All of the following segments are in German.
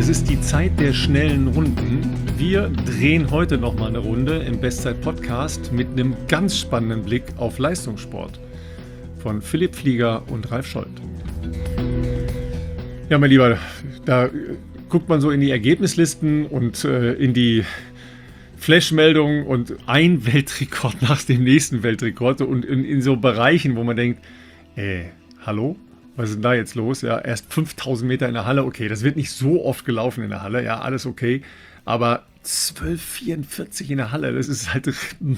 ist die Zeit der schnellen Runden. Wir drehen heute nochmal eine Runde im Bestzeit-Podcast mit einem ganz spannenden Blick auf Leistungssport von Philipp Flieger und Ralf Scholz. Ja, mein Lieber, da guckt man so in die Ergebnislisten und in die Flashmeldungen und ein Weltrekord nach dem nächsten Weltrekord und in so Bereichen, wo man denkt, hallo? Was ist denn da jetzt los? Ja, erst 5000 Meter in der Halle, okay, das wird nicht so oft gelaufen in der Halle, ja, alles okay, aber 12,44 in der Halle, das ist halt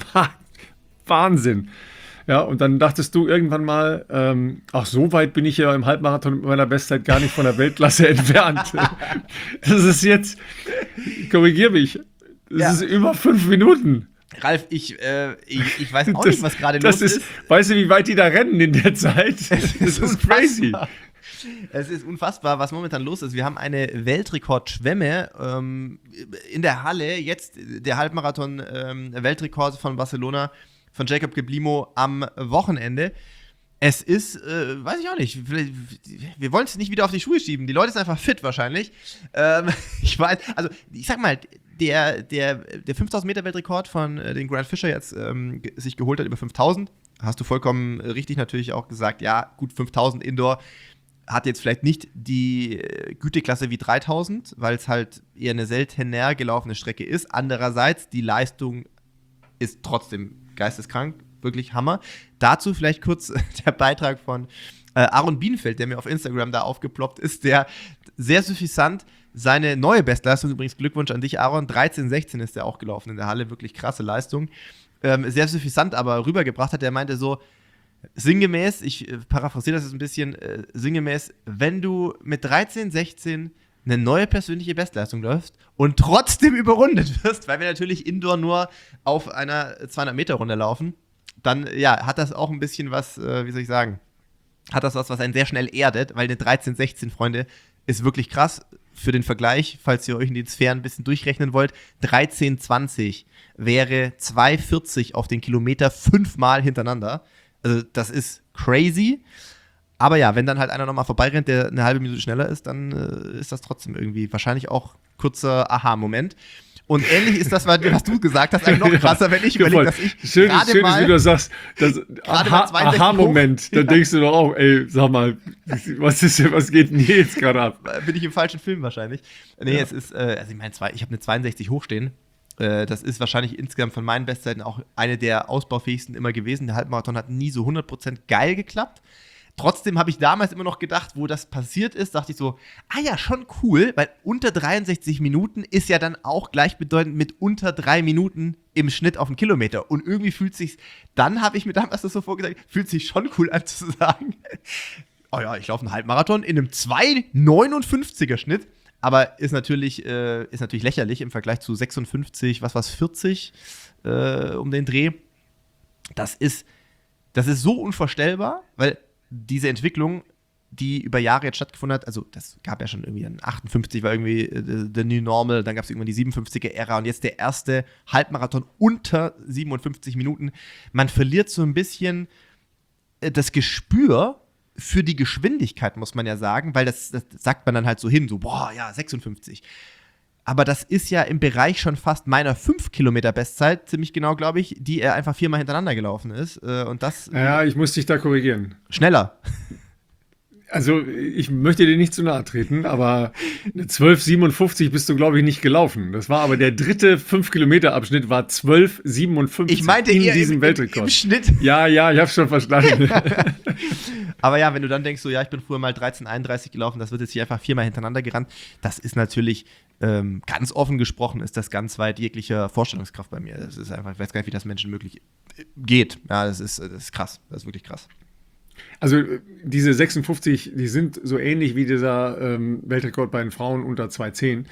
Wahnsinn. Ja, und dann dachtest du irgendwann mal, ach, so weit bin ich ja im Halbmarathon mit meiner Bestzeit gar nicht von der Weltklasse entfernt. Das ist jetzt, korrigier mich, das ist über 5 Minuten. Ralf, ich weiß auch nicht, was gerade los ist. Weißt du, wie weit die da rennen in der Zeit? Das ist crazy. Es ist unfassbar, was momentan los ist. Wir haben eine Weltrekordschwemme in der Halle. Jetzt der Halbmarathon-Weltrekord von Barcelona von Jacob Geblimo am Wochenende. Es ist, weiß ich auch nicht, wir wollen es nicht wieder auf die Schuhe schieben. Die Leute sind einfach fit wahrscheinlich. Ich sag mal, der 5000 Meter Weltrekord von den Grant Fisher jetzt sich geholt hat über 5000, hast du vollkommen richtig natürlich auch gesagt, ja, gut, 5000 Indoor hat jetzt vielleicht nicht die Güteklasse wie 3000, weil es halt eher eine seltener gelaufene Strecke ist. Andererseits, die Leistung ist trotzdem geisteskrank, wirklich Hammer. Dazu vielleicht kurz der Beitrag von Aaron Bienenfeld, der mir auf Instagram da aufgeploppt ist, der sehr suffisant seine neue Bestleistung, übrigens Glückwunsch an dich, Aaron, 13,16 ist der auch gelaufen in der Halle, wirklich krasse Leistung, sehr suffisant aber rübergebracht hat. Der meinte so, sinngemäß, ich paraphrasiere das jetzt ein bisschen, sinngemäß, wenn du mit 13,16 eine neue persönliche Bestleistung läufst und trotzdem überrundet wirst, weil wir natürlich Indoor nur auf einer 200-Meter-Runde laufen, dann ja, hat das auch ein bisschen was, wie soll ich sagen, hat das was einen sehr schnell erdet, weil eine 13,16, Freunde, ist wirklich krass. Für den Vergleich, falls ihr euch in den Sphären ein bisschen durchrechnen wollt, 13,20 wäre 2,40 auf den Kilometer 5-mal hintereinander. Also das ist crazy. Aber ja, wenn dann halt einer nochmal vorbeirennt, der eine halbe Minute schneller ist, dann ist das trotzdem irgendwie wahrscheinlich auch kurzer Aha-Moment. Und ähnlich ist das, was du gesagt hast, eigentlich noch krasser, wenn ich überlege, dass ich schön, wie du sagst, das Aha-Moment, dann denkst du doch auch, ey, sag mal, was geht denn hier jetzt gerade ab? Bin ich im falschen Film wahrscheinlich. Nee, es ist, also ich meine, ich habe eine 62 hochstehen. Das ist wahrscheinlich insgesamt von meinen Bestzeiten auch eine der ausbaufähigsten immer gewesen. Der Halbmarathon hat nie so 100% geil geklappt. Trotzdem habe ich damals immer noch gedacht, wo das passiert ist, dachte ich so, ja, schon cool, weil unter 63 Minuten ist ja dann auch gleichbedeutend mit unter 3 Minuten im Schnitt auf einen Kilometer. Und irgendwie fühlt sich's, dann habe ich mir damals das so vorgesagt, fühlt sich schon cool an zu sagen, oh ja, ich laufe einen Halbmarathon in einem 2,59er Schnitt, aber ist natürlich lächerlich im Vergleich zu 56, 40 um den Dreh. Das ist so unvorstellbar, weil diese Entwicklung, die über Jahre jetzt stattgefunden hat, also das gab ja schon irgendwie, 58 war irgendwie the new normal, dann gab es irgendwann die 57er-Ära und jetzt der erste Halbmarathon unter 57 Minuten. Man verliert so ein bisschen das Gespür für die Geschwindigkeit, muss man ja sagen, weil das sagt man dann halt so hin, so, boah, ja, 56. Aber das ist ja im Bereich schon fast meiner 5 Kilometer Bestzeit, ziemlich genau, glaube ich, die er einfach 4-mal hintereinander gelaufen ist. Und das. Ja, ich muss dich da korrigieren. Schneller. Also, ich möchte dir nicht zu nahe treten, aber eine 12,57 bist du, glaube ich, nicht gelaufen. Das war aber der dritte 5-Kilometer-Abschnitt, war 12,57. Ich meinte in eher diesem Weltrekord. Im Schnitt. Ja, ich habe schon verstanden. Aber ja, wenn du dann denkst, so, ja, ich bin früher mal 13,31 gelaufen, das wird jetzt hier einfach 4-mal hintereinander gerannt, das ist natürlich, ganz offen gesprochen, ist das ganz weit jeglicher Vorstellungskraft bei mir. Das ist einfach, ich weiß gar nicht, wie das Menschen möglich geht. Ja, das ist krass. Das ist wirklich krass. Also diese 56, die sind so ähnlich wie dieser Weltrekord bei den Frauen unter 2,10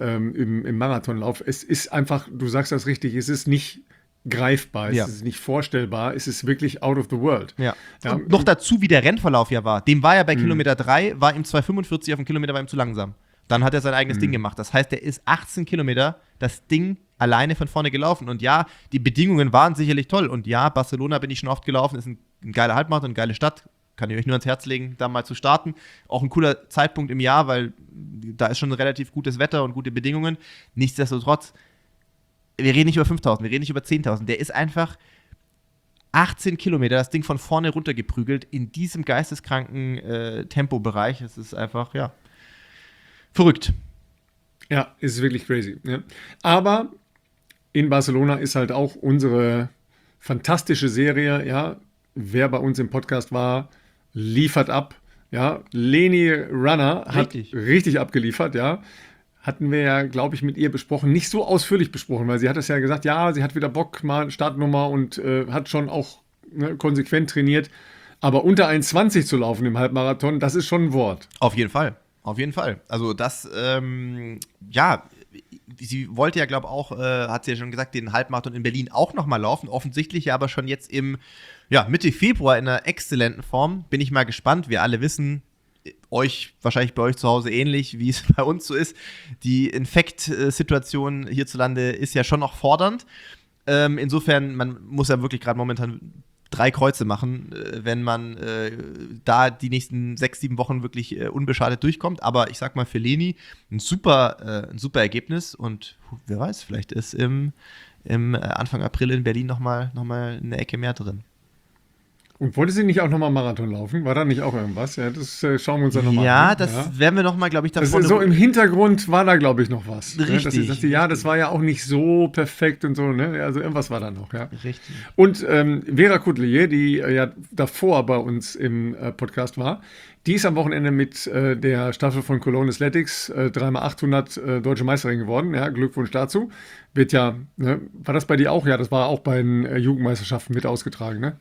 im Marathonlauf. Es ist einfach, du sagst das richtig, es ist nicht greifbar, es ist nicht vorstellbar, es ist wirklich out of the world. Ja. Und noch dazu, wie der Rennverlauf ja war. Dem war ja bei Kilometer 3, war ihm 2,45 auf dem Kilometer, war ihm zu langsam. Dann hat er sein eigenes Ding gemacht. Das heißt, er ist 18 Kilometer das Ding alleine von vorne gelaufen. Und ja, die Bedingungen waren sicherlich toll. Und ja, Barcelona bin ich schon oft gelaufen, ist ein geiler Halbmarathon, eine geile Stadt. Kann ich euch nur ans Herz legen, da mal zu starten. Auch ein cooler Zeitpunkt im Jahr, weil da ist schon relativ gutes Wetter und gute Bedingungen. Nichtsdestotrotz, wir reden nicht über 5.000, wir reden nicht über 10.000. Der ist einfach 18 Kilometer, das Ding von vorne runter geprügelt in diesem geisteskranken Tempobereich. Es ist einfach, ja, verrückt. Ja, ist wirklich crazy. Ja. Aber in Barcelona ist halt auch unsere fantastische Serie, ja, wer bei uns im Podcast war, liefert ab, ja, Leni Runner hat richtig abgeliefert, ja, hatten wir ja, glaube ich, mit ihr besprochen, nicht so ausführlich besprochen, weil sie hat es ja gesagt, ja, sie hat wieder Bock, mal Startnummer und hat schon auch konsequent trainiert, aber unter 1,20 zu laufen im Halbmarathon, das ist schon ein Wort. Auf jeden Fall. Also das, ja, sie wollte ja, glaube ich, auch, hat sie ja schon gesagt, den Halbmarathon in Berlin auch nochmal laufen. Offensichtlich ja aber schon jetzt Mitte Februar in einer exzellenten Form. Bin ich mal gespannt. Wir alle wissen, wahrscheinlich bei euch zu Hause ähnlich, wie es bei uns so ist. Die Infektsituation hierzulande ist ja schon noch fordernd. Insofern, man muss ja wirklich gerade momentan 3 Kreuze machen, wenn man da die nächsten 6-7 Wochen wirklich unbeschadet durchkommt. Aber ich sag mal, für Leni ein super Ergebnis und wer weiß, vielleicht ist im Anfang April in Berlin noch mal eine Ecke mehr drin. Und wollte sie nicht auch nochmal Marathon laufen? War da nicht auch irgendwas? Ja, das schauen wir uns dann nochmal an. Ja, das werden wir nochmal, glaube ich, davon. So im Hintergrund war da, glaube ich, noch was. Richtig. Ne? Dass sie sagte, ja, das war ja auch nicht so perfekt und so. Ne? Also irgendwas war da noch, ja. Richtig. Und Vera Coutelier, die ja davor bei uns im Podcast war, die ist am Wochenende mit der Staffel von Cologne Athletics 3x800 deutsche Meisterin geworden. Ja, Glückwunsch dazu. Wird ja, ne? War das bei dir auch? Ja, das war auch bei den Jugendmeisterschaften mit ausgetragen, ne?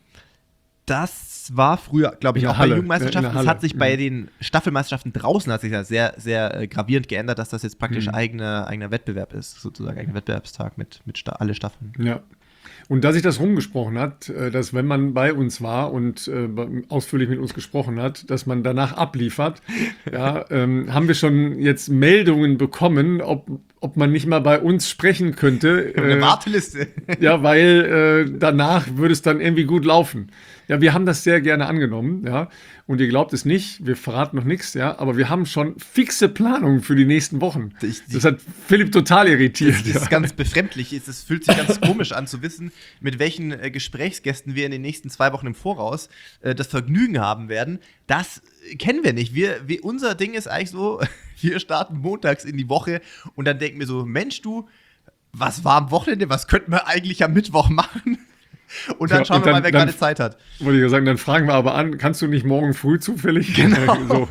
Das war früher, glaube ich, auch bei Jugendmeisterschaften. Das hat sich bei den Staffelmeisterschaften draußen hat sich ja sehr, sehr gravierend geändert, dass das jetzt praktisch eigener Wettbewerb ist, sozusagen eigener Wettbewerbstag mit alle Staffeln. Ja. Und da sich das rumgesprochen hat, dass wenn man bei uns war und ausführlich mit uns gesprochen hat, dass man danach abliefert, ja, haben wir schon jetzt Meldungen bekommen, ob man nicht mal bei uns sprechen könnte. Eine Warteliste. Ja, weil danach würde es dann irgendwie gut laufen. Ja, wir haben das sehr gerne angenommen, ja. Und ihr glaubt es nicht, wir verraten noch nichts, ja, aber wir haben schon fixe Planungen für die nächsten Wochen. Das hat Philipp total irritiert. Das ist ganz befremdlich. Es fühlt sich ganz komisch an zu wissen, mit welchen Gesprächsgästen wir in den nächsten 2 Wochen im Voraus das Vergnügen haben werden. Das kennen wir nicht. Unser Ding ist eigentlich so, wir starten montags in die Woche und dann denken wir so, Mensch du, was war am Wochenende, was könnten wir eigentlich am Mittwoch machen? Und dann schauen wir mal, wer gerade Zeit hat. Wollte ich sagen, dann fragen wir aber an, kannst du nicht morgen früh zufällig? Genau. So.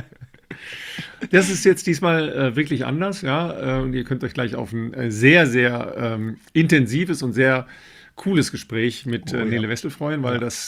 Das ist jetzt diesmal wirklich anders, ja. Und ihr könnt euch gleich auf ein sehr, sehr intensives und sehr cooles Gespräch mit Nele Wessel freuen, weil das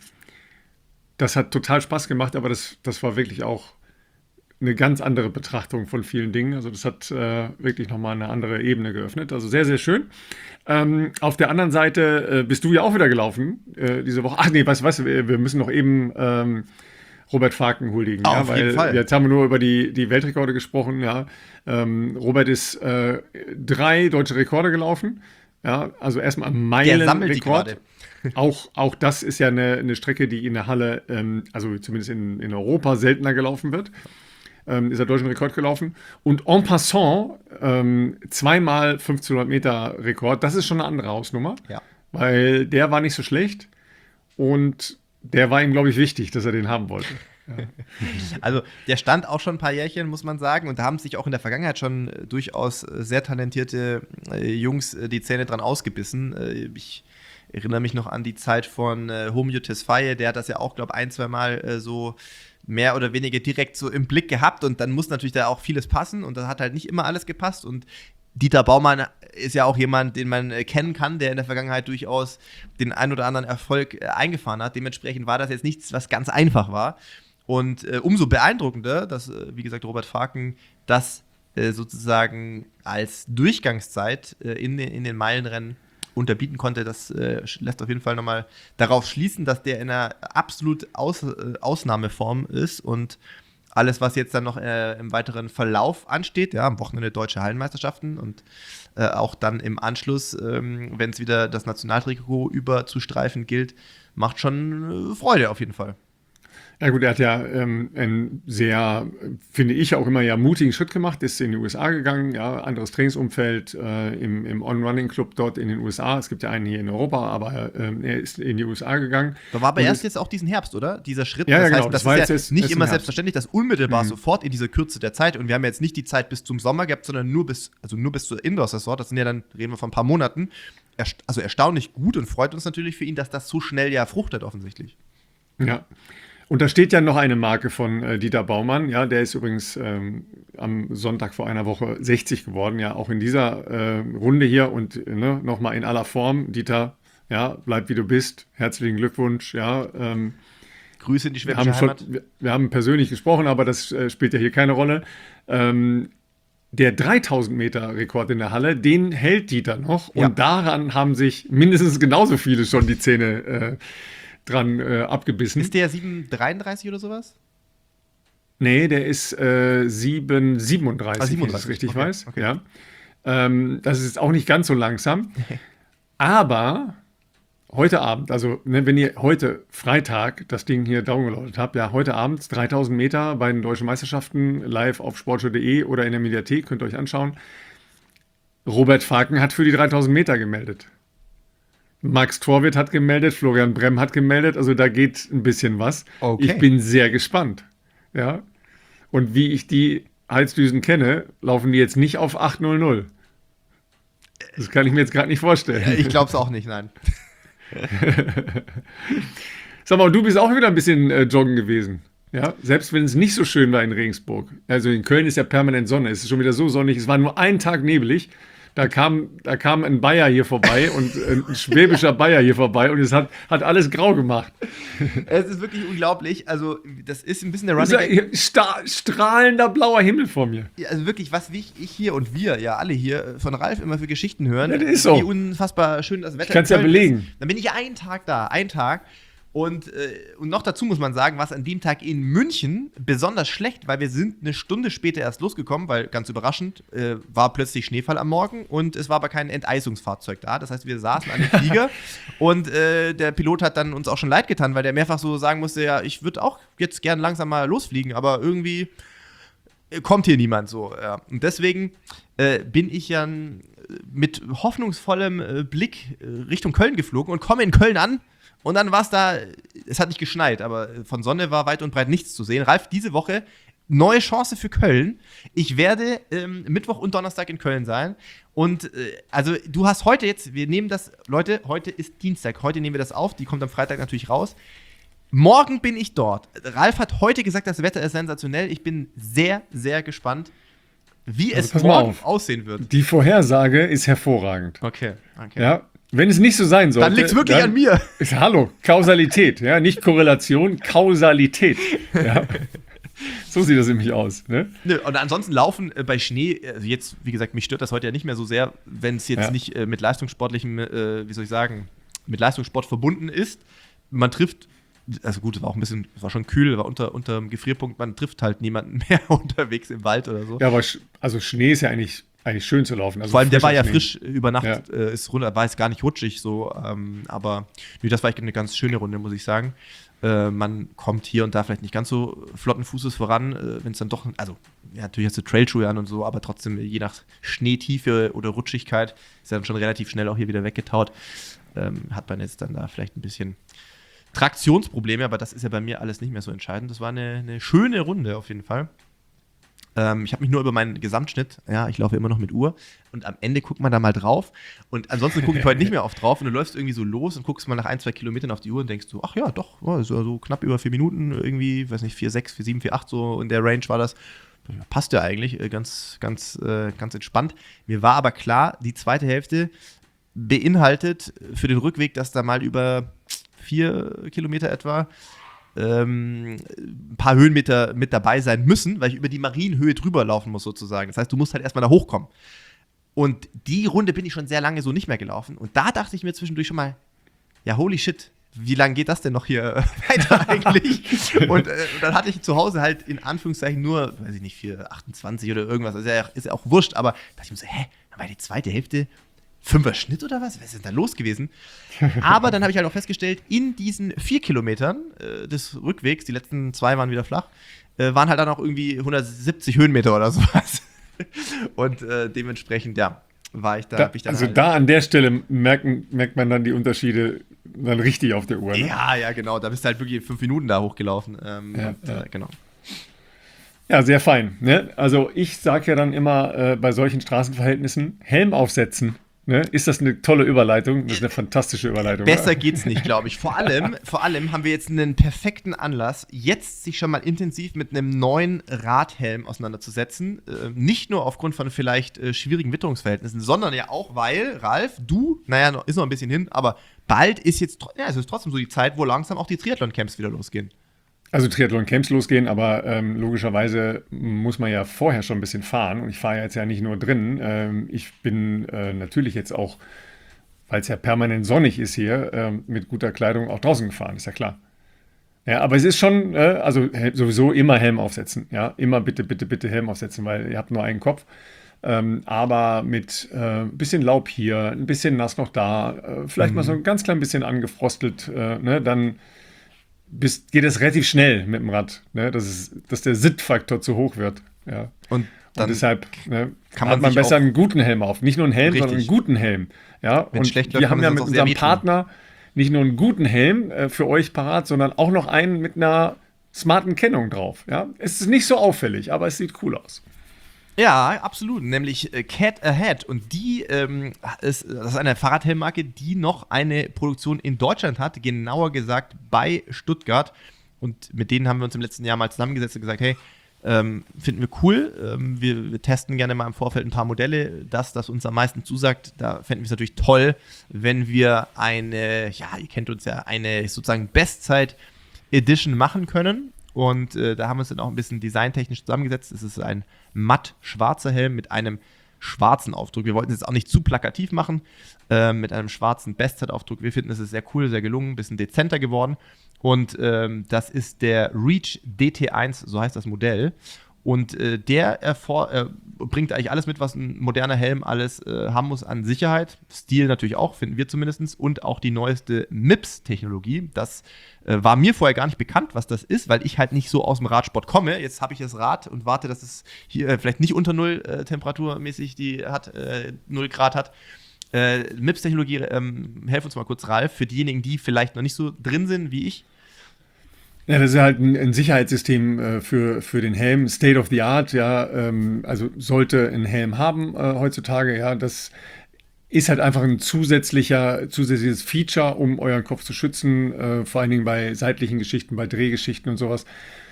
hat total Spaß gemacht, aber das war wirklich auch eine ganz andere Betrachtung von vielen Dingen. Also das hat wirklich nochmal eine andere Ebene geöffnet. Also sehr, sehr schön. Auf der anderen Seite bist du ja auch wieder gelaufen diese Woche. Ach nee, weißt du, wir müssen noch eben Robert Faken huldigen. Auf jeden Fall. Jetzt haben wir nur über die Weltrekorde gesprochen. Ja. Robert ist 3 deutsche Rekorde gelaufen. Ja, also erstmal ein Meilenrekord. Auch das ist ja eine Strecke, die in der Halle, also zumindest in Europa, seltener gelaufen wird. Ist er deutschen Rekord gelaufen. Und en passant 2-mal 1500 Meter Rekord. Das ist schon eine andere Hausnummer. Ja. Weil der war nicht so schlecht. Und der war ihm, glaube ich, wichtig, dass er den haben wollte. Ja. Also der stand auch schon ein paar Jährchen, muss man sagen. Und da haben sich auch in der Vergangenheit schon durchaus sehr talentierte Jungs die Zähne dran ausgebissen. Ich erinnere mich noch an die Zeit von Homio Tesfaye. Der hat das ja auch, glaube ich, 1-2 Mal so mehr oder weniger direkt so im Blick gehabt und dann muss natürlich da auch vieles passen und da hat halt nicht immer alles gepasst und Dieter Baumann ist ja auch jemand, den man kennen kann, der in der Vergangenheit durchaus den ein oder anderen Erfolg eingefahren hat. Dementsprechend war das jetzt nichts, was ganz einfach war und umso beeindruckender, dass, wie gesagt, Robert Faken das sozusagen als Durchgangszeit in den Meilenrennen unterbieten konnte, das lässt auf jeden Fall nochmal darauf schließen, dass der in einer absolut Ausnahmeform ist und alles, was jetzt dann noch im weiteren Verlauf ansteht, ja, am Wochenende deutsche Hallenmeisterschaften und auch dann im Anschluss, wenn es wieder das Nationaltrikot überzustreifen gilt, macht schon Freude auf jeden Fall. Ja gut, er hat ja einen sehr, finde ich auch immer ja mutigen Schritt gemacht, ist in die USA gegangen, ja, anderes Trainingsumfeld im On-Running-Club dort in den USA. Es gibt ja einen hier in Europa, aber er ist in die USA gegangen. Da war aber erst jetzt auch diesen Herbst, oder? Dieser Schritt. Ja, das genau. heißt, das war ist ja jetzt nicht immer selbstverständlich, dass unmittelbar sofort in dieser Kürze der Zeit, und wir haben ja jetzt nicht die Zeit bis zum Sommer gehabt, sondern nur bis zur Indoor-Saison, das sind ja dann, reden wir von ein paar Monaten, also erstaunlich gut, und freut uns natürlich für ihn, dass das so schnell ja fruchtet offensichtlich. Ja. Und da steht ja noch eine Marke von Dieter Baumann, ja, der ist übrigens am Sonntag vor einer Woche 60 geworden, ja, auch in dieser Runde hier, und nochmal in aller Form, Dieter, ja, bleib wie du bist, herzlichen Glückwunsch, ja. Grüße in die schwäbische Heimat. Wir haben persönlich gesprochen, aber das spielt ja hier keine Rolle. Der 3000 Meter Rekord in der Halle, den hält Dieter noch, und daran haben sich mindestens genauso viele schon die Zähne dran abgebissen. Ist der 7,33 oder sowas? Nee, der ist 7,37, wenn ich das richtig weiß. Okay. Ja. Das ist auch nicht ganz so langsam. Aber heute Abend, also wenn ihr heute Freitag das Ding hier downgeloadet habt, ja, heute Abend 3000 Meter bei den Deutschen Meisterschaften live auf sportschau.de oder in der Mediathek, könnt ihr euch anschauen. Robert Faken hat für die 3000 Meter gemeldet. Max Torwitt hat gemeldet, Florian Bremm hat gemeldet, also da geht ein bisschen was. Okay. Ich bin sehr gespannt. Ja. Und wie ich die Heizdüsen kenne, laufen die jetzt nicht auf 8:00. Das kann ich mir jetzt gerade nicht vorstellen. Ja, ich glaube es auch nicht, nein. Sag mal, du bist auch wieder ein bisschen joggen gewesen. Ja, selbst wenn es nicht so schön war in Regensburg. Also in Köln ist ja permanent Sonne. Es ist schon wieder so sonnig. Es war nur einen Tag nebelig. Da kam ein Bayer hier vorbei und ein schwäbischer Bayer hier vorbei, und es hat alles grau gemacht. Es ist wirklich unglaublich. Also, das ist ein bisschen der Running Gag. Strahlender blauer Himmel vor mir. Ja, also wirklich, was ich hier und wir, ja alle hier, von Ralf immer für Geschichten hören. Ja, das ist so. Wie unfassbar schön das Wetter Ich kann es ja belegen. Dann bin ich einen Tag da. Und noch dazu muss man sagen, was an dem Tag in München besonders schlecht, weil wir sind eine Stunde später erst losgekommen, weil ganz überraschend war plötzlich Schneefall am Morgen, und es war aber kein Enteisungsfahrzeug da. Das heißt, wir saßen an dem Flieger und der Pilot hat dann uns auch schon leid getan, weil der mehrfach so sagen musste, ja, ich würde auch jetzt gern langsam mal losfliegen, aber irgendwie kommt hier niemand so. Ja. Und deswegen bin ich ja mit hoffnungsvollem Blick Richtung Köln geflogen und komme in Köln an. Und dann war es da, es hat nicht geschneit, aber von Sonne war weit und breit nichts zu sehen. Ralf, diese Woche neue Chance für Köln. Ich werde Mittwoch und Donnerstag in Köln sein. Und also du hast heute jetzt, wir nehmen das, Leute, heute ist Dienstag, heute nehmen wir das auf, die kommt am Freitag natürlich raus. Morgen bin ich dort. Ralf hat heute gesagt, das Wetter ist sensationell. Ich bin sehr, sehr gespannt, wie es morgen aussehen wird. Die Vorhersage ist hervorragend. Okay. Ja. Wenn es nicht so sein sollte, dann liegt es wirklich an mir. Hallo, Kausalität, ja, nicht Korrelation, Kausalität. Ja. So sieht das nämlich aus. Ne? Und ansonsten laufen bei Schnee, also jetzt, wie gesagt, mich stört das heute ja nicht mehr so sehr, wenn es jetzt nicht mit leistungssportlichem, mit Leistungssport verbunden ist. Man trifft, also gut, es war auch ein bisschen, es war schon kühl, war unter dem Gefrierpunkt, man trifft halt niemanden mehr unterwegs im Wald oder so. Ja, aber also Schnee ist ja eigentlich schön zu laufen. Also vor allem, der war ja frisch über Nacht, ist runter, war jetzt gar nicht rutschig so, aber das war echt eine ganz schöne Runde, muss ich sagen. Man kommt hier und da vielleicht nicht ganz so flotten Fußes voran, wenn es dann doch, also ja, natürlich hast du Trailschuhe an und so, aber trotzdem, je nach Schneetiefe oder Rutschigkeit ist dann schon relativ schnell auch hier wieder weggetaut. Hat man jetzt dann da vielleicht ein bisschen Traktionsprobleme, aber das ist ja bei mir alles nicht mehr so entscheidend. Das war eine schöne Runde auf jeden Fall. Ich habe mich nur über meinen Gesamtschnitt, ja, ich laufe immer noch mit Uhr, und am Ende guckt man da mal drauf, und ansonsten gucke ich heute nicht mehr oft drauf, und du läufst irgendwie so los und guckst mal nach 1-2 Kilometern auf die Uhr und denkst so, ach ja, doch, so knapp über 4 Minuten irgendwie, weiß nicht, 4,6, 4,7, 4,8, so in der Range war das. Passt ja eigentlich, ganz entspannt. Mir war aber klar, die zweite Hälfte beinhaltet für den Rückweg, dass da mal über 4 Kilometer etwa ein paar Höhenmeter mit dabei sein müssen, weil ich über die Marienhöhe drüber laufen muss sozusagen. Das heißt, du musst halt erstmal da hochkommen. Und die Runde bin ich schon sehr lange so nicht mehr gelaufen. Und da dachte ich mir zwischendurch schon mal, ja, holy shit, wie lange geht das denn noch hier weiter eigentlich? Und dann hatte ich zu Hause halt in Anführungszeichen nur, weiß ich nicht, 4,28 oder irgendwas. Ist ja auch wurscht, aber da dachte ich mir so, dann war die zweite Hälfte 5er Schnitt oder was? Was ist denn da los gewesen? Aber dann habe ich halt auch festgestellt, in diesen 4 Kilometern des Rückwegs, die letzten 2 waren wieder flach, waren halt dann auch irgendwie 170 Höhenmeter oder sowas. Und dementsprechend, ja, war ich da. Da, hab ich dann also halt, da an der Stelle merkt man dann die Unterschiede dann richtig auf der Uhr. Ne? ja, genau. Da bist du halt wirklich in 5 Minuten da hochgelaufen. Genau. Ja, sehr fein. Ne? Also ich sage ja dann immer bei solchen Straßenverhältnissen, Helm aufsetzen. Ne? Ist das eine tolle Überleitung? Das ist eine fantastische Überleitung. Besser geht's nicht, glaube ich. Vor allem haben wir jetzt einen perfekten Anlass, jetzt sich schon mal intensiv mit einem neuen Radhelm auseinanderzusetzen. Nicht nur aufgrund von vielleicht schwierigen Witterungsverhältnissen, sondern ja auch, weil, Ralf, ist noch ein bisschen hin, aber bald ist es ist trotzdem so die Zeit, wo langsam auch die Triathlon-Camps wieder losgehen. Also Triathlon-Camps losgehen, aber logischerweise muss man ja vorher schon ein bisschen fahren. Und ich fahre jetzt ja nicht nur drin. Ich bin natürlich jetzt auch, weil es ja permanent sonnig ist hier, mit guter Kleidung auch draußen gefahren, ist ja klar. Ja, aber es ist schon, sowieso immer Helm aufsetzen. Ja, immer bitte, bitte, bitte Helm aufsetzen, weil ihr habt nur einen Kopf. Aber mit ein bisschen Laub hier, ein bisschen nass noch da, vielleicht mal so ein ganz klein bisschen angefrostelt, dann geht es relativ schnell mit dem Rad, ne? Dass der Sittfaktor zu hoch wird. Ja. Und deshalb kann hat man sich besser auch einen guten Helm auf. Nicht nur einen Helm, Richtig. sondern einen guten Helm. Ja. Wenn Und schlecht läuft, wir kann haben man ja sich mit auch sehr unserem wehtun. Partner nicht nur einen guten Helm für euch parat, sondern auch noch einen mit einer smarten Kennung drauf. Ja. Es ist nicht so auffällig, aber es sieht cool aus. Ja, absolut. Nämlich Cat Ahead. Und das ist eine Fahrradhelmmarke, die noch eine Produktion in Deutschland hat, genauer gesagt bei Stuttgart. Und mit denen haben wir uns im letzten Jahr mal zusammengesetzt und gesagt, hey, finden wir cool. Wir testen gerne mal im Vorfeld ein paar Modelle. Das uns am meisten zusagt, da fänden wir es natürlich toll, wenn wir ihr kennt uns ja, eine sozusagen Bestzeit-Edition machen können. Und da haben wir uns dann auch ein bisschen designtechnisch zusammengesetzt. Es ist ein matt schwarzer Helm mit einem schwarzen Aufdruck. Wir wollten es jetzt auch nicht zu plakativ machen, mit einem schwarzen Bestzeit-Aufdruck. Wir finden, es ist sehr cool, sehr gelungen, ein bisschen dezenter geworden. Und das ist der Reach DT1, so heißt das Modell. Und der bringt eigentlich alles mit, was ein moderner Helm alles haben muss an Sicherheit. Stil natürlich auch, finden wir zumindest. Und auch die neueste MIPS-Technologie. Das war mir vorher gar nicht bekannt, was das ist, weil ich halt nicht so aus dem Radsport komme. Jetzt habe ich das Rad und warte, dass es hier vielleicht nicht unter 0 temperaturmäßig 0 Grad hat. MIPS-Technologie, helf uns mal kurz, Ralf, für diejenigen, die vielleicht noch nicht so drin sind wie ich. Ja, das ist halt ein Sicherheitssystem für den Helm, State of the Art, ja, also sollte ein Helm haben heutzutage, ja, das ist halt einfach ein zusätzliches Feature, um euren Kopf zu schützen, vor allen Dingen bei seitlichen Geschichten, bei Drehgeschichten und sowas.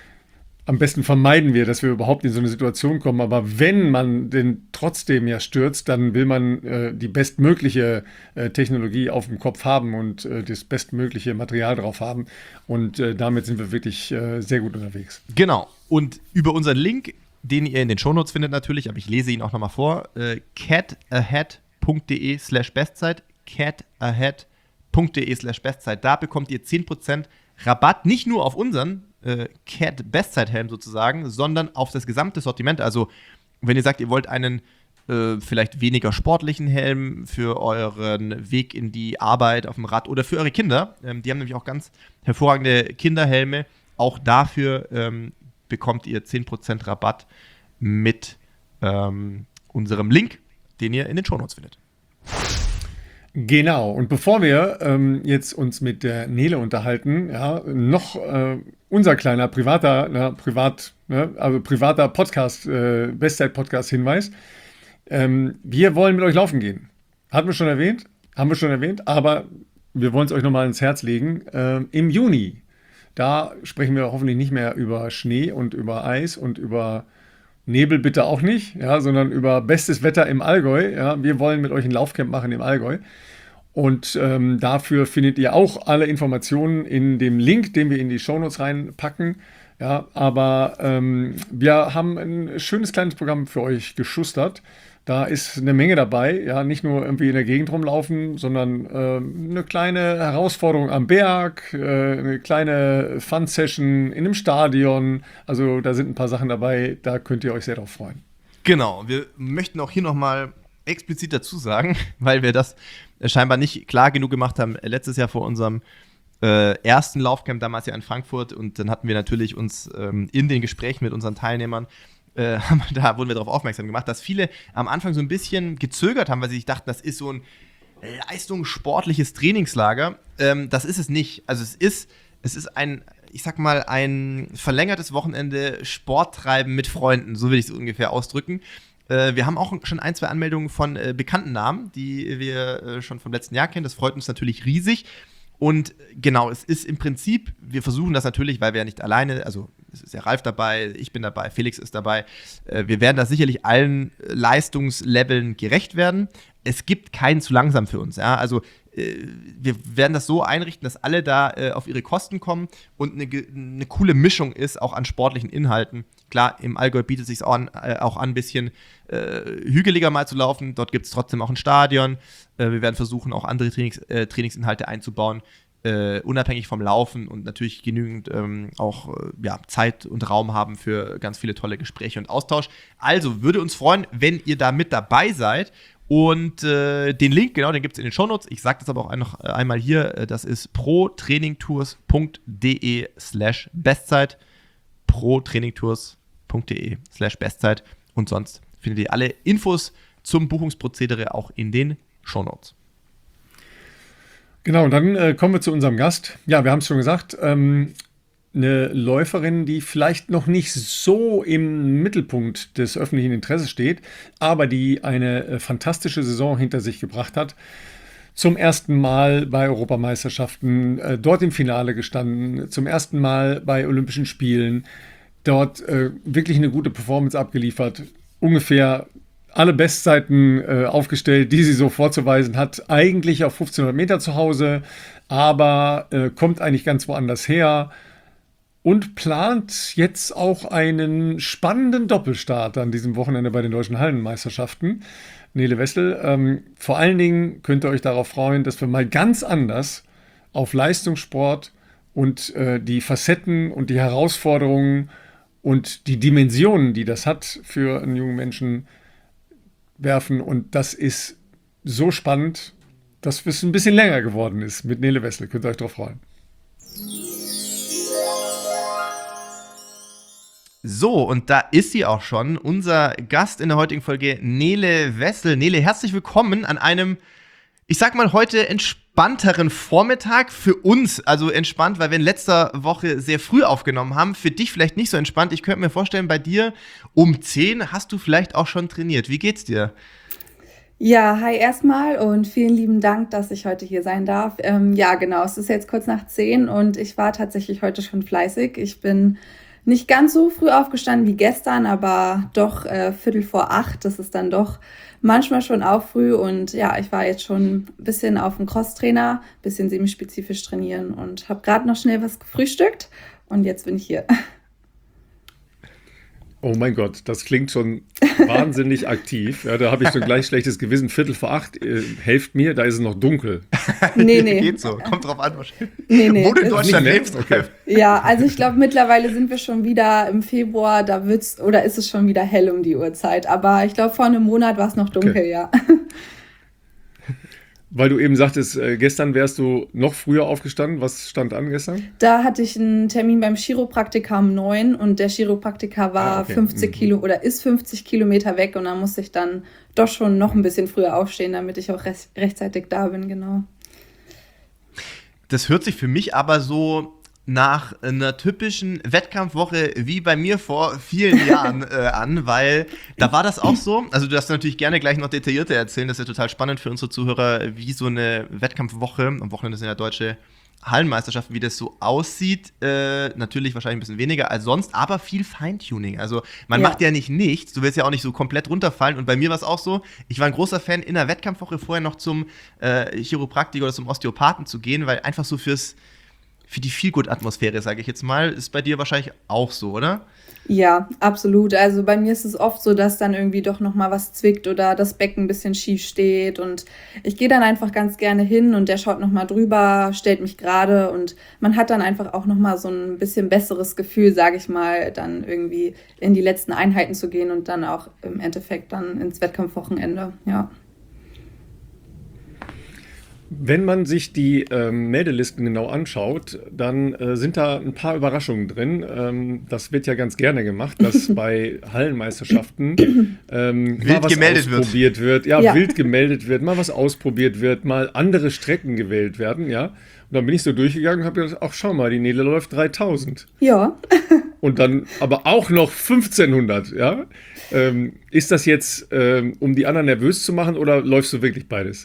Am besten vermeiden wir, dass wir überhaupt in so eine Situation kommen, aber wenn man den trotzdem ja stürzt, dann will man die bestmögliche Technologie auf dem Kopf haben und das bestmögliche Material drauf haben und damit sind wir wirklich sehr gut unterwegs. Genau, und über unseren Link, den ihr in den Shownotes findet natürlich, aber ich lese ihn auch nochmal vor, catahead.de/Bestzeit, catahead.de/Bestzeit, da bekommt ihr 10% Rabatt, nicht nur auf unseren Cat Bestzeithelm sozusagen, sondern auf das gesamte Sortiment. Also wenn ihr sagt, ihr wollt einen vielleicht weniger sportlichen Helm für euren Weg in die Arbeit auf dem Rad oder für eure Kinder, die haben nämlich auch ganz hervorragende Kinderhelme, auch dafür bekommt ihr 10% Rabatt mit unserem Link, den ihr in den Shownotes findet. Genau, und bevor wir jetzt uns mit der Nele unterhalten, ja, noch unser kleiner privater Podcast, Bestzeit-Podcast-Hinweis. Wir wollen mit euch laufen gehen. Haben wir schon erwähnt, aber wir wollen es euch nochmal ins Herz legen. Im Juni, da sprechen wir hoffentlich nicht mehr über Schnee und über Eis und über Nebel bitte auch nicht, ja, sondern über bestes Wetter im Allgäu. Ja. Wir wollen mit euch ein Laufcamp machen im Allgäu. Und dafür findet ihr auch alle Informationen in dem Link, den wir in die Shownotes reinpacken. Ja, aber wir haben ein schönes kleines Programm für euch geschustert. Da ist eine Menge dabei, ja, nicht nur irgendwie in der Gegend rumlaufen, sondern eine kleine Herausforderung am Berg, eine kleine Fun-Session in einem Stadion. Also da sind ein paar Sachen dabei, da könnt ihr euch sehr drauf freuen. Genau, wir möchten auch hier nochmal explizit dazu sagen, weil wir das scheinbar nicht klar genug gemacht haben, letztes Jahr vor unserem ersten Laufcamp, damals ja in Frankfurt, und dann hatten wir natürlich uns in den Gesprächen mit unseren Teilnehmern, da wurden wir darauf aufmerksam gemacht, dass viele am Anfang so ein bisschen gezögert haben, weil sie sich dachten, das ist so ein leistungssportliches Trainingslager. Das ist es nicht. Also es ist ein, ich sag mal, ein verlängertes Wochenende Sporttreiben mit Freunden, so will ich es ungefähr ausdrücken. Wir haben auch schon 1, 2 Anmeldungen von bekannten Namen, die wir schon vom letzten Jahr kennen. Das freut uns natürlich riesig. Und genau, es ist im Prinzip, wir versuchen das natürlich, weil wir ja nicht alleine, also es ist ja Ralf dabei, ich bin dabei, Felix ist dabei. Wir werden da sicherlich allen Leistungsleveln gerecht werden. Es gibt keinen zu langsam für uns. Ja? Also wir werden das so einrichten, dass alle da auf ihre Kosten kommen und eine coole Mischung ist, auch an sportlichen Inhalten. Klar, im Allgäu bietet es sich auch an, ein bisschen hügeliger mal zu laufen. Dort gibt es trotzdem auch ein Stadion. Wir werden versuchen, auch andere Trainingsinhalte einzubauen, unabhängig vom Laufen und natürlich genügend auch Zeit und Raum haben für ganz viele tolle Gespräche und Austausch. Also würde uns freuen, wenn ihr da mit dabei seid. Und den Link, genau, den gibt es in den Shownotes. Ich sage das aber auch noch einmal hier. Das ist protrainingtours.de/Bestzeit. protrainingtours.de/Bestzeit. Und sonst findet ihr alle Infos zum Buchungsprozedere auch in den Shownotes. Genau, und dann kommen wir zu unserem Gast. Ja, wir haben es schon gesagt, eine Läuferin, die vielleicht noch nicht so im Mittelpunkt des öffentlichen Interesses steht, aber die eine fantastische Saison hinter sich gebracht hat. Zum ersten Mal bei Europameisterschaften, dort im Finale gestanden, zum ersten Mal bei Olympischen Spielen, dort wirklich eine gute Performance abgeliefert, ungefähr alle Bestzeiten aufgestellt, die sie so vorzuweisen hat, eigentlich auf 1500 Meter zu Hause, aber kommt eigentlich ganz woanders her und plant jetzt auch einen spannenden Doppelstart an diesem Wochenende bei den Deutschen Hallenmeisterschaften. Nele Wessel, vor allen Dingen könnt ihr euch darauf freuen, dass wir mal ganz anders auf Leistungssport und die Facetten und die Herausforderungen und die Dimensionen, die das hat für einen jungen Menschen, werfen. Und das ist so spannend, dass es ein bisschen länger geworden ist mit Nele Wessel. Könnt ihr euch darauf freuen. So, und da ist sie auch schon, unser Gast in der heutigen Folge, Nele Wessel. Nele, herzlich willkommen an einem, ich sag mal, heute entspannteren Vormittag für uns. Also entspannt, weil wir in letzter Woche sehr früh aufgenommen haben. Für dich vielleicht nicht so entspannt. Ich könnte mir vorstellen, bei dir um 10 hast du vielleicht auch schon trainiert. Wie geht's dir? Ja, hi erstmal und vielen lieben Dank, dass ich heute hier sein darf. Ja, genau, es ist jetzt kurz nach 10 und ich war tatsächlich heute schon fleißig. Ich bin nicht ganz so früh aufgestanden wie gestern, aber doch 7:45. Das ist dann doch manchmal schon auch früh. Und ja, ich war jetzt schon ein bisschen auf dem Crosstrainer, ein bisschen semispezifisch trainieren und habe gerade noch schnell was gefrühstückt. Und jetzt bin ich hier. Oh mein Gott, das klingt schon wahnsinnig aktiv. Ja, da habe ich schon gleich schlechtes Gewissen. 7:45, helft mir, da ist es noch dunkel. Nee. Geht so, kommt drauf an, wahrscheinlich. Nee. Wo du in Deutschland lebst. Okay. Ja, also ich glaube, mittlerweile sind wir schon wieder im Februar, ist es schon wieder hell um die Uhrzeit. Aber ich glaube, vor einem Monat war es noch dunkel, okay. Ja. Weil du eben sagtest, gestern wärst du noch früher aufgestanden. Was stand an gestern? Da hatte ich einen Termin beim Chiropraktiker um 9 und der Chiropraktiker war 50 Kilometer weg und da musste ich dann doch schon noch ein bisschen früher aufstehen, damit ich auch rechtzeitig da bin, genau. Das hört sich für mich aber so nach einer typischen Wettkampfwoche wie bei mir vor vielen Jahren an, weil da war das auch so, also du darfst natürlich gerne gleich noch detaillierter erzählen, das ist ja total spannend für unsere Zuhörer, wie so eine Wettkampfwoche, am Wochenende sind ja deutsche Hallenmeisterschaften, wie das so aussieht, natürlich wahrscheinlich ein bisschen weniger als sonst, aber viel Feintuning, also man macht ja nicht nichts, du willst ja auch nicht so komplett runterfallen und bei mir war es auch so, ich war ein großer Fan, in der Wettkampfwoche vorher noch zum Chiropraktiker oder zum Osteopathen zu gehen, weil einfach so für die Feel-Good-Atmosphäre, sage ich jetzt mal, ist bei dir wahrscheinlich auch so, oder? Ja, absolut. Also bei mir ist es oft so, dass dann irgendwie doch noch mal was zwickt oder das Becken ein bisschen schief steht und ich gehe dann einfach ganz gerne hin und der schaut noch mal drüber, stellt mich gerade und man hat dann einfach auch noch mal so ein bisschen besseres Gefühl, sage ich mal, dann irgendwie in die letzten Einheiten zu gehen und dann auch im Endeffekt dann ins Wettkampfwochenende. Ja. Wenn man sich die Meldelisten genau anschaut, dann sind da ein paar Überraschungen drin. Das wird ja ganz gerne gemacht, dass bei Hallenmeisterschaften mal was gemeldet wird. ausprobiert wird. Ja, Ja. wild gemeldet wird, mal was ausprobiert wird, mal andere Strecken gewählt werden, ja. Und dann bin ich so durchgegangen und habe gedacht, ach schau mal, die Nele läuft 3000. Ja. Und dann aber auch noch 1500, ja. Ist das jetzt, um die anderen nervös zu machen oder läufst du wirklich beides?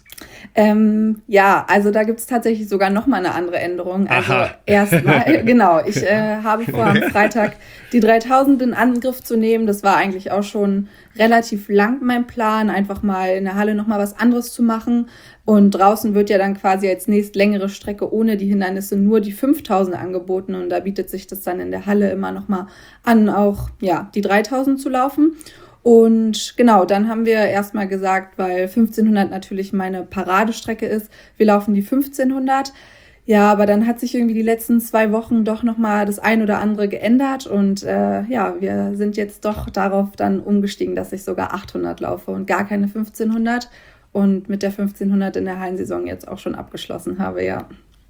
Ja, also da gibt es tatsächlich sogar noch mal eine andere Änderung. Also Aha. erstmal, genau, ich habe vor, am Freitag die 3000 in Angriff zu nehmen. Das war eigentlich auch schon relativ lang mein Plan, einfach mal in der Halle noch mal was anderes zu machen. Und draußen wird ja dann quasi als nächst längere Strecke ohne die Hindernisse nur die 5000 angeboten. Und da bietet sich das dann in der Halle immer noch mal an, auch ja, die 3000 zu laufen. Und genau, dann haben wir erstmal gesagt, weil 1500 natürlich meine Paradestrecke ist, wir laufen die 1500. Ja, aber dann hat sich irgendwie die letzten 2 Wochen doch nochmal das ein oder andere geändert und ja, wir sind jetzt doch darauf dann umgestiegen, dass ich sogar 800 laufe und gar keine 1500 und mit der 1500 in der Hallensaison jetzt auch schon abgeschlossen habe, ja.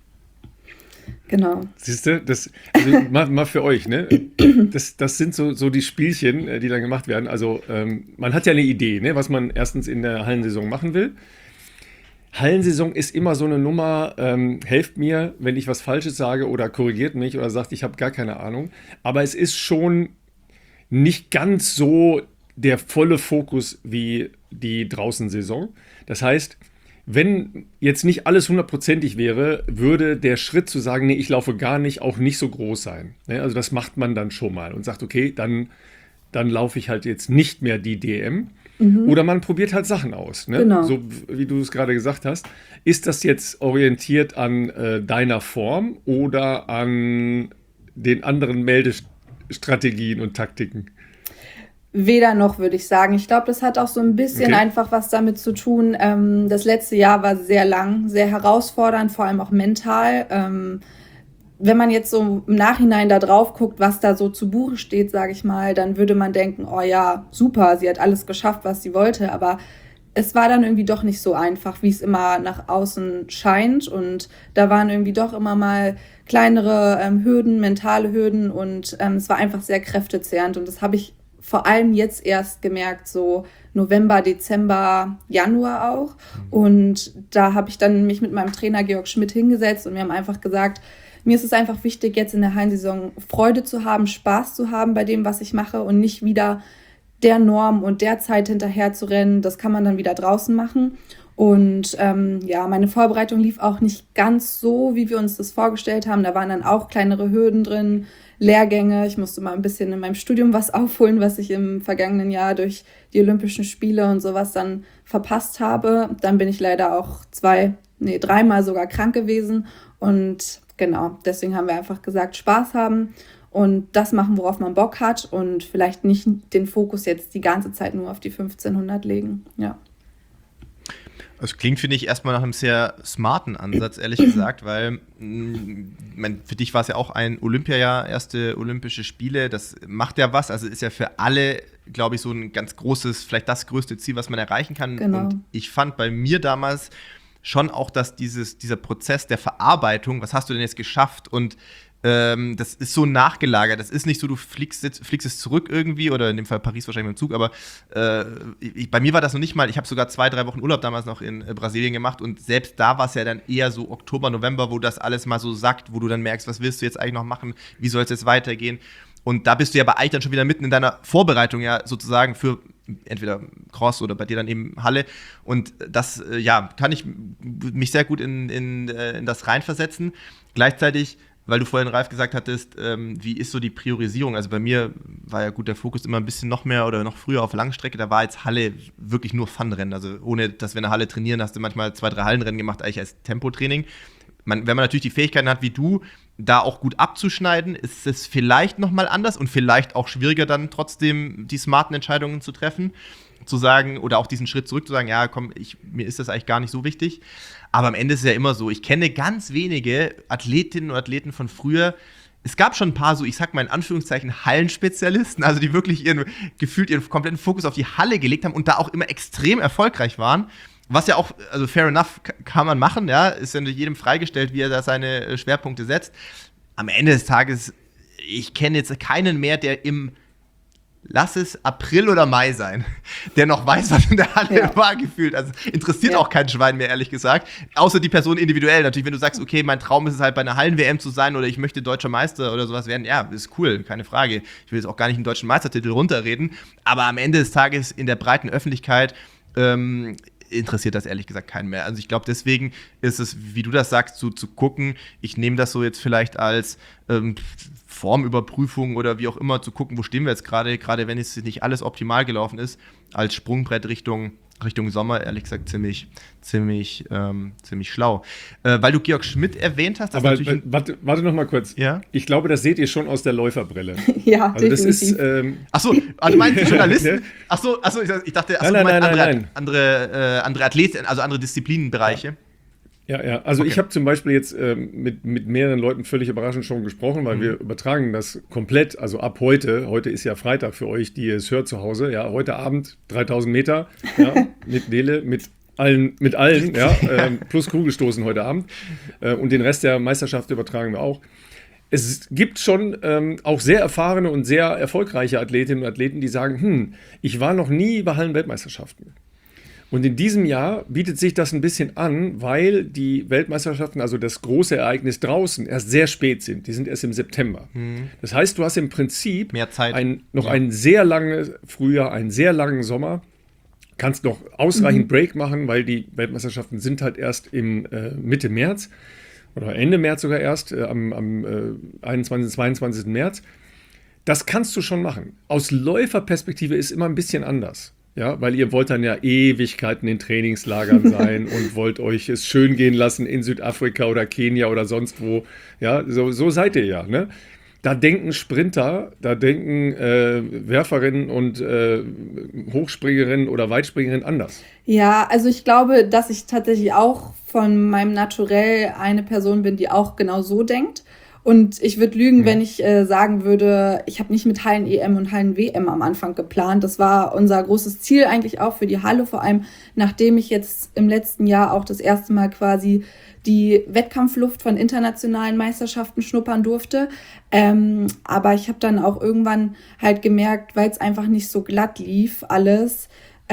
Genau. Siehst du, also mal für euch, ne? Das sind so die Spielchen, die dann gemacht werden. Also man hat ja eine Idee, ne, was man erstens in der Hallensaison machen will. Hallensaison ist immer so eine Nummer, helft mir, wenn ich was Falsches sage oder korrigiert mich oder sagt, ich habe gar keine Ahnung. Aber es ist schon nicht ganz so der volle Fokus wie die Draußensaison. Das heißt, wenn jetzt nicht alles hundertprozentig wäre, würde der Schritt zu sagen, nee, ich laufe gar nicht, auch nicht so groß sein. Ne? Also das macht man dann schon mal und sagt, okay, dann laufe ich halt jetzt nicht mehr die DM. Oder man probiert halt Sachen aus. Ne? Genau. So wie du es gerade gesagt hast. Ist das jetzt orientiert an deiner Form oder an den anderen Meldestrategien und Taktiken? Weder noch, würde ich sagen. Ich glaube, das hat auch so ein bisschen Okay. einfach was damit zu tun. Das letzte Jahr war sehr lang, sehr herausfordernd, vor allem auch mental. Wenn man jetzt so im Nachhinein da drauf guckt, was da so zu Buche steht, sage ich mal, dann würde man denken, oh ja, super, sie hat alles geschafft, was sie wollte. Aber es war dann irgendwie doch nicht so einfach, wie es immer nach außen scheint. Und da waren irgendwie doch immer mal kleinere Hürden, mentale Hürden. Und es war einfach sehr kräftezehrend. Und das habe ich vor allem jetzt erst gemerkt, so November, Dezember, Januar auch. Und da habe ich dann mich mit meinem Trainer Georg Schmidt hingesetzt und wir haben einfach gesagt, mir ist es einfach wichtig, jetzt in der Hallensaison Freude zu haben, Spaß zu haben bei dem, was ich mache und nicht wieder der Norm und der Zeit hinterher zu rennen. Das kann man dann wieder draußen machen. Und ja, meine Vorbereitung lief auch nicht ganz so, wie wir uns das vorgestellt haben. Da waren dann auch kleinere Hürden drin, Lehrgänge. Ich musste mal ein bisschen in meinem Studium was aufholen, was ich im vergangenen Jahr durch die Olympischen Spiele und sowas dann verpasst habe. Dann bin ich leider auch 3-mal sogar krank gewesen. Und genau, deswegen haben wir einfach gesagt, Spaß haben und das machen, worauf man Bock hat und vielleicht nicht den Fokus jetzt die ganze Zeit nur auf die 1500 legen. Ja. Das klingt, finde ich, erstmal nach einem sehr smarten Ansatz, ehrlich gesagt, weil für dich war es ja auch ein Olympiajahr, erste Olympische Spiele, das macht ja was, also ist ja für alle, glaube ich, so ein ganz großes, vielleicht das größte Ziel, was man erreichen kann. Genau. Und ich fand bei mir damals schon auch, dass dieser Prozess der Verarbeitung, was hast du denn jetzt geschafft und das ist so nachgelagert. Das ist nicht so, du fliegst es zurück irgendwie oder in dem Fall Paris wahrscheinlich mit dem Zug, aber bei mir war das noch nicht mal, ich habe sogar 2-3 Wochen Urlaub damals noch in Brasilien gemacht und selbst da war es ja dann eher so Oktober, November, wo das alles mal so sackt, wo du dann merkst, was willst du jetzt eigentlich noch machen, wie soll es jetzt weitergehen und da bist du ja bei euch dann schon wieder mitten in deiner Vorbereitung ja sozusagen für entweder Cross oder bei dir dann eben Halle und das, ja, kann ich mich sehr gut in das reinversetzen. Gleichzeitig, weil du vorhin, Ralf, gesagt hattest, wie ist so die Priorisierung? Also bei mir war ja gut der Fokus immer ein bisschen noch mehr oder noch früher auf Langstrecke. Da war jetzt Halle wirklich nur Fun-Rennen. Also ohne, dass wir in der Halle trainieren, hast du manchmal 2-3 Hallenrennen gemacht, eigentlich als Tempotraining. Wenn man natürlich die Fähigkeiten hat wie du, da auch gut abzuschneiden, ist es vielleicht nochmal anders und vielleicht auch schwieriger dann trotzdem die smarten Entscheidungen zu treffen, zu sagen oder auch diesen Schritt zurück zu sagen, ja komm, mir ist das eigentlich gar nicht so wichtig. Aber am Ende ist es ja immer so, ich kenne ganz wenige Athletinnen und Athleten von früher. Es gab schon ein paar so, ich sag mal in Anführungszeichen, Hallenspezialisten, also die wirklich gefühlt ihren kompletten Fokus auf die Halle gelegt haben und da auch immer extrem erfolgreich waren. Was ja auch, also fair enough, kann man machen, ja, ist ja jedem freigestellt, wie er da seine Schwerpunkte setzt. Am Ende des Tages, ich kenne jetzt keinen mehr, der lass es April oder Mai sein, der noch weiß, was in der Halle war, gefühlt. Also interessiert auch kein Schwein mehr, ehrlich gesagt. Außer die Person individuell. Natürlich, wenn du sagst, okay, mein Traum ist es halt bei einer Hallen-WM zu sein oder ich möchte deutscher Meister oder sowas werden, ja, ist cool, keine Frage. Ich will jetzt auch gar nicht einen deutschen Meistertitel runterreden, aber am Ende des Tages in der breiten Öffentlichkeit interessiert das ehrlich gesagt keinen mehr. Also ich glaube, deswegen ist es, wie du das sagst, zu gucken, ich nehme das so jetzt vielleicht als Formüberprüfung oder wie auch immer, zu gucken, wo stehen wir jetzt gerade wenn es nicht alles optimal gelaufen ist, als Sprungbrett Richtung Sommer, ehrlich gesagt, ziemlich schlau. Weil du Georg Schmidt erwähnt hast. Aber warte noch mal kurz. Ja? Ich glaube, das seht ihr schon aus der Läuferbrille. Ja, also das definitiv. ist. Achso, du meinst die Journalisten? Achso, ich dachte, du meinst andere Athleten, also andere Disziplinenbereiche. Ja, also okay. Ich habe zum Beispiel jetzt mit mehreren Leuten völlig überraschend schon gesprochen, weil wir übertragen das komplett, also ab heute ist ja Freitag für euch, die es hört zu Hause, ja, heute Abend 3000 Meter, ja, mit Nele, mit allen, ja, plus Kugelstoßen heute Abend und den Rest der Meisterschaft übertragen wir auch. Es gibt schon auch sehr erfahrene und sehr erfolgreiche Athletinnen und Athleten, die sagen, ich war noch nie bei Hallenweltmeisterschaften. Und in diesem Jahr bietet sich das ein bisschen an, weil die Weltmeisterschaften, also das große Ereignis draußen, erst sehr spät sind. Die sind erst im September. Das heißt, du hast im Prinzip mehr Zeit. Ein sehr langes Frühjahr, einen sehr langen Sommer. Kannst noch ausreichend Break machen, weil die Weltmeisterschaften sind halt erst im Mitte März oder Ende März sogar erst, am 21., 22. März. Das kannst du schon machen. Aus Läuferperspektive ist immer ein bisschen anders. Ja, weil ihr wollt dann ja Ewigkeiten in Trainingslagern sein und wollt euch es schön gehen lassen in Südafrika oder Kenia oder sonst wo. Ja, so seid ihr ja, ne? Da denken Sprinter, da denken Werferinnen und Hochspringerinnen oder Weitspringerinnen anders. Ja, also ich glaube, dass ich tatsächlich auch von meinem Naturell eine Person bin, die auch genau so denkt. Und ich würde lügen, wenn ich sagen würde, ich habe nicht mit Hallen-EM und Hallen-WM am Anfang geplant. Das war unser großes Ziel eigentlich auch für die Halle, vor allem nachdem ich jetzt im letzten Jahr auch das erste Mal quasi die Wettkampfluft von internationalen Meisterschaften schnuppern durfte. Aber ich habe dann auch irgendwann halt gemerkt, weil es einfach nicht so glatt lief alles,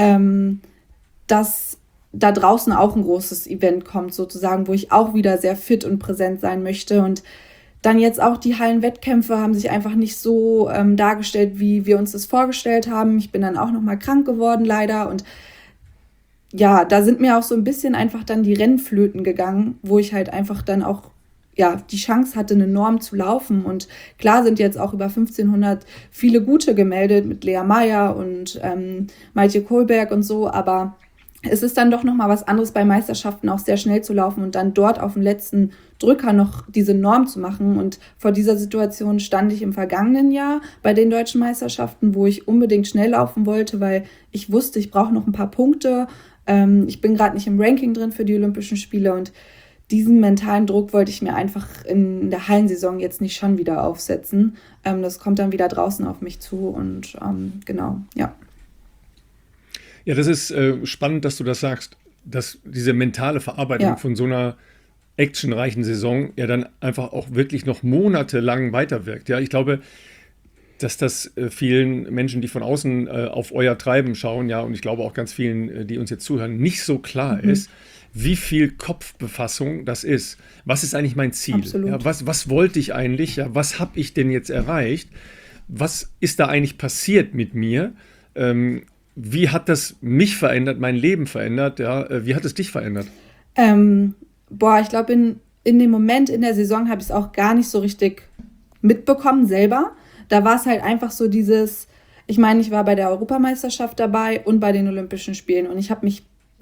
dass da draußen auch ein großes Event kommt sozusagen, wo ich auch wieder sehr fit und präsent sein möchte. Und dann jetzt auch die Hallenwettkämpfe haben sich einfach nicht so dargestellt, wie wir uns das vorgestellt haben. Ich bin dann auch nochmal krank geworden, leider. Und ja, da sind mir auch so ein bisschen einfach dann die Rennflöten gegangen, wo ich halt einfach dann auch die Chance hatte, eine Norm zu laufen. Und klar sind jetzt auch über 1500 viele gute gemeldet mit Lea Meyer und Maite Kohlberg und so, aber es ist dann doch nochmal was anderes bei Meisterschaften auch sehr schnell zu laufen und dann dort auf dem letzten Drücker noch diese Norm zu machen. Und vor dieser Situation stand ich im vergangenen Jahr bei den deutschen Meisterschaften, wo ich unbedingt schnell laufen wollte, weil ich wusste, ich brauche noch ein paar Punkte. Ich bin gerade nicht im Ranking drin für die Olympischen Spiele und diesen mentalen Druck wollte ich mir einfach in der Hallensaison jetzt nicht schon wieder aufsetzen. Das kommt dann wieder draußen auf mich zu und genau, ja. Ja, das ist spannend, dass du das sagst, dass diese mentale Verarbeitung von so einer actionreichen Saison ja dann einfach auch wirklich noch monatelang weiterwirkt. Ja, ich glaube, dass das vielen Menschen, die von außen auf euer Treiben schauen, ja, und ich glaube auch ganz vielen, die uns jetzt zuhören, nicht so klar ist, wie viel Kopfbefassung das ist. Was ist eigentlich mein Ziel? Ja, was wollte ich eigentlich? Ja, was habe ich denn jetzt erreicht? Was ist da eigentlich passiert mit mir? Wie hat das mich verändert, mein Leben verändert? Ja, wie hat es dich verändert? Ich glaube, in dem Moment in der Saison habe ich es auch gar nicht so richtig mitbekommen selber. Da war es halt einfach so ich war bei der Europameisterschaft dabei und bei den Olympischen Spielen und ich habe mich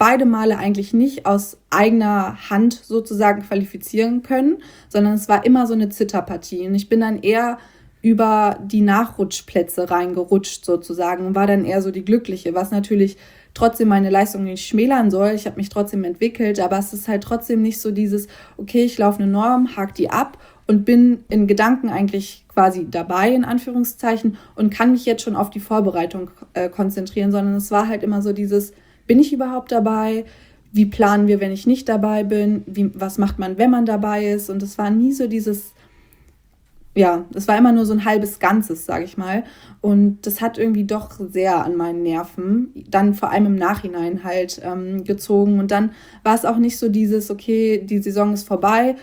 beide Male eigentlich nicht aus eigener Hand sozusagen qualifizieren können, sondern es war immer so eine Zitterpartie. Und ich bin dann eher über die Nachrutschplätze reingerutscht sozusagen und war dann eher so die Glückliche, was natürlich trotzdem meine Leistung nicht schmälern soll. Ich habe mich trotzdem entwickelt, aber es ist halt trotzdem nicht so dieses, okay, ich laufe eine Norm, hake die ab und bin in Gedanken eigentlich quasi dabei, in Anführungszeichen, und kann mich jetzt schon auf die Vorbereitung konzentrieren, sondern es war halt immer so dieses, bin ich überhaupt dabei? Wie planen wir, wenn ich nicht dabei bin? Was macht man, wenn man dabei ist? Und es war nie so dieses, ja, es war immer nur so ein halbes Ganzes, sage ich mal. Und das hat irgendwie doch sehr an meinen Nerven, dann vor allem im Nachhinein halt gezogen. Und dann war es auch nicht so dieses, okay, die Saison ist vorbei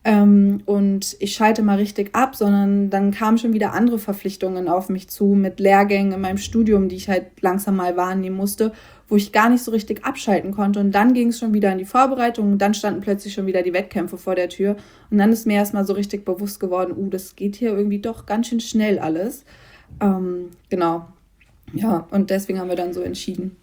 und ich schalte mal richtig ab, sondern dann kamen schon wieder andere Verpflichtungen auf mich zu mit Lehrgängen in meinem Studium, die ich halt langsam mal wahrnehmen musste, wo ich gar nicht so richtig abschalten konnte. Und dann ging es schon wieder in die Vorbereitung und dann standen plötzlich schon wieder die Wettkämpfe vor der Tür. Und dann ist mir erstmal so richtig bewusst geworden, das geht hier irgendwie doch ganz schön schnell alles. Genau. Ja, und deswegen haben wir dann so entschieden.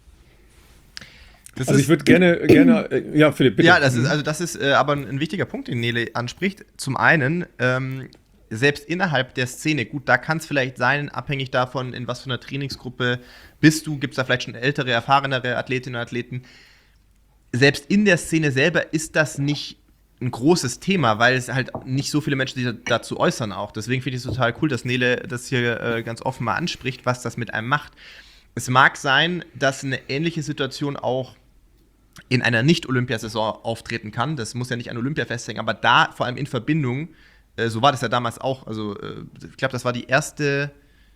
Also ich würde gerne, ja, Philipp, bitte. Ja, das ist aber ein wichtiger Punkt, den Nele anspricht. Zum einen, selbst innerhalb der Szene, gut, da kann es vielleicht sein, abhängig davon, in was für einer Trainingsgruppe bist du, gibt es da vielleicht schon ältere, erfahrenere Athletinnen und Athleten. Selbst in der Szene selber ist das nicht ein großes Thema, weil es halt nicht so viele Menschen sich dazu äußern auch. Deswegen finde ich es total cool, dass Nele das hier ganz offen mal anspricht, was das mit einem macht. Es mag sein, dass eine ähnliche Situation auch in einer Nicht-Olympiasaison auftreten kann. Das muss ja nicht an Olympia festhängen, aber da vor allem in Verbindung, so war das ja damals auch, also ich glaube, das war die erste,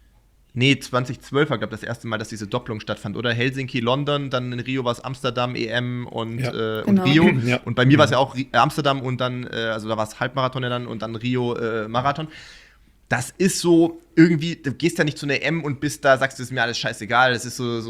2012 war, glaube ich, das erste Mal, dass diese Doppelung stattfand, oder? Helsinki, London, dann in Rio war es Amsterdam, EM und Rio. Ja. Und bei mir war es ja auch Amsterdam und dann, also da war es Halbmarathon ja dann und dann Rio Marathon. Das ist so, irgendwie, du gehst ja nicht zu einer EM und bist da, sagst du, ist mir alles scheißegal, das ist so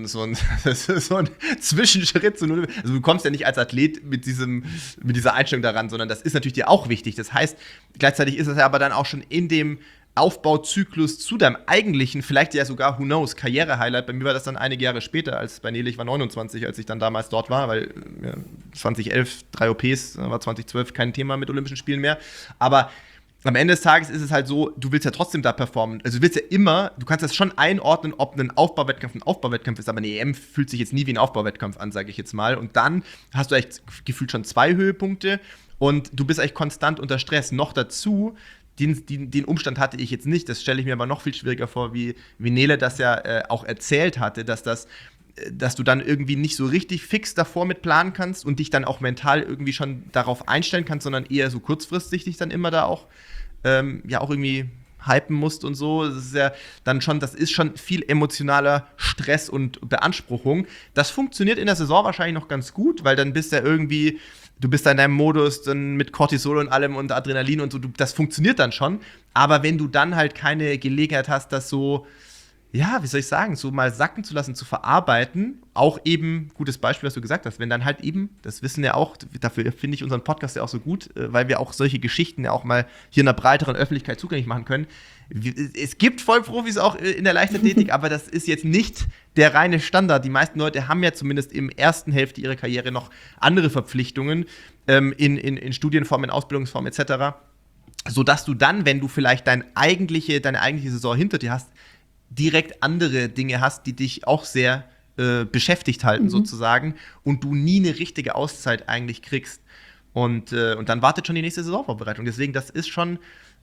ein Zwischenschritt. Also du kommst ja nicht als Athlet mit dieser Einstellung daran, sondern das ist natürlich dir auch wichtig. Das heißt, gleichzeitig ist es ja aber dann auch schon in dem Aufbauzyklus zu deinem eigentlichen, vielleicht ja sogar, who knows, Karriere-Highlight. Bei mir war das dann einige Jahre später, als bei Nele, ich war 29, als ich dann damals dort war, weil 2011 3 OPs, war 2012 kein Thema mit Olympischen Spielen mehr. Aber am Ende des Tages ist es halt so, du willst ja trotzdem da performen. Also du willst ja immer, du kannst das schon einordnen, ob ein Aufbauwettkampf ist, aber eine EM fühlt sich jetzt nie wie ein Aufbauwettkampf an, sage ich jetzt mal. Und dann hast du echt gefühlt schon 2 Höhepunkte und du bist echt konstant unter Stress. Noch dazu, den Umstand hatte ich jetzt nicht, das stelle ich mir aber noch viel schwieriger vor, wie Nele das ja auch erzählt hatte, dass du dann irgendwie nicht so richtig fix davor mit planen kannst und dich dann auch mental irgendwie schon darauf einstellen kannst, sondern eher so kurzfristig dich dann immer da auch auch irgendwie hypen musst und so. Das ist ja dann schon, das ist schon viel emotionaler Stress und Beanspruchung. Das funktioniert in der Saison wahrscheinlich noch ganz gut, weil dann bist du bist da in deinem Modus dann mit Cortisol und allem und Adrenalin und so, das funktioniert dann schon. Aber wenn du dann halt keine Gelegenheit hast, das so, ja, wie soll ich sagen, so mal sacken zu lassen, zu verarbeiten, auch eben, gutes Beispiel, was du gesagt hast, wenn dann halt eben, das wissen ja auch, dafür finde ich unseren Podcast ja auch so gut, weil wir auch solche Geschichten ja auch mal hier in einer breiteren Öffentlichkeit zugänglich machen können. Es gibt Vollprofis auch in der Leichtathletik, aber das ist jetzt nicht der reine Standard. Die meisten Leute haben ja zumindest im ersten Hälfte ihrer Karriere noch andere Verpflichtungen in Studienform, in Ausbildungsform etc., sodass du dann, wenn du vielleicht deine eigentliche Saison hinter dir hast, direkt andere Dinge hast, die dich auch sehr beschäftigt halten sozusagen und du nie eine richtige Auszeit eigentlich kriegst. Und dann wartet schon die nächste Saisonvorbereitung. Deswegen, das ist schon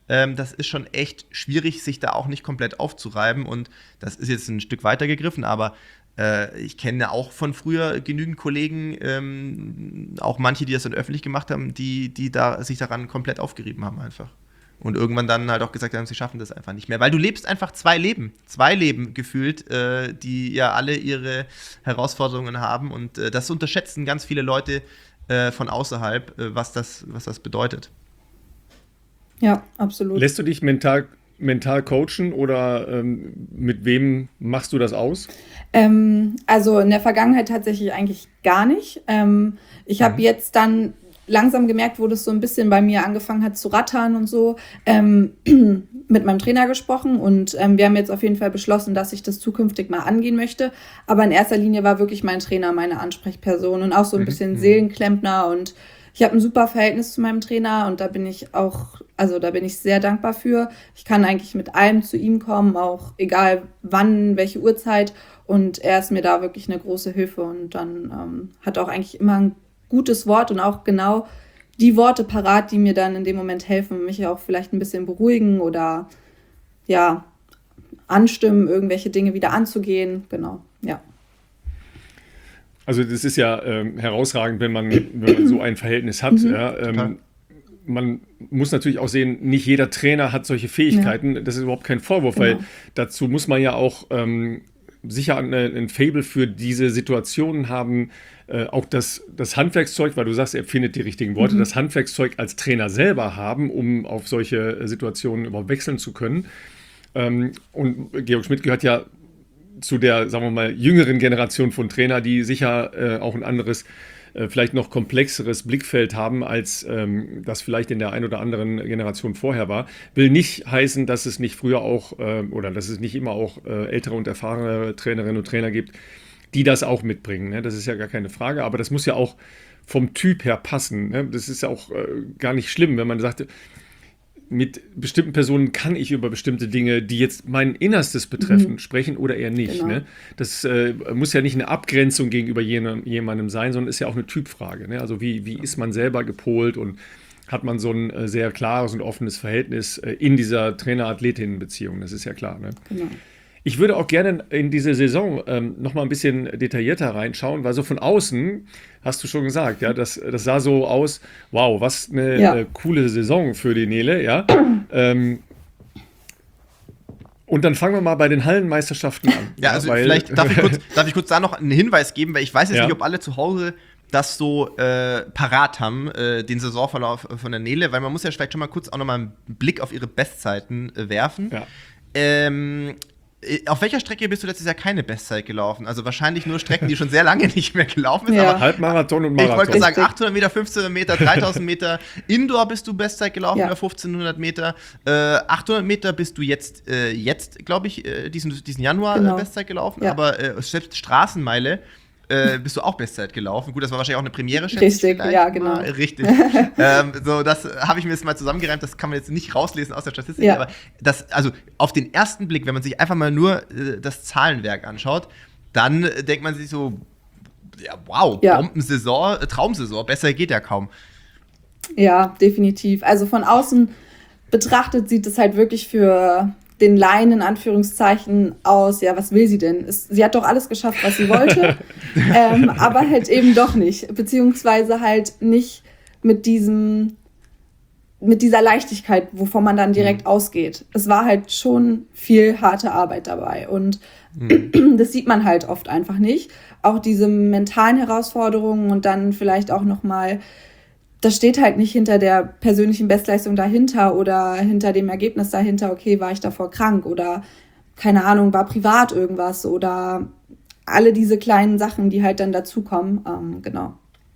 echt schwierig, sich da auch nicht komplett aufzureiben. Und das ist jetzt ein Stück weiter gegriffen, aber ich kenne auch von früher genügend Kollegen, auch manche, die das dann öffentlich gemacht haben, die da sich daran komplett aufgerieben haben einfach. Und irgendwann dann halt auch gesagt haben, sie schaffen das einfach nicht mehr. Weil du lebst einfach 2 Leben gefühlt, die ja alle ihre Herausforderungen haben. Und das unterschätzen ganz viele Leute von außerhalb, was das bedeutet. Ja, absolut. Lässt du dich mental coachen oder mit wem machst du das aus? Also in der Vergangenheit tatsächlich eigentlich gar nicht. Ich habe jetzt dann langsam gemerkt, wo das so ein bisschen bei mir angefangen hat zu rattern und so, mit meinem Trainer gesprochen und wir haben jetzt auf jeden Fall beschlossen, dass ich das zukünftig mal angehen möchte. Aber in erster Linie war wirklich mein Trainer meine Ansprechperson und auch so ein bisschen Seelenklempner und ich habe ein super Verhältnis zu meinem Trainer und da bin ich sehr dankbar für. Ich kann eigentlich mit allem zu ihm kommen, auch egal wann, welche Uhrzeit und er ist mir da wirklich eine große Hilfe und dann hat auch eigentlich immer ein gutes Wort und auch genau die Worte parat, die mir dann in dem Moment helfen, mich auch vielleicht ein bisschen beruhigen oder ja, anstimmen, irgendwelche Dinge wieder anzugehen. Genau, ja. Also das ist ja herausragend, wenn man so ein Verhältnis hat. Ja, man muss natürlich auch sehen, nicht jeder Trainer hat solche Fähigkeiten. Ja. Das ist überhaupt kein Vorwurf, weil dazu muss man ja auch sicher ein Faible für diese Situationen haben, auch das Handwerkszeug, weil du sagst, er findet die richtigen Worte, das Handwerkszeug als Trainer selber haben, um auf solche Situationen überhaupt wechseln zu können. Und Georg Schmidt gehört ja zu der, sagen wir mal, jüngeren Generation von Trainer, die sicher auch ein anderes, vielleicht noch komplexeres Blickfeld haben, als das vielleicht in der ein oder anderen Generation vorher war. Will nicht heißen, dass es nicht früher auch oder dass es nicht immer auch ältere und erfahrene Trainerinnen und Trainer gibt, die das auch mitbringen. Ne? Das ist ja gar keine Frage, aber das muss ja auch vom Typ her passen. Ne? Das ist ja auch gar nicht schlimm, wenn man sagt, mit bestimmten Personen kann ich über bestimmte Dinge, die jetzt mein Innerstes betreffen, sprechen oder eher nicht. Genau. Ne? Das muss ja nicht eine Abgrenzung gegenüber jemandem sein, sondern ist ja auch eine Typfrage. Ne? Also wie ist man selber gepolt und hat man so ein sehr klares und offenes Verhältnis in dieser Trainer-Athletinnen-Beziehung. Das ist ja klar. Ne? Genau. Ich würde auch gerne in diese Saison noch mal ein bisschen detaillierter reinschauen, weil so von außen, hast du schon gesagt, ja, das sah so aus, wow, was eine coole Saison für die Nele, ja. Und dann fangen wir mal bei den Hallenmeisterschaften an. Ja, also vielleicht darf ich kurz da noch einen Hinweis geben, weil ich weiß jetzt nicht, ob alle zu Hause das so parat haben, den Saisonverlauf von der Nele, weil man muss ja vielleicht schon mal kurz auch noch mal einen Blick auf ihre Bestzeiten werfen. Ja. Auf welcher Strecke bist du letztes Jahr keine Bestzeit gelaufen? Also wahrscheinlich nur Strecken, die schon sehr lange nicht mehr gelaufen sind. Ja. Aber Halbmarathon und Marathon. Ich wollte sagen, 800 Meter, 1500 Meter, 3000 Meter. Indoor bist du Bestzeit gelaufen, über 1500 Meter. 800 Meter bist du jetzt glaube ich, diesen Januar Bestzeit gelaufen. Ja. Aber selbst Straßenmeile bist du auch Bestzeit gelaufen. Gut, das war wahrscheinlich auch eine Premiere, schätze ich. Richtig, ja, genau. Richtig. So, das habe ich mir jetzt mal zusammengereimt, das kann man jetzt nicht rauslesen aus der Statistik, aber also auf den ersten Blick, wenn man sich einfach mal nur das Zahlenwerk anschaut, dann denkt man sich so, ja, wow, Bombensaison, Traumsaison, besser geht ja kaum. Ja, definitiv. Also von außen betrachtet sieht es halt wirklich für den Laien in Anführungszeichen aus, ja, was will sie denn? Sie hat doch alles geschafft, was sie wollte, aber halt eben doch nicht, beziehungsweise halt nicht mit dieser Leichtigkeit, wovon man dann direkt ausgeht. Es war halt schon viel harte Arbeit dabei und das sieht man halt oft einfach nicht. Auch diese mentalen Herausforderungen und dann vielleicht auch nochmal, das steht halt nicht hinter der persönlichen Bestleistung dahinter oder hinter dem Ergebnis dahinter, okay, war ich davor krank oder, keine Ahnung, war privat irgendwas oder alle diese kleinen Sachen, die halt dann dazukommen, genau.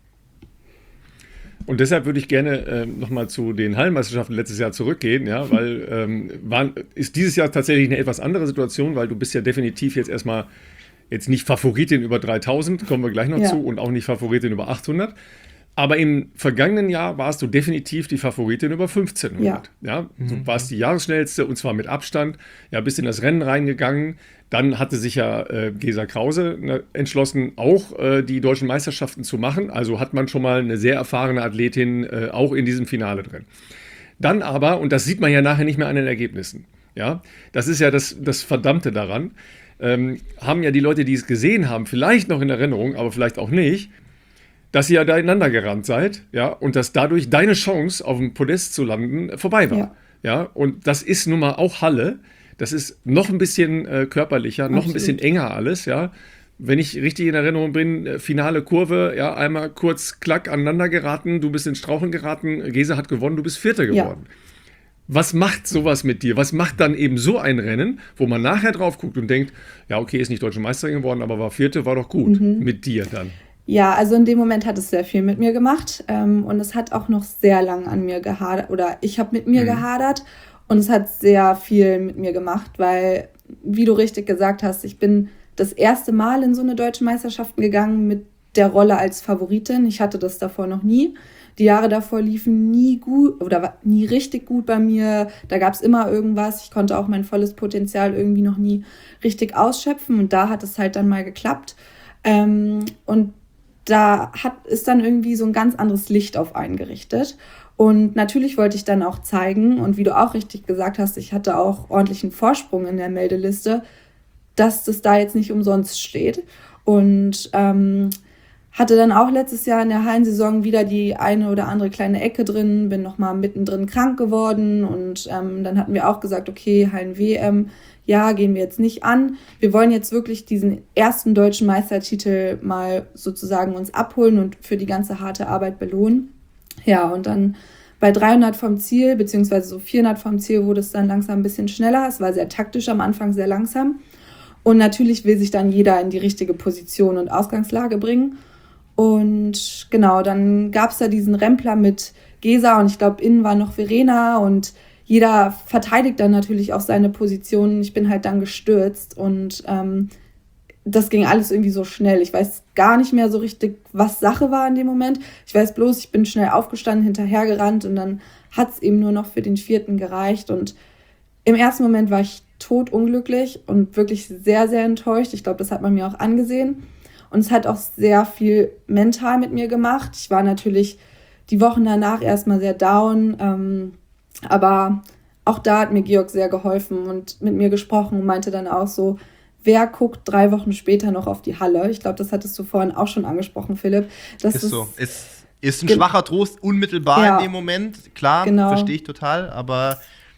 Und deshalb würde ich gerne nochmal zu den Hallenmeisterschaften letztes Jahr zurückgehen, ja, weil ist dieses Jahr tatsächlich eine etwas andere Situation, weil du bist ja definitiv jetzt erstmal nicht Favoritin über 3000, kommen wir gleich noch zu, und auch nicht Favoritin über 800. Aber im vergangenen Jahr warst du definitiv die Favoritin über 1500. Ja. Du warst die Jahresschnellste und zwar mit Abstand. Ja, bist in das Rennen reingegangen. Dann hatte sich ja Gesa Krause entschlossen, auch die deutschen Meisterschaften zu machen. Also hat man schon mal eine sehr erfahrene Athletin auch in diesem Finale drin. Dann aber, und das sieht man ja nachher nicht mehr an den Ergebnissen, ja, das ist ja das Verdammte daran, haben ja die Leute, die es gesehen haben, vielleicht noch in Erinnerung, aber vielleicht auch nicht, dass ihr da ineinander gerannt seid, ja, und dass dadurch deine Chance, auf dem Podest zu landen, vorbei war. Ja, und das ist nun mal auch Halle. Das ist noch ein bisschen körperlicher, noch ein bisschen enger alles, ja. Wenn ich richtig in Erinnerung bin, finale Kurve, ja, einmal kurz klack aneinander geraten, du bist ins Straucheln geraten, Gesa hat gewonnen, du bist Vierter geworden. Was macht sowas mit dir? Was macht dann eben so ein Rennen, wo man nachher drauf guckt und denkt, ja, okay, ist nicht Deutsche Meisterin geworden, aber war Vierte, war doch gut mit dir dann? Ja, also in dem Moment hat es sehr viel mit mir gemacht und es hat auch noch sehr lang an mir gehadert oder ich habe mit mir Mhm. gehadert und es hat sehr viel mit mir gemacht, weil, wie du richtig gesagt hast, ich bin das erste Mal in so eine deutsche Meisterschaften gegangen mit der Rolle als Favoritin. Ich hatte das davor noch nie. Die Jahre davor liefen nie gut oder nie richtig gut bei mir. Da gab es immer irgendwas. Ich konnte auch mein volles Potenzial irgendwie noch nie richtig ausschöpfen und da hat es halt dann mal geklappt. Und ist dann irgendwie so ein ganz anderes Licht auf einen gerichtet. Und natürlich wollte ich dann auch zeigen, und wie du auch richtig gesagt hast, ich hatte auch ordentlichen Vorsprung in der Meldeliste, dass das da jetzt nicht umsonst steht. Und hatte dann auch letztes Jahr in der Hallensaison wieder die eine oder andere kleine Ecke drin, bin nochmal mittendrin krank geworden und dann hatten wir auch gesagt, okay, Hallen-WM, ja, gehen wir jetzt nicht an. Wir wollen jetzt wirklich diesen ersten deutschen Meistertitel mal sozusagen uns abholen und für die ganze harte Arbeit belohnen. Ja, und dann bei 300 vom Ziel, beziehungsweise so 400 vom Ziel, wurde es dann langsam ein bisschen schneller. Es war sehr taktisch am Anfang, sehr langsam. Und natürlich will sich dann jeder in die richtige Position und Ausgangslage bringen. Und genau, dann gab es da diesen Rempler mit Gesa und ich glaube, innen war noch Verena und jeder verteidigt dann natürlich auch seine Position. Ich bin halt dann gestürzt und das ging alles irgendwie so schnell. Ich weiß gar nicht mehr so richtig, was Sache war in dem Moment. Ich weiß bloß, ich bin schnell aufgestanden, hinterhergerannt und dann hat es eben nur noch für den 4. gereicht. Und im ersten Moment war ich totunglücklich und wirklich sehr, sehr enttäuscht. Ich glaube, das hat man mir auch angesehen. Und es hat auch sehr viel mental mit mir gemacht. Ich war natürlich die Wochen danach erstmal sehr down. Aber auch da hat mir Georg sehr geholfen und mit mir gesprochen und meinte dann auch so, wer guckt 3 Wochen später noch auf die Halle? Ich glaube, das hattest du vorhin auch schon angesprochen, Philipp. Das Ist so. Ist ein schwacher Trost unmittelbar Ja, in dem Moment. Klar, genau. verstehe ich total, aber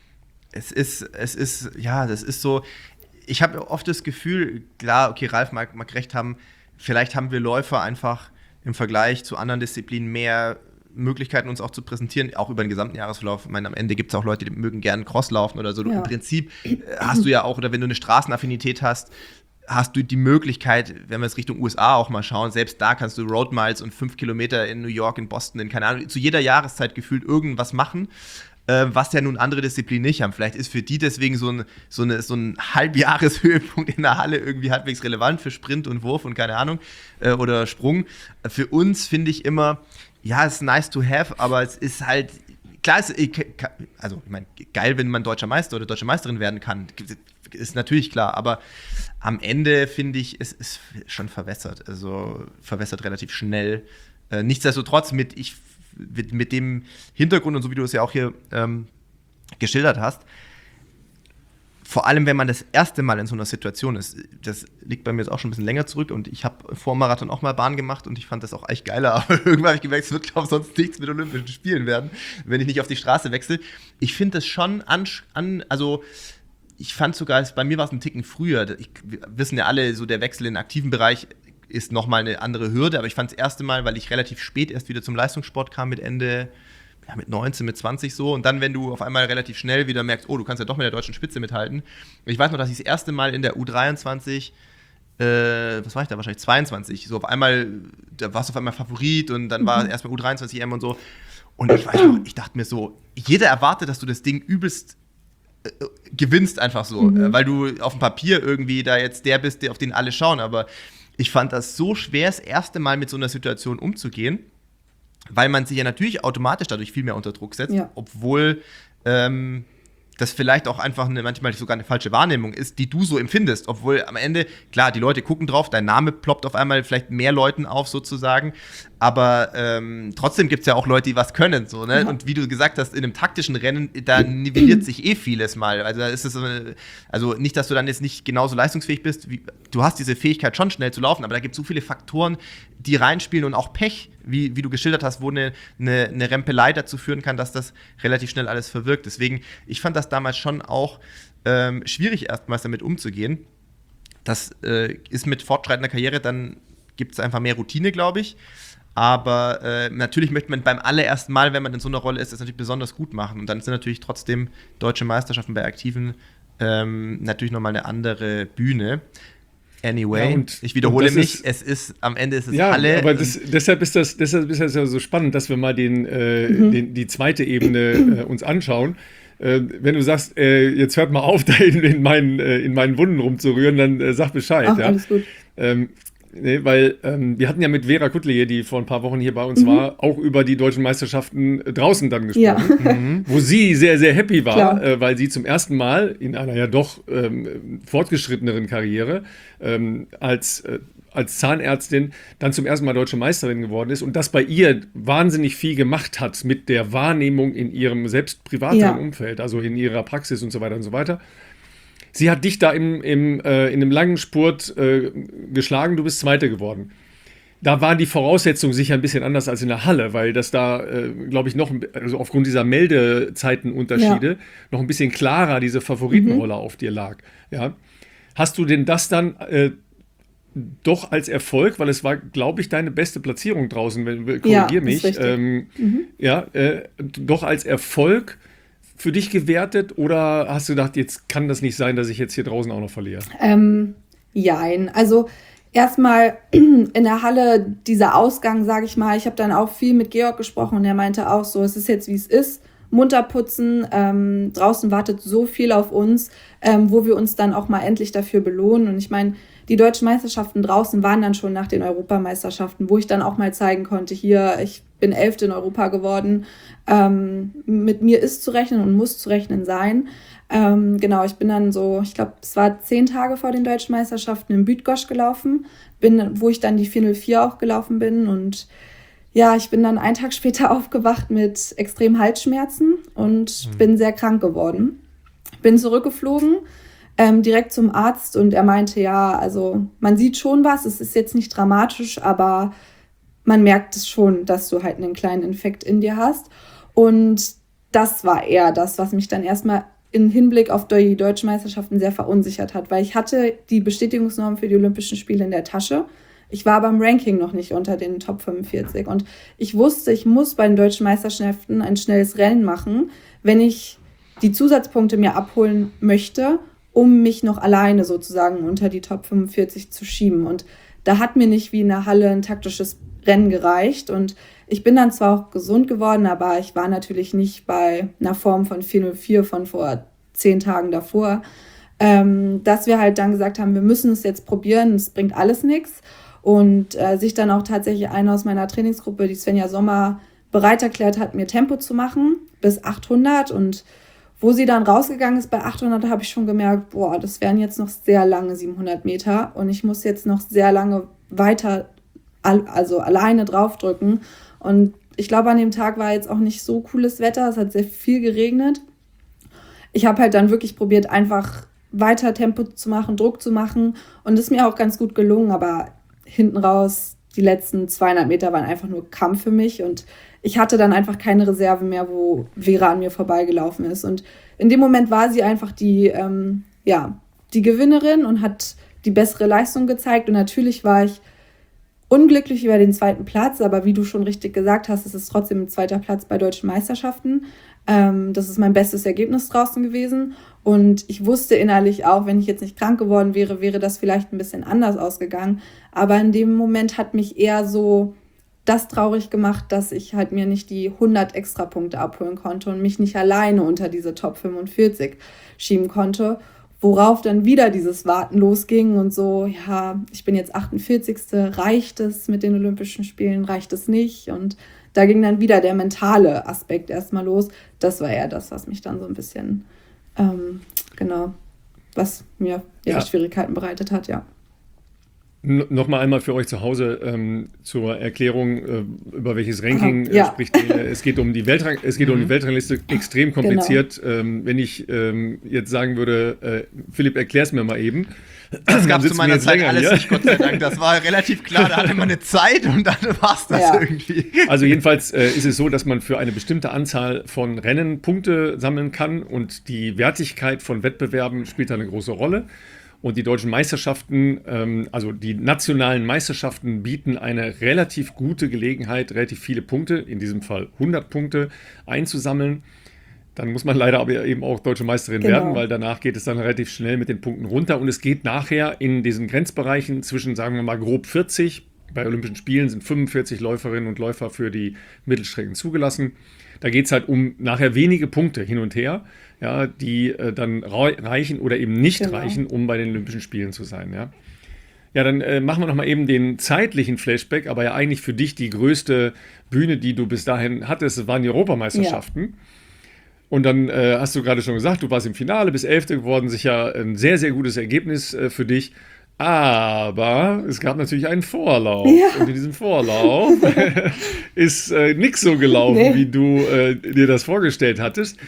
ja, das ist so. Ich habe oft das Gefühl, klar, okay, Ralf mag recht haben, vielleicht haben wir Läufer einfach im Vergleich zu anderen Disziplinen mehr Möglichkeiten, uns auch zu präsentieren, auch über den gesamten Jahresverlauf. Ich meine, am Ende gibt es auch Leute, die mögen gerne Cross laufen oder so. Ja. Im Prinzip hast du ja auch, oder wenn du eine Straßenaffinität hast, hast du die Möglichkeit, wenn wir jetzt Richtung USA auch mal schauen, selbst da kannst du Road Miles und 5 Kilometer in New York, in Boston, in keine Ahnung, zu jeder Jahreszeit gefühlt irgendwas machen, was ja nun andere Disziplinen nicht haben. Vielleicht ist für die deswegen so ein Halbjahreshöhepunkt in der Halle irgendwie halbwegs relevant für Sprint und Wurf und keine Ahnung, oder Sprung. Für uns finde ich immer, ja, es ist nice to have, aber es ist halt, klar, also ich meine, geil, wenn man deutscher Meister oder deutsche Meisterin werden kann, ist natürlich klar, aber am Ende finde ich, es ist schon verwässert, also verwässert relativ schnell. Nichtsdestotrotz mit dem Hintergrund und so wie du es ja auch hier geschildert hast, vor allem wenn man das erste Mal in so einer Situation ist, das liegt bei mir jetzt auch schon ein bisschen länger zurück und ich habe vor dem Marathon auch mal Bahn gemacht und ich fand das auch echt geiler, aber irgendwann habe ich gemerkt, es wird, glaube ich, sonst nichts mit Olympischen Spielen werden, wenn ich nicht auf die Straße wechsle. Ich finde das schon also ich fand sogar, bei mir war es einen Ticken früher, wir wissen ja alle, so der Wechsel in den aktiven Bereich ist nochmal eine andere Hürde, aber ich fand das erste Mal, weil ich relativ spät erst wieder zum Leistungssport kam mit 19, mit 20 so. Und dann, wenn du auf einmal relativ schnell wieder merkst, oh, du kannst ja doch mit der deutschen Spitze mithalten. Ich weiß noch, dass ich das erste Mal in der U23, was war ich da, wahrscheinlich 22, so auf einmal, da warst du auf einmal Favorit und dann war erstmal U23 EM und so. Und ich weiß noch, ich dachte mir so, jeder erwartet, dass du das Ding übelst gewinnst einfach so, weil du auf dem Papier irgendwie da jetzt der bist, auf den alle schauen. Aber ich fand das so schwer, das erste Mal mit so einer Situation umzugehen, weil man sich ja natürlich automatisch dadurch viel mehr unter Druck setzt, obwohl das vielleicht auch einfach manchmal sogar eine falsche Wahrnehmung ist, die du so empfindest, obwohl am Ende, klar, die Leute gucken drauf, dein Name ploppt auf einmal vielleicht mehr Leuten auf sozusagen, aber trotzdem gibt es ja auch Leute, die was können, so, ne? Und wie du gesagt hast, in einem taktischen Rennen, da nivelliert sich vieles mal, also da ist es, also nicht, dass du dann jetzt nicht genauso leistungsfähig bist, du hast diese Fähigkeit schon schnell zu laufen, aber da gibt es so viele Faktoren, die reinspielen und auch Pech, wie du geschildert hast, wo eine Rempelei dazu führen kann, dass das relativ schnell alles verwirkt. Deswegen, ich fand das damals schon auch schwierig, erstmals damit umzugehen. Das ist mit fortschreitender Karriere, dann gibt es einfach mehr Routine, glaube ich. Aber natürlich möchte man beim allerersten Mal, wenn man in so einer Rolle ist, das natürlich besonders gut machen. Und dann sind natürlich trotzdem deutsche Meisterschaften bei Aktiven natürlich nochmal eine andere Bühne. Anyway, Ja, und ich wiederhole das mich, ist, am Ende ist es ja, Halle. aber deshalb ist das ja so spannend, dass wir mal die zweite Ebene uns anschauen. Wenn du sagst, jetzt hört mal auf, da in meinen Wunden rumzurühren, dann sag Bescheid. Ach, Ja? alles gut. Nee, weil wir hatten ja mit Vera Kuttlier, die vor ein paar Wochen hier bei uns war, auch über die deutschen Meisterschaften draußen dann gesprochen, wo sie sehr, sehr happy war, weil sie zum ersten Mal in einer ja doch fortgeschritteneren Karriere als Zahnärztin dann zum ersten Mal deutsche Meisterin geworden ist und das bei ihr wahnsinnig viel gemacht hat mit der Wahrnehmung in ihrem selbst privateren Umfeld, also in ihrer Praxis und so weiter und so weiter. Sie hat dich da in einem langen Spurt geschlagen, du bist Zweite geworden. Da waren die Voraussetzungen sicher ein bisschen anders als in der Halle, weil das da, glaube ich, also aufgrund dieser Meldezeitenunterschiede noch ein bisschen klarer diese Favoritenrolle auf dir lag. Ja. Hast du denn das dann doch als Erfolg, weil es war, glaube ich, deine beste Platzierung draußen, korrigier mich, doch als Erfolg für dich gewertet oder hast du gedacht, jetzt kann das nicht sein, dass ich jetzt hier draußen auch noch verliere? Jein. Also erstmal in der Halle dieser Ausgang, sage ich mal, ich habe dann auch viel mit Georg gesprochen und er meinte auch so, es ist jetzt wie es ist, munter putzen, draußen wartet so viel auf uns, wo wir uns dann auch mal endlich dafür belohnen und ich meine, die deutschen Meisterschaften draußen waren dann schon nach den Europameisterschaften, wo ich dann auch mal zeigen konnte, hier, ich bin 11. in Europa geworden, mit mir ist zu rechnen und muss zu rechnen sein. Genau, ich bin dann so, ich glaube, es war 10 Tage vor den deutschen Meisterschaften in Bydgoszcz gelaufen, wo ich dann die 404 auch gelaufen bin und ja, ich bin dann einen Tag später aufgewacht mit extremen Halsschmerzen und bin sehr krank geworden. Bin zurückgeflogen, direkt zum Arzt und er meinte, ja, also man sieht schon was, es ist jetzt nicht dramatisch, aber man merkt es schon, dass du halt einen kleinen Infekt in dir hast. Und das war eher das, was mich dann erstmal im Hinblick auf die deutschen Meisterschaften sehr verunsichert hat, weil ich hatte die Bestätigungsnorm für die Olympischen Spiele in der Tasche. Ich war beim Ranking noch nicht unter den Top 45 und ich wusste, ich muss bei den deutschen Meisterschaften ein schnelles Rennen machen, wenn ich die Zusatzpunkte mir abholen möchte, um mich noch alleine sozusagen unter die Top 45 zu schieben. Und da hat mir nicht wie in der Halle ein taktisches Rennen gereicht und ich bin dann zwar auch gesund geworden, aber ich war natürlich nicht bei einer Form von 404 von vor 10 Tagen davor, dass wir halt dann gesagt haben, wir müssen es jetzt probieren, es bringt alles nichts und sich dann auch tatsächlich einer aus meiner Trainingsgruppe, die Svenja Sommer, bereit erklärt hat, mir Tempo zu machen bis 800 und wo sie dann rausgegangen ist bei 800, habe ich schon gemerkt, boah, das wären jetzt noch sehr lange 700 Meter und ich muss jetzt noch sehr lange weiter, also alleine draufdrücken. Und ich glaube, an dem Tag war jetzt auch nicht so cooles Wetter, es hat sehr viel geregnet. Ich habe halt dann wirklich probiert, einfach weiter Tempo zu machen, Druck zu machen und es ist mir auch ganz gut gelungen, aber hinten raus, die letzten 200 Meter waren einfach nur Kampf für mich und ich hatte dann einfach keine Reserve mehr, wo Vera an mir vorbeigelaufen ist. Und in dem Moment war sie einfach die Gewinnerin und hat die bessere Leistung gezeigt. Und natürlich war ich unglücklich über den 2. Platz, aber wie du schon richtig gesagt hast, es ist trotzdem ein 2. Platz bei deutschen Meisterschaften. Das ist mein bestes Ergebnis draußen gewesen. Und ich wusste innerlich auch, wenn ich jetzt nicht krank geworden wäre, wäre das vielleicht ein bisschen anders ausgegangen. Aber in dem Moment hat mich eher so das traurig gemacht, dass ich halt mir nicht die 100 Extrapunkte abholen konnte und mich nicht alleine unter diese Top 45 schieben konnte, worauf dann wieder dieses Warten losging und so, ja, ich bin jetzt 48. Reicht es mit den Olympischen Spielen, reicht es nicht? Und da ging dann wieder der mentale Aspekt erstmal los. Das war eher das, was mich dann so ein bisschen, was mir Schwierigkeiten bereitet hat, ja. Nochmal einmal für euch zu Hause zur Erklärung, über welches Ranking spricht. Es geht um die Weltrangliste, extrem kompliziert. Genau. Wenn ich jetzt sagen würde, Philipp, erklär's mir mal eben. Das gab es zu meiner Zeit alles nicht, Gott sei Dank. Das war relativ klar, da hatte man eine Zeit und dann war es das irgendwie. Also jedenfalls ist es so, dass man für eine bestimmte Anzahl von Rennen Punkte sammeln kann und die Wertigkeit von Wettbewerben spielt da eine große Rolle. Und die deutschen Meisterschaften, also die nationalen Meisterschaften, bieten eine relativ gute Gelegenheit, relativ viele Punkte, in diesem Fall 100 Punkte, einzusammeln. Dann muss man leider aber eben auch deutsche Meisterin Genau. werden, weil danach geht es dann relativ schnell mit den Punkten runter und es geht nachher in diesen Grenzbereichen zwischen, sagen wir mal, grob 40. Bei Olympischen Spielen sind 45 Läuferinnen und Läufer für die Mittelstrecken zugelassen. Da geht es halt um nachher wenige Punkte hin und her, ja, die dann reichen oder eben nicht Genau. reichen, um bei den Olympischen Spielen zu sein. Ja, ja dann machen wir nochmal eben den zeitlichen Flashback, aber ja eigentlich für dich die größte Bühne, die du bis dahin hattest, das waren die Europameisterschaften. Und dann hast du gerade schon gesagt, du warst im Finale, bist Elfte geworden, sicher ein sehr, sehr gutes Ergebnis für dich. Aber es gab natürlich einen Vorlauf. Ja. Und in diesem Vorlauf ist nichts so gelaufen, Nee. wie du dir das vorgestellt hattest.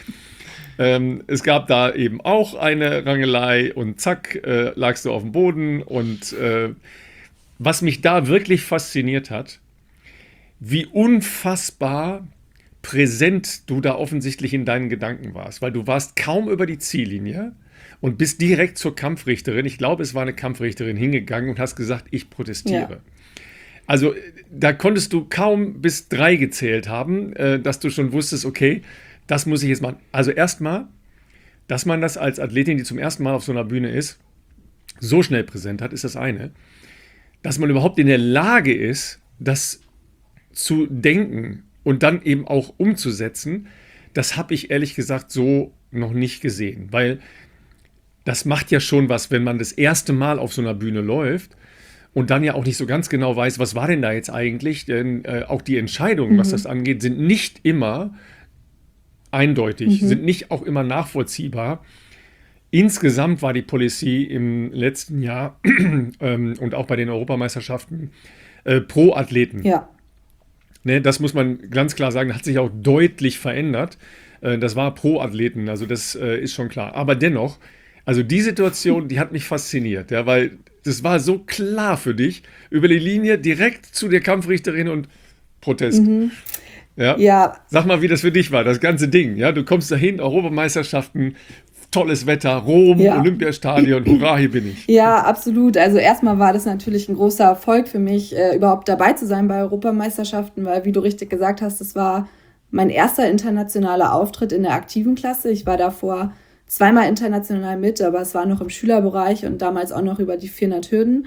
Es gab da eben auch eine Rangelei und zack, lagst du auf dem Boden. Und was mich da wirklich fasziniert hat, wie unfassbar präsent du da offensichtlich in deinen Gedanken warst, weil du warst kaum über die Ziellinie und bist direkt zur Kampfrichterin. Ich glaube, es war eine Kampfrichterin hingegangen und hast gesagt, ich protestiere. Ja. Also da konntest du kaum bis 3 gezählt haben, dass du schon wusstest, okay, das muss ich jetzt machen. Also erstmal, dass man das als Athletin, die zum ersten Mal auf so einer Bühne ist, so schnell präsent hat, ist das eine. Dass man überhaupt in der Lage ist, das zu denken und dann eben auch umzusetzen, das habe ich ehrlich gesagt so noch nicht gesehen. Weil das macht ja schon was, wenn man das erste Mal auf so einer Bühne läuft und dann ja auch nicht so ganz genau weiß, was war denn da jetzt eigentlich. Denn auch die Entscheidungen, was das angeht, sind nicht immer eindeutig, sind nicht auch immer nachvollziehbar. Insgesamt war die Policy im letzten Jahr und auch bei den Europameisterschaften pro Athleten. Ja. Ne, das muss man ganz klar sagen, hat sich auch deutlich verändert. Das war pro Athleten, also das ist schon klar. Aber dennoch, also die Situation, die hat mich fasziniert, ja, weil das war so klar für dich, über die Linie direkt zu der Kampfrichterin und Protest. Ja? Ja. Sag mal, wie das für dich war, das ganze Ding. Ja? Du kommst dahin, Europameisterschaften, tolles Wetter, Rom, Ja. Olympiastadion, hurra, hier bin ich. Ja, absolut. Also erstmal war das natürlich ein großer Erfolg für mich, überhaupt dabei zu sein bei Europameisterschaften, weil, wie du richtig gesagt hast, das war mein erster internationaler Auftritt in der aktiven Klasse. Ich war davor zweimal international mit, aber es war noch im Schülerbereich und damals auch noch über die 400 Hürden.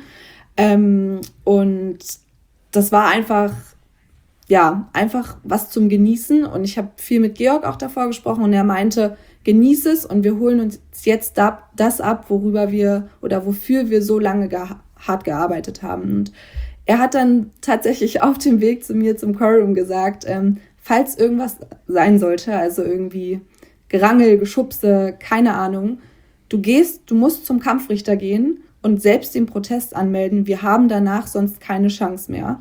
Und das war einfach was zum Genießen. Und ich habe viel mit Georg auch davor gesprochen und er meinte, genieße es und wir holen uns jetzt das ab, wofür wir so lange hart gearbeitet haben. Und er hat dann tatsächlich auf dem Weg zu mir zum Choreum gesagt, falls irgendwas sein sollte, also irgendwie Gerangel, Geschubse, keine Ahnung, du musst zum Kampfrichter gehen und selbst den Protest anmelden. Wir haben danach sonst keine Chance mehr.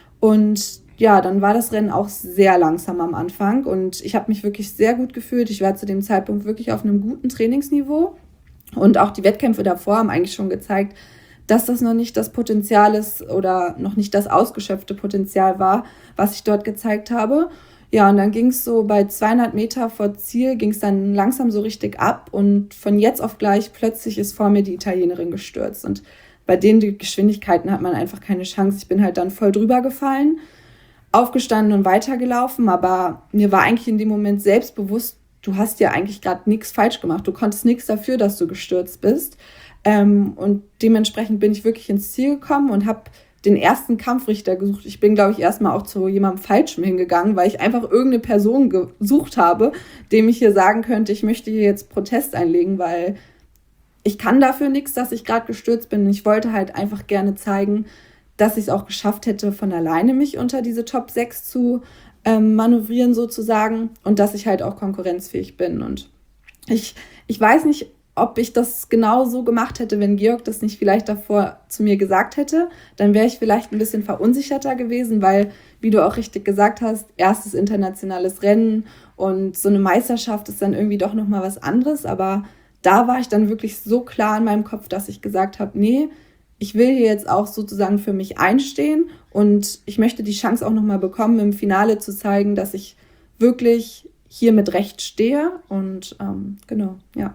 Und ja, dann war das Rennen auch sehr langsam am Anfang und ich habe mich wirklich sehr gut gefühlt. Ich war zu dem Zeitpunkt wirklich auf einem guten Trainingsniveau und auch die Wettkämpfe davor haben eigentlich schon gezeigt, dass das noch nicht das Potenzial ist oder noch nicht das ausgeschöpfte Potenzial war, was ich dort gezeigt habe. Ja, und dann ging es so bei 200 Meter vor Ziel, ging es dann langsam so richtig ab und von jetzt auf gleich plötzlich ist vor mir die Italienerin gestürzt und bei den Geschwindigkeiten hat man einfach keine Chance. Ich bin halt dann voll drüber gefallen, aufgestanden und weitergelaufen, aber mir war eigentlich in dem Moment selbst bewusst, du hast ja eigentlich gerade nichts falsch gemacht. Du konntest nichts dafür, dass du gestürzt bist. Und dementsprechend bin ich wirklich ins Ziel gekommen und habe den ersten Kampfrichter gesucht. Ich bin, glaube ich, erstmal auch zu jemandem Falschem hingegangen, weil ich einfach irgendeine Person gesucht habe, dem ich hier sagen könnte, ich möchte hier jetzt Protest einlegen, weil ich kann dafür nichts, dass ich gerade gestürzt bin. Und ich wollte halt einfach gerne zeigen, dass ich es auch geschafft hätte, von alleine mich unter diese Top 6 zu manövrieren sozusagen und dass ich halt auch konkurrenzfähig bin. Und ich weiß nicht, ob ich das genau so gemacht hätte, wenn Georg das nicht vielleicht davor zu mir gesagt hätte. Dann wäre ich vielleicht ein bisschen verunsicherter gewesen, weil, wie du auch richtig gesagt hast, erstes internationales Rennen und so eine Meisterschaft ist dann irgendwie doch nochmal was anderes. Aber da war ich dann wirklich so klar in meinem Kopf, dass ich gesagt habe, nee, ich will hier jetzt auch sozusagen für mich einstehen und ich möchte die Chance auch nochmal bekommen, im Finale zu zeigen, dass ich wirklich hier mit Recht stehe und genau, ja.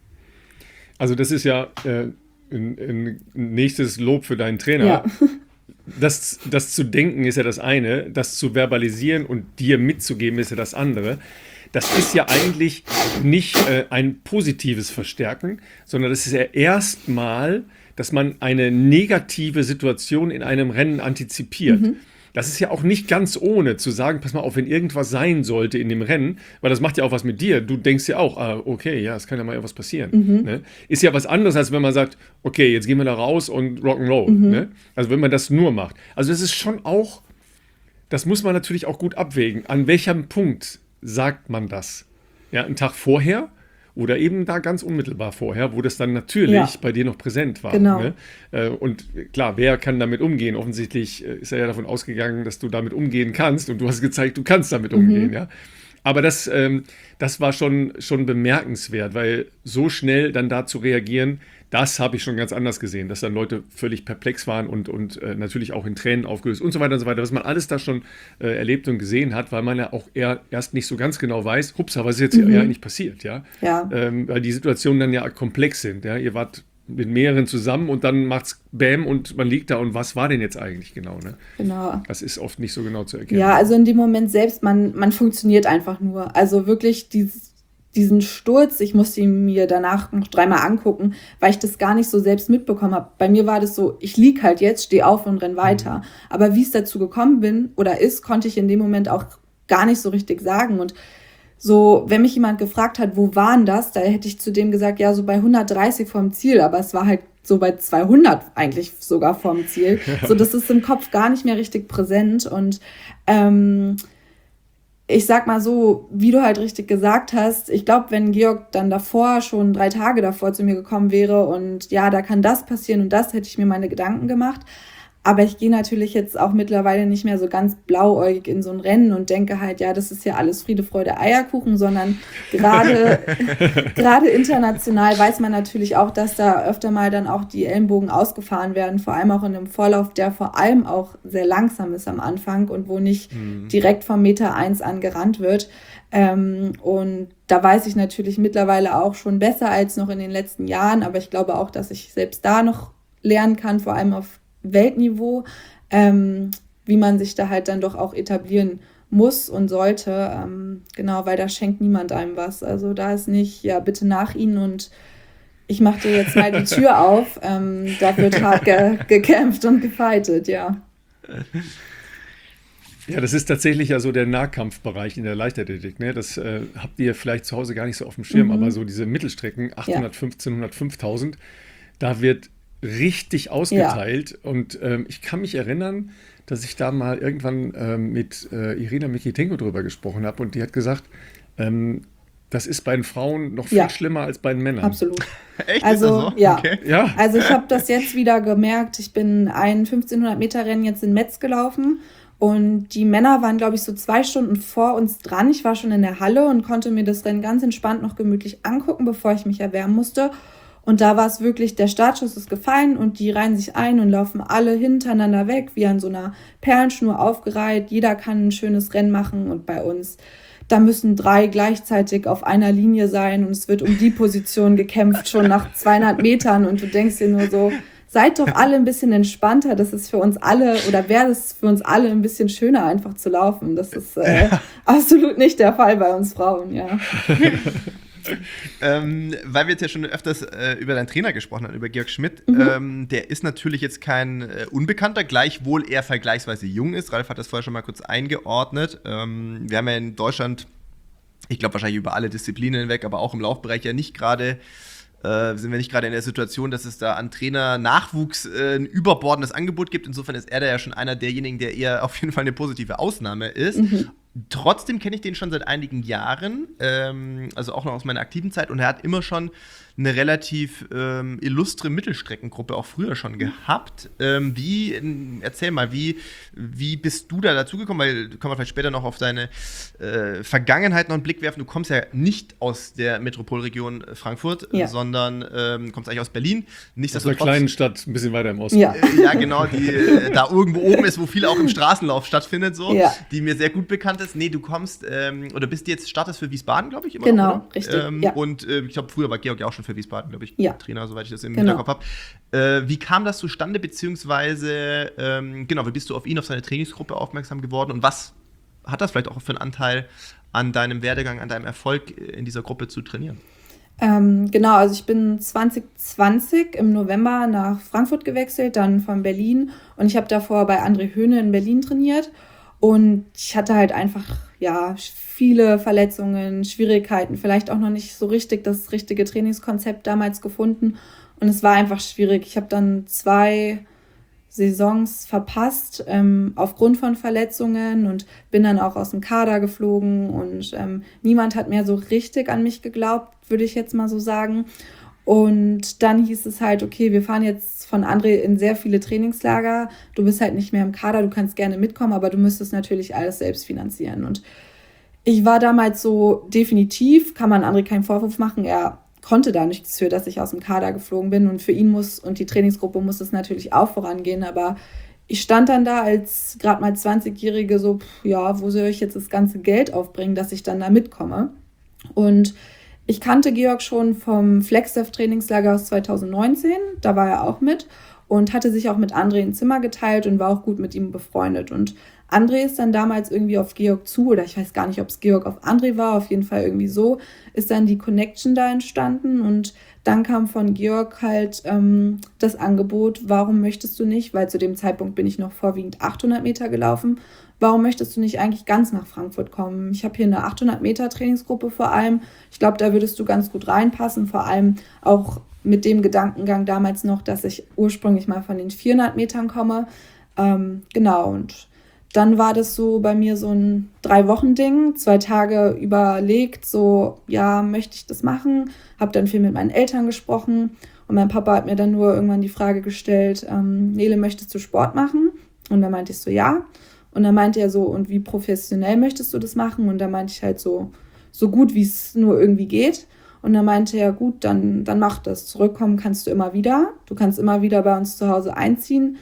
Also das ist ja ein nächstes Lob für deinen Trainer. Ja. Das zu denken ist ja das eine, das zu verbalisieren und dir mitzugeben ist ja das andere. das ist ja eigentlich nicht ein positives Verstärken, sondern das ist ja erstmal, dass man eine negative Situation in einem Rennen antizipiert. Das ist ja auch nicht ganz ohne zu sagen, pass mal auf, wenn irgendwas sein sollte in dem Rennen, weil das macht ja auch was mit dir. Du denkst ja auch, okay, ja, es kann ja mal irgendwas passieren. Ne? Ist ja was anderes, als wenn man sagt, okay, jetzt gehen wir da raus und Rock'n'Roll. Ne? Also wenn man das nur macht. Also das ist schon auch, das muss man natürlich auch gut abwägen. An welchem Punkt sagt man das? Ja, einen Tag vorher? Oder eben da ganz unmittelbar vorher, wo das dann natürlich bei dir noch präsent war. Genau. Ne? Und klar, wer kann damit umgehen? Offensichtlich ist er ja davon ausgegangen, dass du damit umgehen kannst. Und du hast gezeigt, du kannst damit umgehen. Ja? Aber das war schon bemerkenswert, weil so schnell dann da zu reagieren, das habe ich schon ganz anders gesehen, dass dann Leute völlig perplex waren und natürlich auch in Tränen aufgelöst und so weiter und so weiter, was man alles da schon erlebt und gesehen hat, weil man ja auch erst nicht so ganz genau weiß, hups, was ist jetzt hier eigentlich passiert, ja? Weil die Situationen dann ja komplex sind, ja? Ihr wart mit mehreren zusammen und dann macht's Bäm und man liegt da und was war denn jetzt eigentlich genau, ne? Genau. Das ist oft nicht so genau zu erkennen. Ja, also in dem Moment selbst, man funktioniert einfach nur. Also wirklich diesen Sturz, ich musste ihn mir danach noch 3-mal angucken, weil ich das gar nicht so selbst mitbekommen habe. Bei mir war das so, ich lieg halt jetzt, stehe auf und renn weiter. Aber wie es dazu gekommen bin oder ist, konnte ich in dem Moment auch gar nicht so richtig sagen. Und so, wenn mich jemand gefragt hat, wo waren das, da hätte ich zu dem gesagt, ja, so bei 130 vorm Ziel, aber es war halt so bei 200 eigentlich sogar vorm Ziel. So, das ist im Kopf gar nicht mehr richtig präsent und ich sag mal so, wie du halt richtig gesagt hast, ich glaube, wenn Georg dann davor, schon 3 Tage davor zu mir gekommen wäre und ja, da kann das passieren und das, hätte ich mir meine Gedanken gemacht. Aber ich gehe natürlich jetzt auch mittlerweile nicht mehr so ganz blauäugig in so ein Rennen und denke halt, ja, das ist ja alles Friede, Freude, Eierkuchen, sondern gerade international weiß man natürlich auch, dass da öfter mal dann auch die Ellenbogen ausgefahren werden, vor allem auch in einem Vorlauf, der vor allem auch sehr langsam ist am Anfang und wo nicht direkt vom Meter 1 an gerannt wird. Und da weiß ich natürlich mittlerweile auch schon besser als noch in den letzten Jahren, aber ich glaube auch, dass ich selbst da noch lernen kann, vor allem auf Weltniveau, wie man sich da halt dann doch auch etablieren muss und sollte, genau, weil da schenkt niemand einem was. Also da ist nicht, ja, bitte nach ihnen und ich mache dir jetzt mal die Tür auf. Da wird hart gekämpft und gefightet, ja. Ja, das ist tatsächlich ja so der Nahkampfbereich in der Leichtathletik. Ne? Das habt ihr vielleicht zu Hause gar nicht so auf dem Schirm, aber so diese Mittelstrecken, 800, 1500, 5000, da wird richtig ausgeteilt und ich kann mich erinnern, dass ich da mal irgendwann mit Irina Mikitenko drüber gesprochen habe und die hat gesagt, das ist bei den Frauen noch viel schlimmer als bei den Männern. Absolut. Echt? Also, ist das so? ja. Okay. Ja. Also ich habe das jetzt wieder gemerkt, ich bin ein 1500 Meter Rennen jetzt in Metz gelaufen und die Männer waren, glaube ich, so 2 Stunden vor uns dran. Ich war schon in der Halle und konnte mir das Rennen ganz entspannt noch gemütlich angucken, bevor ich mich erwärmen musste. Und da war es wirklich, der Startschuss ist gefallen und die reihen sich ein und laufen alle hintereinander weg, wie an so einer Perlenschnur aufgereiht. Jeder kann ein schönes Rennen machen und bei uns, da müssen 3 gleichzeitig auf einer Linie sein und es wird um die Position gekämpft, schon nach 200 Metern und du denkst dir nur so, seid doch alle ein bisschen entspannter, das ist für uns alle oder wäre es für uns alle ein bisschen schöner einfach zu laufen. Das ist absolut nicht der Fall bei uns Frauen, ja. Weil wir jetzt ja schon öfters über deinen Trainer gesprochen haben, über Georg Schmidt, der ist natürlich jetzt kein Unbekannter, gleichwohl er vergleichsweise jung ist. Ralf hat das vorher schon mal kurz eingeordnet. Wir haben ja in Deutschland, ich glaube wahrscheinlich über alle Disziplinen hinweg, aber auch im Laufbereich ja nicht gerade, sind wir nicht gerade in der Situation, dass es da an Trainer-Nachwuchs ein überbordendes Angebot gibt. Insofern ist er da ja schon einer derjenigen, der eher auf jeden Fall eine positive Ausnahme ist. Trotzdem kenne ich den schon seit einigen Jahren, also auch noch aus meiner aktiven Zeit und er hat immer schon eine relativ illustre Mittelstreckengruppe auch früher schon gehabt. Erzähl mal, wie bist du da dazugekommen? Weil können wir vielleicht später noch auf deine Vergangenheit noch einen Blick werfen. Du kommst ja nicht aus der Metropolregion Frankfurt, sondern kommst eigentlich aus Berlin. Aus einer kleinen Stadt, ein bisschen weiter im Osten. Ja, ja genau, die da irgendwo oben ist, wo viel auch im Straßenlauf stattfindet, so, die mir sehr gut bekannt ist. Nee, du kommst oder bist jetzt startest für Wiesbaden, glaube ich, immer genau, noch, oder? Richtig. Ja. Und ich glaube, früher war Georg ja auch schon für Wiesbaden, glaube ich, Trainer, soweit ich das im Genau. Hinterkopf habe. Wie kam das zustande, beziehungsweise, wie bist du auf ihn, auf seine Trainingsgruppe aufmerksam geworden und was hat das vielleicht auch für einen Anteil an deinem Werdegang, an deinem Erfolg in dieser Gruppe zu trainieren? Genau, also ich bin 2020 im November nach Frankfurt gewechselt, dann von Berlin, und ich habe davor bei André Höhne in Berlin trainiert, und ich hatte halt einfach viele Verletzungen, Schwierigkeiten, vielleicht auch noch nicht so richtig das richtige Trainingskonzept damals gefunden, und es war einfach schwierig. Ich habe dann 2 Saisons verpasst aufgrund von Verletzungen und bin dann auch aus dem Kader geflogen, und niemand hat mehr so richtig an mich geglaubt, würde ich jetzt mal so sagen. Und dann hieß es halt, okay, wir fahren jetzt von André in sehr viele Trainingslager, du bist halt nicht mehr im Kader, du kannst gerne mitkommen, aber du müsstest natürlich alles selbst finanzieren. Und ich war damals so, definitiv, kann man André keinen Vorwurf machen, er konnte da nichts für, dass ich aus dem Kader geflogen bin, und für ihn und die Trainingsgruppe muss es natürlich auch vorangehen, aber ich stand dann da als gerade mal 20-Jährige so, wo soll ich jetzt das ganze Geld aufbringen, dass ich dann da mitkomme? Und ich kannte Georg schon vom FlexDev-Trainingslager aus 2019, da war er auch mit und hatte sich auch mit André ein Zimmer geteilt und war auch gut mit ihm befreundet. Und André ist dann damals irgendwie auf Georg zu, oder ich weiß gar nicht, ob es Georg auf André war, auf jeden Fall irgendwie so, ist dann die Connection da entstanden, und dann kam von Georg halt das Angebot, warum möchtest du nicht, weil zu dem Zeitpunkt bin ich noch vorwiegend 800 Meter gelaufen, warum möchtest du nicht eigentlich ganz nach Frankfurt kommen? Ich habe hier eine 800 Meter Trainingsgruppe vor allem, ich glaube, da würdest du ganz gut reinpassen, vor allem auch mit dem Gedankengang damals noch, dass ich ursprünglich mal von den 400 Metern komme, genau, und dann war das so bei mir so ein 3-Wochen-Ding, 2 Tage überlegt, so, möchte ich das machen? Habe dann viel mit meinen Eltern gesprochen, und mein Papa hat mir dann nur irgendwann die Frage gestellt, Nele, möchtest du Sport machen? Und dann meinte ich so, ja. Und dann meinte er so, und wie professionell möchtest du das machen? Und dann meinte ich halt so gut, wie es nur irgendwie geht. Und dann meinte er, gut, dann mach das. Zurückkommen kannst du immer wieder. Du kannst immer wieder bei uns zu Hause einziehen.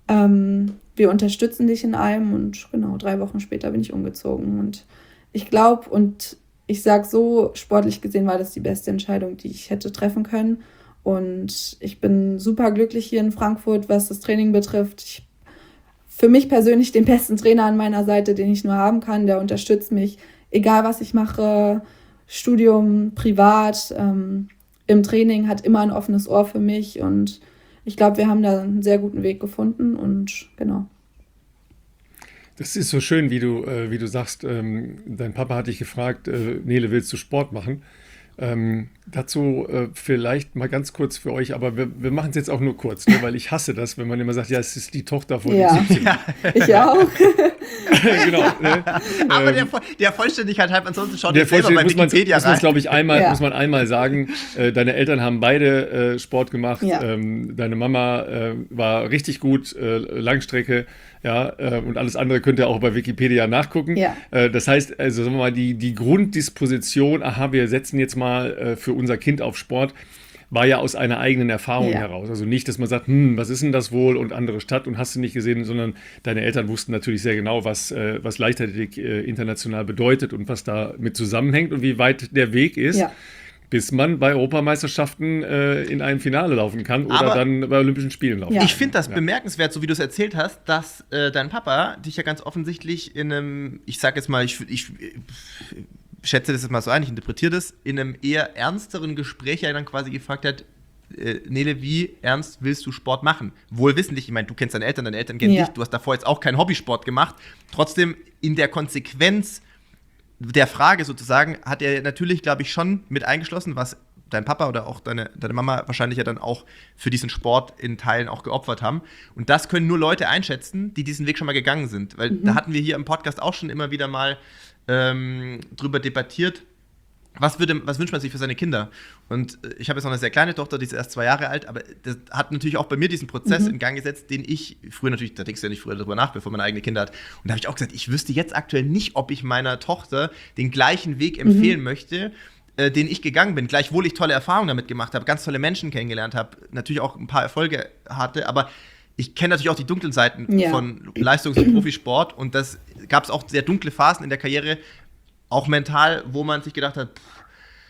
Wir unterstützen dich in allem, und genau, 3 Wochen später bin ich umgezogen, und ich glaube, und ich sage so, sportlich gesehen war das die beste Entscheidung, die ich hätte treffen können, und ich bin super glücklich hier in Frankfurt, was das Training betrifft. Für mich persönlich den besten Trainer an meiner Seite, den ich nur haben kann, der unterstützt mich, egal was ich mache, Studium, privat, im Training, hat immer ein offenes Ohr für mich, und ich glaube, wir haben da einen sehr guten Weg gefunden, und genau. Das ist so schön, wie du sagst, dein Papa hat dich gefragt, Nele, willst du Sport machen? Dazu vielleicht mal ganz kurz für euch, aber wir machen es jetzt auch nur kurz, ne, weil ich hasse das, wenn man immer sagt, es ist die Tochter von XY. Ja, ich auch. Genau. Ne? Aber der Vollständigkeit halb, ansonsten schaut ihr selber bei Wikipedia rein. Glaube ich, muss man einmal sagen, deine Eltern haben beide Sport gemacht, deine Mama war richtig gut, Langstrecke, und alles andere könnt ihr auch bei Wikipedia nachgucken. Ja. Das heißt, also sagen wir mal, die Grunddisposition, wir setzen jetzt mal für unser Kind auf Sport, war ja aus einer eigenen Erfahrung heraus. Also nicht, dass man sagt, was ist denn das wohl, und andere Stadt und hast du nicht gesehen, sondern deine Eltern wussten natürlich sehr genau, was Leichtathletik international bedeutet und was da mit zusammenhängt und wie weit der Weg ist, bis man bei Europameisterschaften in einem Finale laufen kann oder dann bei Olympischen Spielen laufen kann. Ich finde das bemerkenswert, so wie du es erzählt hast, dass dein Papa dich ja ganz offensichtlich in einem, ich sag jetzt mal, ich schätze das jetzt mal so ein, ich interpretiere das, in einem eher ernsteren Gespräch ja dann quasi gefragt hat, Nele, wie ernst willst du Sport machen? Wohlwissentlich, ich meine, du kennst deine Eltern kennen dich, du hast davor jetzt auch keinen Hobbysport gemacht, trotzdem in der Konsequenz der Frage sozusagen hat er natürlich, glaube ich, schon mit eingeschlossen, was dein Papa oder auch deine Mama wahrscheinlich ja dann auch für diesen Sport in Teilen auch geopfert haben. Und das können nur Leute einschätzen, die diesen Weg schon mal gegangen sind. Weil da hatten wir hier im Podcast auch schon immer wieder mal drüber debattiert, was wünscht man sich für seine Kinder? Und ich habe jetzt noch eine sehr kleine Tochter, die ist erst 2 Jahre alt, aber das hat natürlich auch bei mir diesen Prozess in Gang gesetzt, den ich früher natürlich, da denkst du ja nicht früher darüber nach, bevor man eigene Kinder hat. Und da habe ich auch gesagt, ich wüsste jetzt aktuell nicht, ob ich meiner Tochter den gleichen Weg empfehlen möchte, den ich gegangen bin, gleichwohl ich tolle Erfahrungen damit gemacht habe, ganz tolle Menschen kennengelernt habe, natürlich auch ein paar Erfolge hatte, aber ich kenne natürlich auch die dunklen Seiten von Leistungs- und Profisport, und das gab es auch sehr dunkle Phasen in der Karriere, auch mental, wo man sich gedacht hat,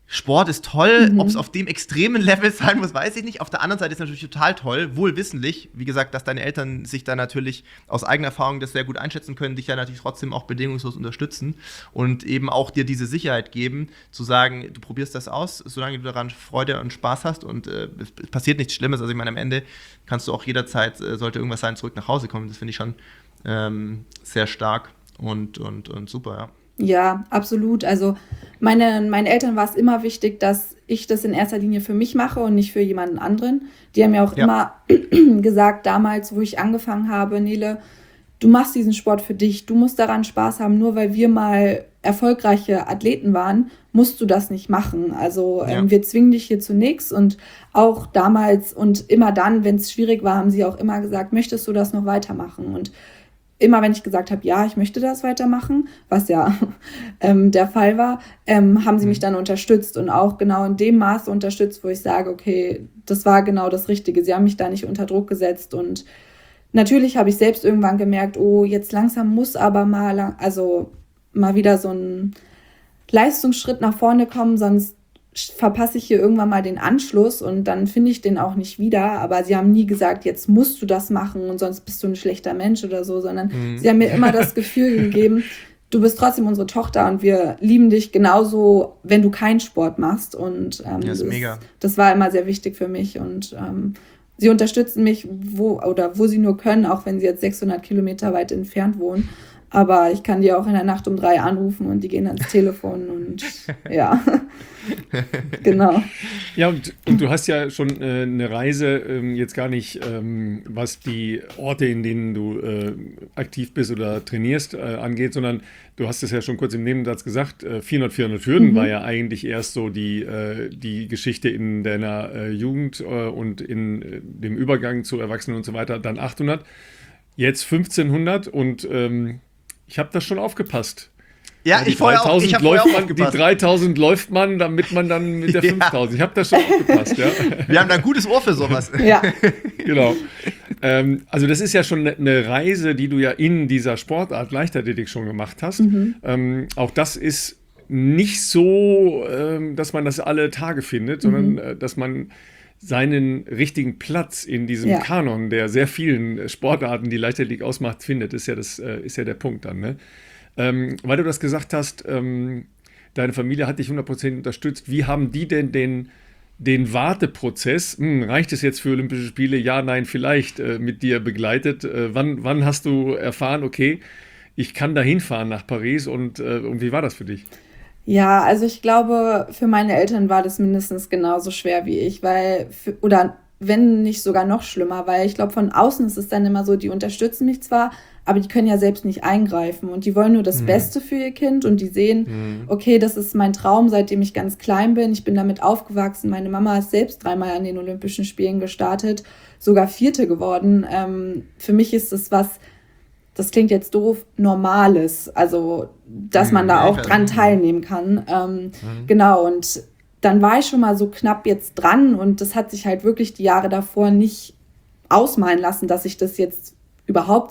Sport ist toll, ob es auf dem extremen Level sein muss, weiß ich nicht. Auf der anderen Seite ist es natürlich total toll, wohlwissentlich, wie gesagt, dass deine Eltern sich da natürlich aus eigener Erfahrung das sehr gut einschätzen können, dich ja natürlich trotzdem auch bedingungslos unterstützen und eben auch dir diese Sicherheit geben, zu sagen, du probierst das aus, solange du daran Freude und Spaß hast und es passiert nichts Schlimmes. Also ich meine, am Ende kannst du auch jederzeit, sollte irgendwas sein, zurück nach Hause kommen. Das finde ich schon sehr stark und super, ja. Ja, absolut. Also meinen Eltern war es immer wichtig, dass ich das in erster Linie für mich mache und nicht für jemanden anderen. Die haben ja auch immer gesagt, damals, wo ich angefangen habe, Nele, du machst diesen Sport für dich, du musst daran Spaß haben, nur weil wir mal erfolgreiche Athleten waren, musst du das nicht machen. Also wir zwingen dich hier zu nichts und auch damals und immer dann, wenn es schwierig war, haben sie auch immer gesagt, möchtest du das noch weitermachen? Und immer wenn ich gesagt habe, ja, ich möchte das weitermachen, was ja der Fall war, haben sie mich dann unterstützt und auch genau in dem Maße unterstützt, wo ich sage, okay, das war genau das Richtige. Sie haben mich da nicht unter Druck gesetzt und natürlich habe ich selbst irgendwann gemerkt, oh, jetzt langsam muss aber mal wieder so ein Leistungsschritt nach vorne kommen, sonst verpasse ich hier irgendwann mal den Anschluss und dann finde ich den auch nicht wieder. Aber sie haben nie gesagt, jetzt musst du das machen und sonst bist du ein schlechter Mensch oder so, sondern sie haben mir immer das Gefühl gegeben, du bist trotzdem unsere Tochter und wir lieben dich genauso, wenn du keinen Sport machst. Und das war immer sehr wichtig für mich und sie unterstützen mich, wo sie nur können, auch wenn sie jetzt 600 Kilometer weit entfernt wohnen. Aber ich kann die auch in der Nacht um 3 anrufen und die gehen ans Telefon und ja, genau. Ja, und du hast ja schon eine Reise, jetzt gar nicht, was die Orte, in denen du aktiv bist oder trainierst, angeht, sondern du hast es ja schon kurz im Nebensatz gesagt, 400 Hürden war ja eigentlich erst so die Geschichte in deiner Jugend und in dem Übergang zu Erwachsenen und so weiter, dann 800, jetzt 1500 und ich habe das schon aufgepasst. Ja, die 3000 läuft man, damit man dann mit der 5000. Ich habe das schon aufgepasst, ja. Wir haben da ein gutes Ohr für sowas. Ja. Genau. Also das ist ja schon eine Reise, die du ja in dieser Sportart Leichtathletik schon gemacht hast. Auch das ist nicht so, dass man das alle Tage findet, sondern dass man seinen richtigen Platz in diesem Kanon der sehr vielen Sportarten, die Leichtathletik ausmacht, findet, ist ja der Punkt dann, ne? Weil du das gesagt hast, deine Familie hat dich 100% unterstützt. Wie haben die denn den Warteprozess, reicht es jetzt für Olympische Spiele? Ja, nein, vielleicht mit dir begleitet. Wann hast du erfahren, okay, ich kann da hinfahren nach Paris und wie war das für dich? Ja, also ich glaube, für meine Eltern war das mindestens genauso schwer wie ich, oder wenn nicht sogar noch schlimmer, weil ich glaube, von außen ist es dann immer so, die unterstützen mich zwar, aber die können ja selbst nicht eingreifen und die wollen nur das Beste für ihr Kind und die sehen, okay, das ist mein Traum, seitdem ich ganz klein bin, ich bin damit aufgewachsen, meine Mama ist selbst 3-mal an den Olympischen Spielen gestartet, sogar 4. geworden. Für mich ist es das klingt jetzt doof, Normales, also dass man da auch dran teilnehmen kann. Genau, und dann war ich schon mal so knapp jetzt dran und das hat sich halt wirklich die Jahre davor nicht ausmalen lassen, dass ich das jetzt überhaupt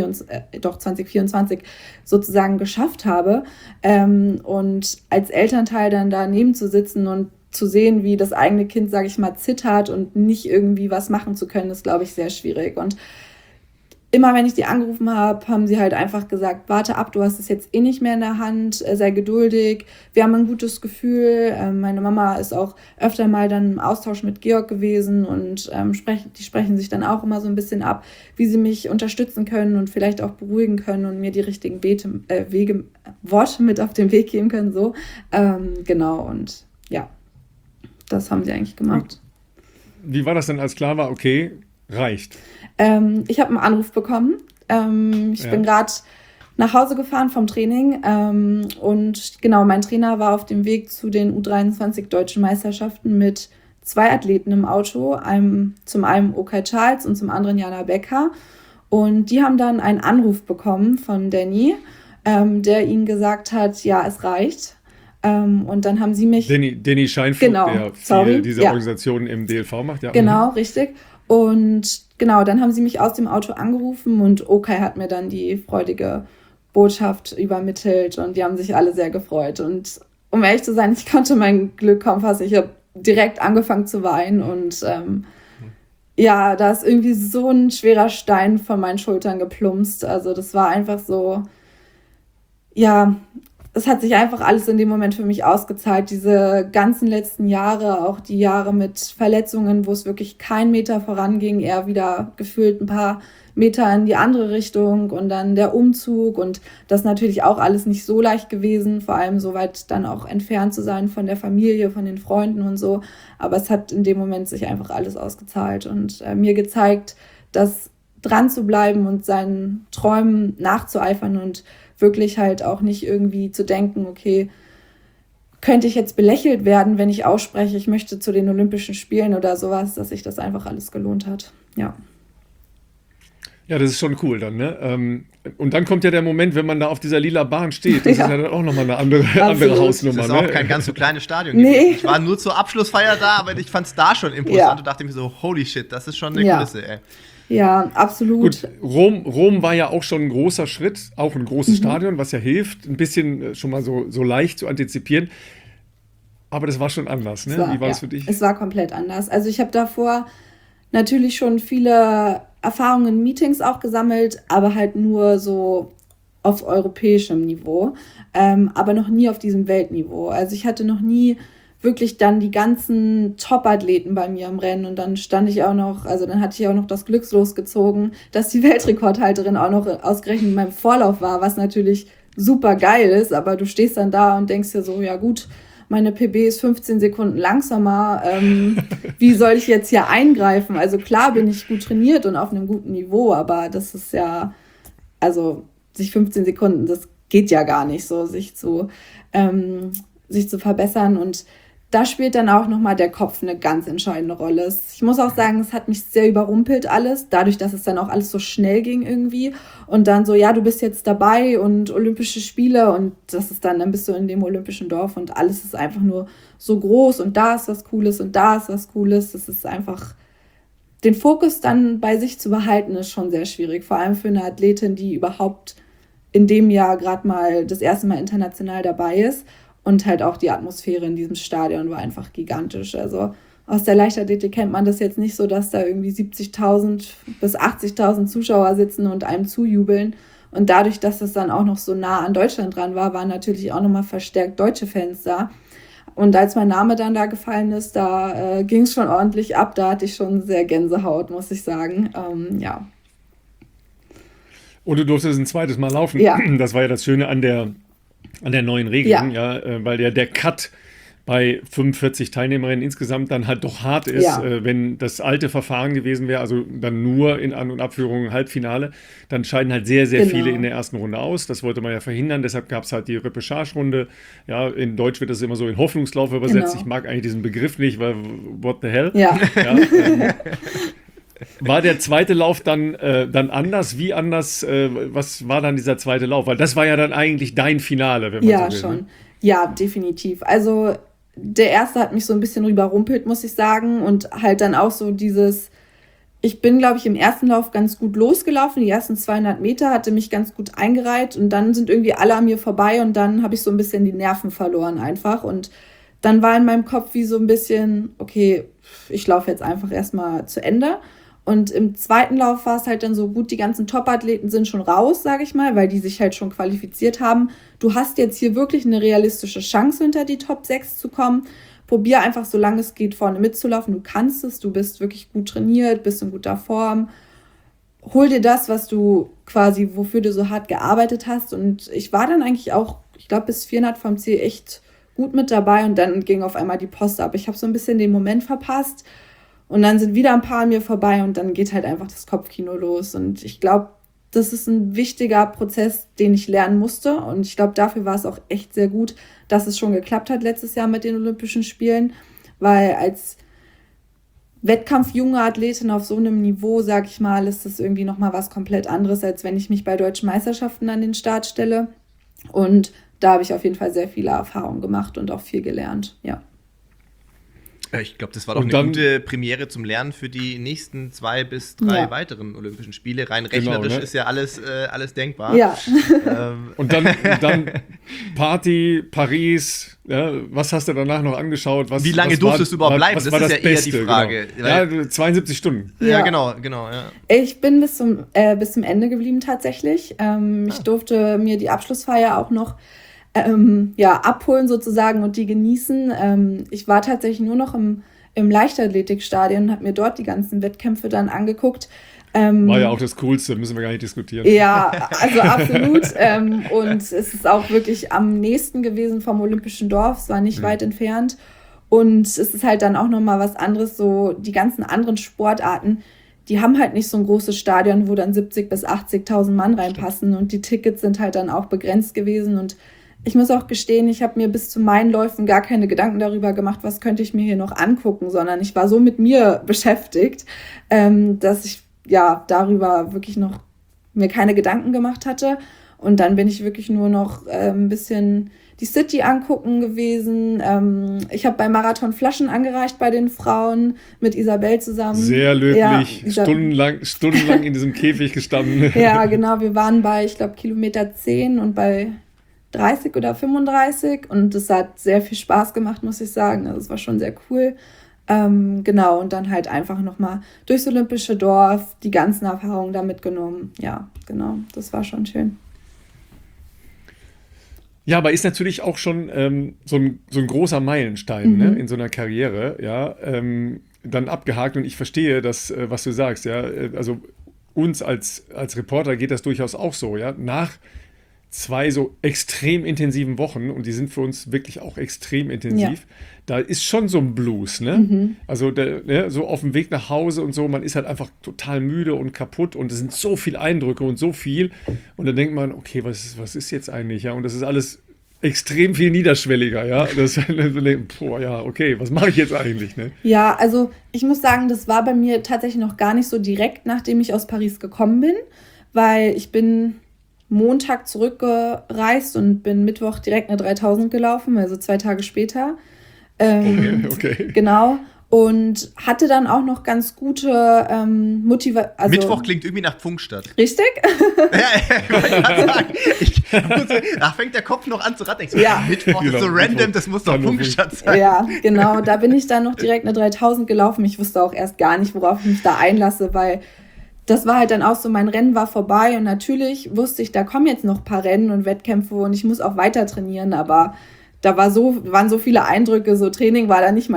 2024 sozusagen geschafft habe. Und als Elternteil dann daneben zu sitzen und zu sehen, wie das eigene Kind, sage ich mal, zittert und nicht irgendwie was machen zu können, ist, glaube ich, sehr schwierig. Und immer wenn ich die angerufen habe, haben sie halt einfach gesagt, warte ab, du hast es jetzt eh nicht mehr in der Hand, sei geduldig, wir haben ein gutes Gefühl. Meine Mama ist auch öfter mal dann im Austausch mit Georg gewesen und die sprechen sich dann auch immer so ein bisschen ab, wie sie mich unterstützen können und vielleicht auch beruhigen können und mir die richtigen Worte mit auf den Weg geben können. So. Genau, und ja, das haben sie eigentlich gemacht. Wie war das denn, als klar war, okay, reicht? Ich habe einen Anruf bekommen. Ich bin gerade nach Hause gefahren vom Training und genau, mein Trainer war auf dem Weg zu den U23 Deutschen Meisterschaften mit 2 Athleten im Auto, zum einen Okay Charles und zum anderen Jana Becker. Und die haben dann einen Anruf bekommen von Danny, der ihnen gesagt hat, ja, es reicht. Und dann haben sie mich... Danny Scheinfurt, der viel dieser Organisation im DLV macht. Ja. Genau, richtig. Und genau, dann haben sie mich aus dem Auto angerufen und Okay hat mir dann die freudige Botschaft übermittelt und die haben sich alle sehr gefreut. Und um ehrlich zu sein, ich konnte mein Glück kaum fassen. Ich habe direkt angefangen zu weinen und ja, da ist irgendwie so ein schwerer Stein von meinen Schultern geplumpst. Also das war einfach so, ja, es hat sich einfach alles in dem Moment für mich ausgezahlt. Diese ganzen letzten Jahre, auch die Jahre mit Verletzungen, wo es wirklich kein Meter voranging, eher wieder gefühlt ein paar Meter in die andere Richtung und dann der Umzug und das natürlich auch alles nicht so leicht gewesen, vor allem so weit dann auch entfernt zu sein von der Familie, von den Freunden und so. Aber es hat in dem Moment sich einfach alles ausgezahlt und mir gezeigt, dass dran zu bleiben und seinen Träumen nachzueifern und wirklich halt auch nicht irgendwie zu denken, okay, könnte ich jetzt belächelt werden, wenn ich ausspreche, ich möchte zu den Olympischen Spielen oder sowas, dass sich das einfach alles gelohnt hat. Ja. Ja, das ist schon cool dann, ne? Und dann kommt ja der Moment, wenn man da auf dieser lila Bahn steht. Das ist ja dann auch nochmal eine andere Hausnummer. Das ist auch kein ganz so kleines Stadion gewesen. Ich war nur zur Abschlussfeier da, aber ich fand es da schon imposant und dachte mir so, holy shit, das ist schon eine Kulisse, ey. Ja, absolut. Gut, Rom war ja auch schon ein großer Schritt, auch ein großes Stadion, was ja hilft, ein bisschen schon mal so leicht zu antizipieren. Aber das war schon anders, ne? Wie war es für dich? Es war komplett anders. Also ich habe davor natürlich schon viele Erfahrungen in Meetings auch gesammelt, aber halt nur so auf europäischem Niveau, aber noch nie auf diesem Weltniveau. Also ich hatte noch nie wirklich dann die ganzen Top-Athleten bei mir im Rennen und dann stand ich auch noch, also dann hatte ich auch noch das Glückslos gezogen, dass die Weltrekordhalterin auch noch ausgerechnet in meinem Vorlauf war, was natürlich super geil ist, aber du stehst dann da und denkst dir so, ja gut, meine PB ist 15 Sekunden langsamer, wie soll ich jetzt hier eingreifen? Also klar bin ich gut trainiert und auf einem guten Niveau, aber das ist ja, also sich 15 Sekunden, das geht ja gar nicht so, sich zu verbessern und da spielt dann auch nochmal der Kopf eine ganz entscheidende Rolle. Ich muss auch sagen, es hat mich sehr überrumpelt alles, dadurch, dass es dann auch alles so schnell ging irgendwie. Und dann so, ja, du bist jetzt dabei und Olympische Spiele und das ist dann bist du in dem olympischen Dorf und alles ist einfach nur so groß und da ist was Cooles und da ist was Cooles. Das ist einfach, den Fokus dann bei sich zu behalten, ist schon sehr schwierig. Vor allem für eine Athletin, die überhaupt in dem Jahr gerade mal das erste Mal international dabei ist. Und halt auch die Atmosphäre in diesem Stadion war einfach gigantisch. Also aus der Leichtathletik kennt man das jetzt nicht so, dass da irgendwie 70.000 bis 80.000 Zuschauer sitzen und einem zujubeln. Und dadurch, dass es dann auch noch so nah an Deutschland dran war, waren natürlich auch nochmal verstärkt deutsche Fans da. Und als mein Name dann da gefallen ist, da ging es schon ordentlich ab. Da hatte ich schon sehr Gänsehaut, muss ich sagen. Ja. Und du durftest ein zweites Mal laufen. Ja. Das war ja das Schöne an der neuen Regelung, weil der Cut bei 45 Teilnehmerinnen insgesamt dann halt doch hart ist. Wenn das alte Verfahren gewesen wäre, also dann nur in An- und Abführung Halbfinale, dann scheiden halt sehr, sehr viele in der ersten Runde aus. Das wollte man ja verhindern, deshalb gab es halt die Repechage-Runde. Ja, in Deutsch wird das immer so in Hoffnungslauf übersetzt. Ich mag eigentlich diesen Begriff nicht, weil what the hell? War der zweite Lauf dann anders? Wie anders? Was war dann dieser zweite Lauf? Weil das war ja dann eigentlich dein Finale, wenn man so will. Ja, schon. Ja, definitiv. Also der erste hat mich so ein bisschen überrumpelt, muss ich sagen. Und halt dann auch so ich bin, glaube ich, im ersten Lauf ganz gut losgelaufen. Die ersten 200 Meter hatte mich ganz gut eingereiht. Und dann sind irgendwie alle an mir vorbei. Und dann habe ich so ein bisschen die Nerven verloren einfach. Und dann war in meinem Kopf wie so ein bisschen, okay, ich laufe jetzt einfach erstmal zu Ende. Und im zweiten Lauf war es halt dann so gut, die ganzen Top-Athleten sind schon raus, sage ich mal, weil die sich halt schon qualifiziert haben. Du hast jetzt hier wirklich eine realistische Chance, hinter die Top 6 zu kommen. Probier einfach, solange es geht, vorne mitzulaufen. Du kannst es, du bist wirklich gut trainiert, bist in guter Form. Hol dir das, was du quasi, wofür du so hart gearbeitet hast. Und ich war dann eigentlich auch, ich glaube, bis 400 vom Ziel echt gut mit dabei. Und dann ging auf einmal die Post ab. Ich habe so ein bisschen den Moment verpasst. Und dann sind wieder ein paar an mir vorbei und dann geht halt einfach das Kopfkino los. Und ich glaube, das ist ein wichtiger Prozess, den ich lernen musste. Und ich glaube, dafür war es auch echt sehr gut, dass es schon geklappt hat letztes Jahr mit den Olympischen Spielen. Weil als wettkampfjunge Athletin auf so einem Niveau, sag ich mal, ist das irgendwie nochmal was komplett anderes, als wenn ich mich bei deutschen Meisterschaften an den Start stelle. Und da habe ich auf jeden Fall sehr viele Erfahrungen gemacht und auch viel gelernt, ja. Ich glaube, das war doch Und eine dann- gute Premiere zum Lernen für die nächsten 2 bis 3 Ja. weiteren Olympischen Spiele. Rein Genau, rechnerisch ne? ist ja alles denkbar. Ja, Und dann Party, Paris, ja, was hast du danach noch angeschaut? Wie lange durftest du überhaupt bleiben? Was Das war ist das ja eher Beste? die Frage. Genau. Ja, 72 Stunden. Ja, Ja. genau. Ja. ich bin bis zum Ende geblieben tatsächlich. Ich durfte mir die Abschlussfeier auch noch abholen sozusagen und die genießen. Ich war tatsächlich nur noch im Leichtathletikstadion und habe mir dort die ganzen Wettkämpfe dann angeguckt. War ja auch das Coolste, müssen wir gar nicht diskutieren. Ja, also absolut. Und es ist auch wirklich am nächsten gewesen vom Olympischen Dorf. Es war nicht weit entfernt. Und es ist halt dann auch nochmal was anderes. So die ganzen anderen Sportarten, die haben halt nicht so ein großes Stadion, wo dann 70.000 bis 80.000 Mann reinpassen. Und die Tickets sind halt dann auch begrenzt gewesen. Und ich muss auch gestehen, ich habe mir bis zu meinen Läufen gar keine Gedanken darüber gemacht, was könnte ich mir hier noch angucken, sondern ich war so mit mir beschäftigt, dass ich darüber wirklich noch mir keine Gedanken gemacht hatte. Und dann bin ich wirklich nur noch ein bisschen die City angucken gewesen. Ich habe bei Marathon Flaschen angereicht bei den Frauen mit Isabel zusammen. Sehr löblich, Ja, stundenlang in diesem Käfig gestanden. Ja, genau. Wir waren bei, ich glaube, Kilometer 10 und bei 30 oder 35 und das hat sehr viel Spaß gemacht, muss ich sagen. Also es war schon sehr cool. Genau, und dann halt einfach nochmal durchs Olympische Dorf die ganzen Erfahrungen da mitgenommen. Ja, genau, das war schon schön. Ja, aber ist natürlich auch schon so ein großer Meilenstein, ne, in so einer Karriere, ja, dann abgehakt. Und ich verstehe das, was du sagst, ja. Also uns als Reporter geht das durchaus auch so, ja. Nach 2 so extrem intensiven Wochen, und die sind für uns wirklich auch extrem intensiv, da ist schon so ein Blues, ne? Also so auf dem Weg nach Hause und so, man ist halt einfach total müde und kaputt und es sind so viele Eindrücke und so viel und dann denkt man, okay, was ist jetzt eigentlich, ja? Und das ist alles extrem viel niederschwelliger, ja? Okay, was mache ich jetzt eigentlich, ne? Ja, also ich muss sagen, das war bei mir tatsächlich noch gar nicht so direkt, nachdem ich aus Paris gekommen bin, weil ich bin Montag zurückgereist und bin Mittwoch direkt eine 3000 gelaufen, also 2 Tage später. Okay. Genau. Und hatte dann auch noch ganz gute Motivation. Also, Mittwoch klingt irgendwie nach Pfungstadt. richtig? Ich wollte gerade sagen, da fängt der Kopf noch an zu rattern. Ich so, Ja. Mittwoch ist so Genau, random, Mittwoch. das muss doch Kann nur Pfungstadt sein. Ja, genau. Da bin ich dann noch direkt eine 3000 gelaufen. Ich wusste auch erst gar nicht, worauf ich mich da einlasse, weil das war halt dann auch so, mein Rennen war vorbei und natürlich wusste ich, da kommen jetzt noch ein paar Rennen und Wettkämpfe und ich muss auch weiter trainieren, aber da waren so viele Eindrücke, so Training war da nicht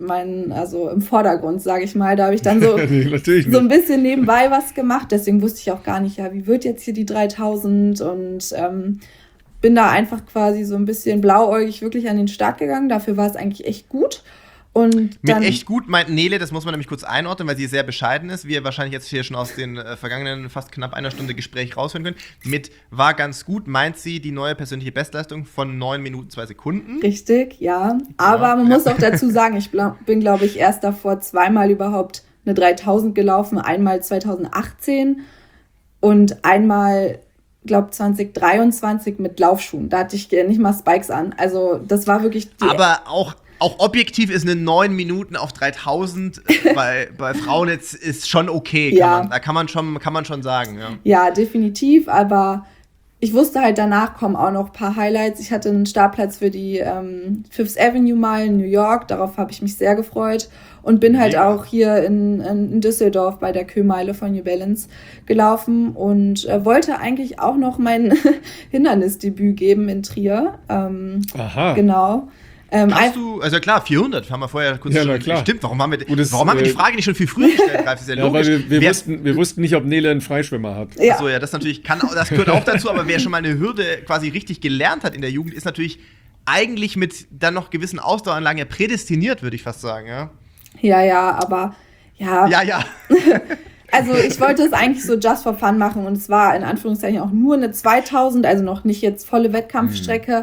also im Vordergrund, sage ich mal. Da habe ich dann so, Nee, natürlich so ein nicht. bisschen nebenbei was gemacht, deswegen wusste ich auch gar nicht, ja, wie wird jetzt hier die 3000 und bin da einfach quasi so ein bisschen blauäugig wirklich an den Start gegangen. Dafür war es eigentlich echt gut. Und Mit dann, echt gut meint Nele, das muss man nämlich kurz einordnen, weil sie sehr bescheiden ist, wie ihr wahrscheinlich jetzt hier schon aus den vergangenen fast knapp 1 Stunde Gespräch raushören könnt. Mit war ganz gut meint sie die neue persönliche Bestleistung von 9 Minuten 2 Sekunden. richtig, ja. Aber man muss auch dazu sagen, ich bin, glaube ich, erst davor 2-mal überhaupt eine 3000 gelaufen. Einmal 2018 und einmal, glaube 2023 mit Laufschuhen. Da hatte ich nicht mal Spikes an. Also das war wirklich Aber auch objektiv ist eine 9 Minuten auf 3000 bei Frauen jetzt ist schon okay. Ja. Kann man schon sagen. Ja. Ja, definitiv, aber ich wusste halt, danach kommen auch noch ein paar Highlights. Ich hatte einen Startplatz für die Fifth Avenue Mile in New York, darauf habe ich mich sehr gefreut und bin halt Mega. auch hier in Düsseldorf bei der Kö-Meile von New Balance gelaufen und wollte eigentlich auch noch mein Hindernisdebüt geben in Trier. Aha. Genau. Hast du, also klar, 400 haben wir vorher kurz Ja, na schon. klar. Stimmt, warum haben wir Gut, die Frage nicht schon viel früher gestellt, Ralf? Das ist ja Ja, logisch. weil wir wussten nicht, ob Nele einen Freischwimmer hat. Ja. Achso, ja, das natürlich das gehört auch dazu, aber wer schon mal eine Hürde quasi richtig gelernt hat in der Jugend, ist natürlich eigentlich mit dann noch gewissen Ausdaueranlagen ja prädestiniert, würde ich fast sagen, ja. Ja, aber ja. Ja. Also ich wollte es eigentlich so just for fun machen und es war in Anführungszeichen auch nur eine 2000, also noch nicht jetzt volle Wettkampfstrecke,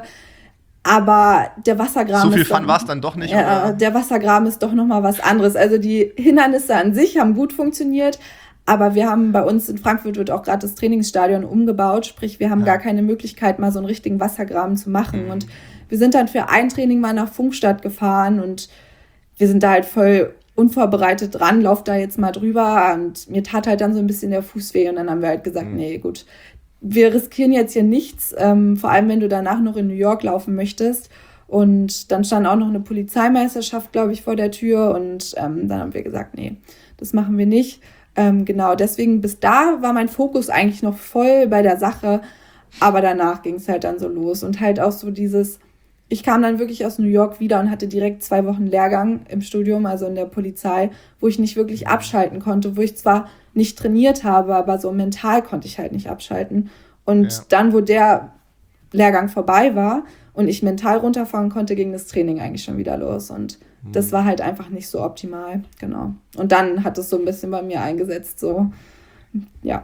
aber der Wassergraben So viel ist Fun war es dann doch nicht, Ja, oder? der Wassergraben ist doch nochmal was anderes. Also die Hindernisse an sich haben gut funktioniert, aber wir haben bei uns in Frankfurt wird auch gerade das Trainingsstadion umgebaut, sprich wir haben gar keine Möglichkeit, mal so einen richtigen Wassergraben zu machen und wir sind dann für ein Training mal nach Pfungstadt gefahren und wir sind da halt voll unvorbereitet dran, lauf da jetzt mal drüber und mir tat halt dann so ein bisschen der Fuß weh und dann haben wir halt gesagt, nee, gut, wir riskieren jetzt hier nichts, vor allem wenn du danach noch in New York laufen möchtest. Und dann stand auch noch eine Polizeimeisterschaft, glaube ich, vor der Tür und dann haben wir gesagt, nee, das machen wir nicht. Genau, deswegen bis da war mein Fokus eigentlich noch voll bei der Sache, aber danach ging es halt dann so los und halt auch so dieses, ich kam dann wirklich aus New York wieder und hatte direkt 2 Wochen Lehrgang im Studium, also in der Polizei, wo ich nicht wirklich abschalten konnte, wo ich zwar nicht trainiert habe, aber so mental konnte ich halt nicht abschalten. Und dann, wo der Lehrgang vorbei war und ich mental runterfahren konnte, ging das Training eigentlich schon wieder los. Und das war halt einfach nicht so optimal, genau. Und dann hat es so ein bisschen bei mir eingesetzt, so, ja.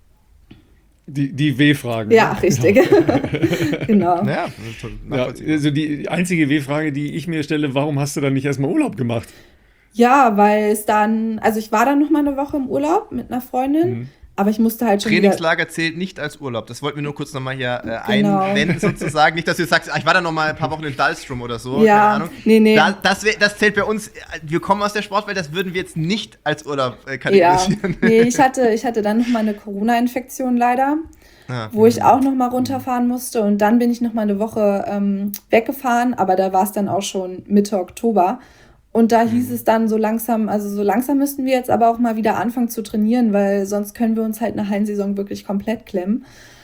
Die W-Fragen. Ja, richtig. Genau. Ja, also die einzige W-Frage, die ich mir stelle, warum hast du dann nicht erstmal Urlaub gemacht? Ja, weil es dann, also ich war dann noch mal eine Woche im Urlaub mit einer Freundin, aber ich musste halt schon Trainingslager zählt nicht als Urlaub. Das wollten wir nur kurz noch mal hier einwenden sozusagen. Nicht, dass du sagst, ich war da noch mal ein paar Wochen in Dahlstrom oder so. Ja, keine Ahnung. nee. Das zählt bei uns, wir kommen aus der Sportwelt, das würden wir jetzt nicht als Urlaub kategorisieren. Ja, nee, ich hatte dann noch mal eine Corona-Infektion leider, wo ich auch noch mal runterfahren musste und dann bin ich noch mal eine Woche weggefahren, aber da war es dann auch schon Mitte Oktober. Und da hieß es dann so langsam müssten wir jetzt aber auch mal wieder anfangen zu trainieren, weil sonst können wir uns halt eine Hallensaison wirklich komplett klemmen.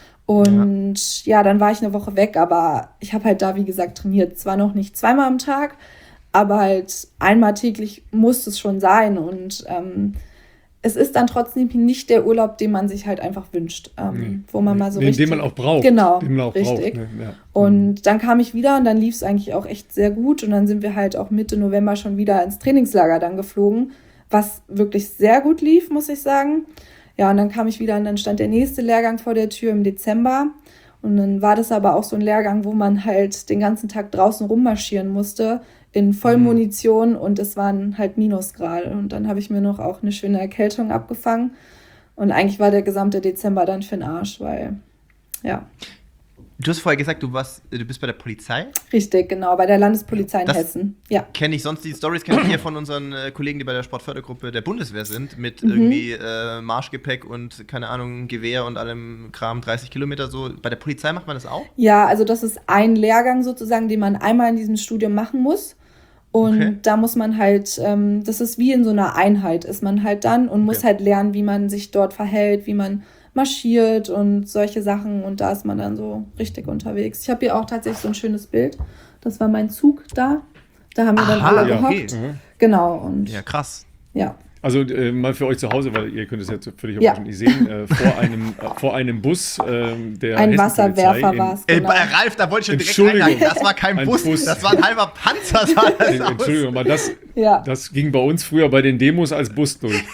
Und ja, dann war ich eine Woche weg, aber ich habe halt da, wie gesagt, trainiert. Zwar noch nicht 2-mal am Tag, aber halt einmal täglich muss es schon sein. Und es ist dann trotzdem nicht der Urlaub, den man sich halt einfach wünscht, wo man mal so richtig... Den man auch braucht. Genau, den man auch richtig. Braucht, ne? Ja. Und dann kam ich wieder und dann lief es eigentlich auch echt sehr gut. Und dann sind wir halt auch Mitte November schon wieder ins Trainingslager dann geflogen, was wirklich sehr gut lief, muss ich sagen. Ja, und dann kam ich wieder und dann stand der nächste Lehrgang vor der Tür im Dezember. Und dann war das aber auch so ein Lehrgang, wo man halt den ganzen Tag draußen rummarschieren musste, in Vollmunition und es waren halt Minusgrade. Und dann habe ich mir noch auch eine schöne Erkältung abgefangen. Und eigentlich war der gesamte Dezember dann für den Arsch, weil, ja. Du hast vorher gesagt, du bist bei der Polizei? Richtig, genau, bei der Landespolizei in Hessen. Ja. Kenne ich sonst, die Stories kenne ich hier von unseren Kollegen, die bei der Sportfördergruppe der Bundeswehr sind, mit irgendwie Marschgepäck und, keine Ahnung, Gewehr und allem Kram, 30 Kilometer so. Bei der Polizei macht man das auch? Ja, also das ist ein Lehrgang sozusagen, den man einmal in diesem Studium machen muss. Und da muss man halt, das ist wie in so einer Einheit, ist man halt dann und muss halt lernen, wie man sich dort verhält, wie man marschiert und solche Sachen. Und da ist man dann so richtig unterwegs. Ich habe hier auch tatsächlich so ein schönes Bild. Das war mein Zug da. Da haben wir dann alle gehockt. Okay. Genau. Und ja, krass. Ja. Also mal für euch zu Hause, weil ihr könnt es jetzt völlig überraschend nicht sehen, vor einem Bus der ein Wasserwerfer war es. Genau. Ralf, da wollte ich schon direkt einhaken. Das war kein Bus, das war ein halber Panzer. Entschuldigung, aber das ging bei uns früher bei den Demos als Bus durch.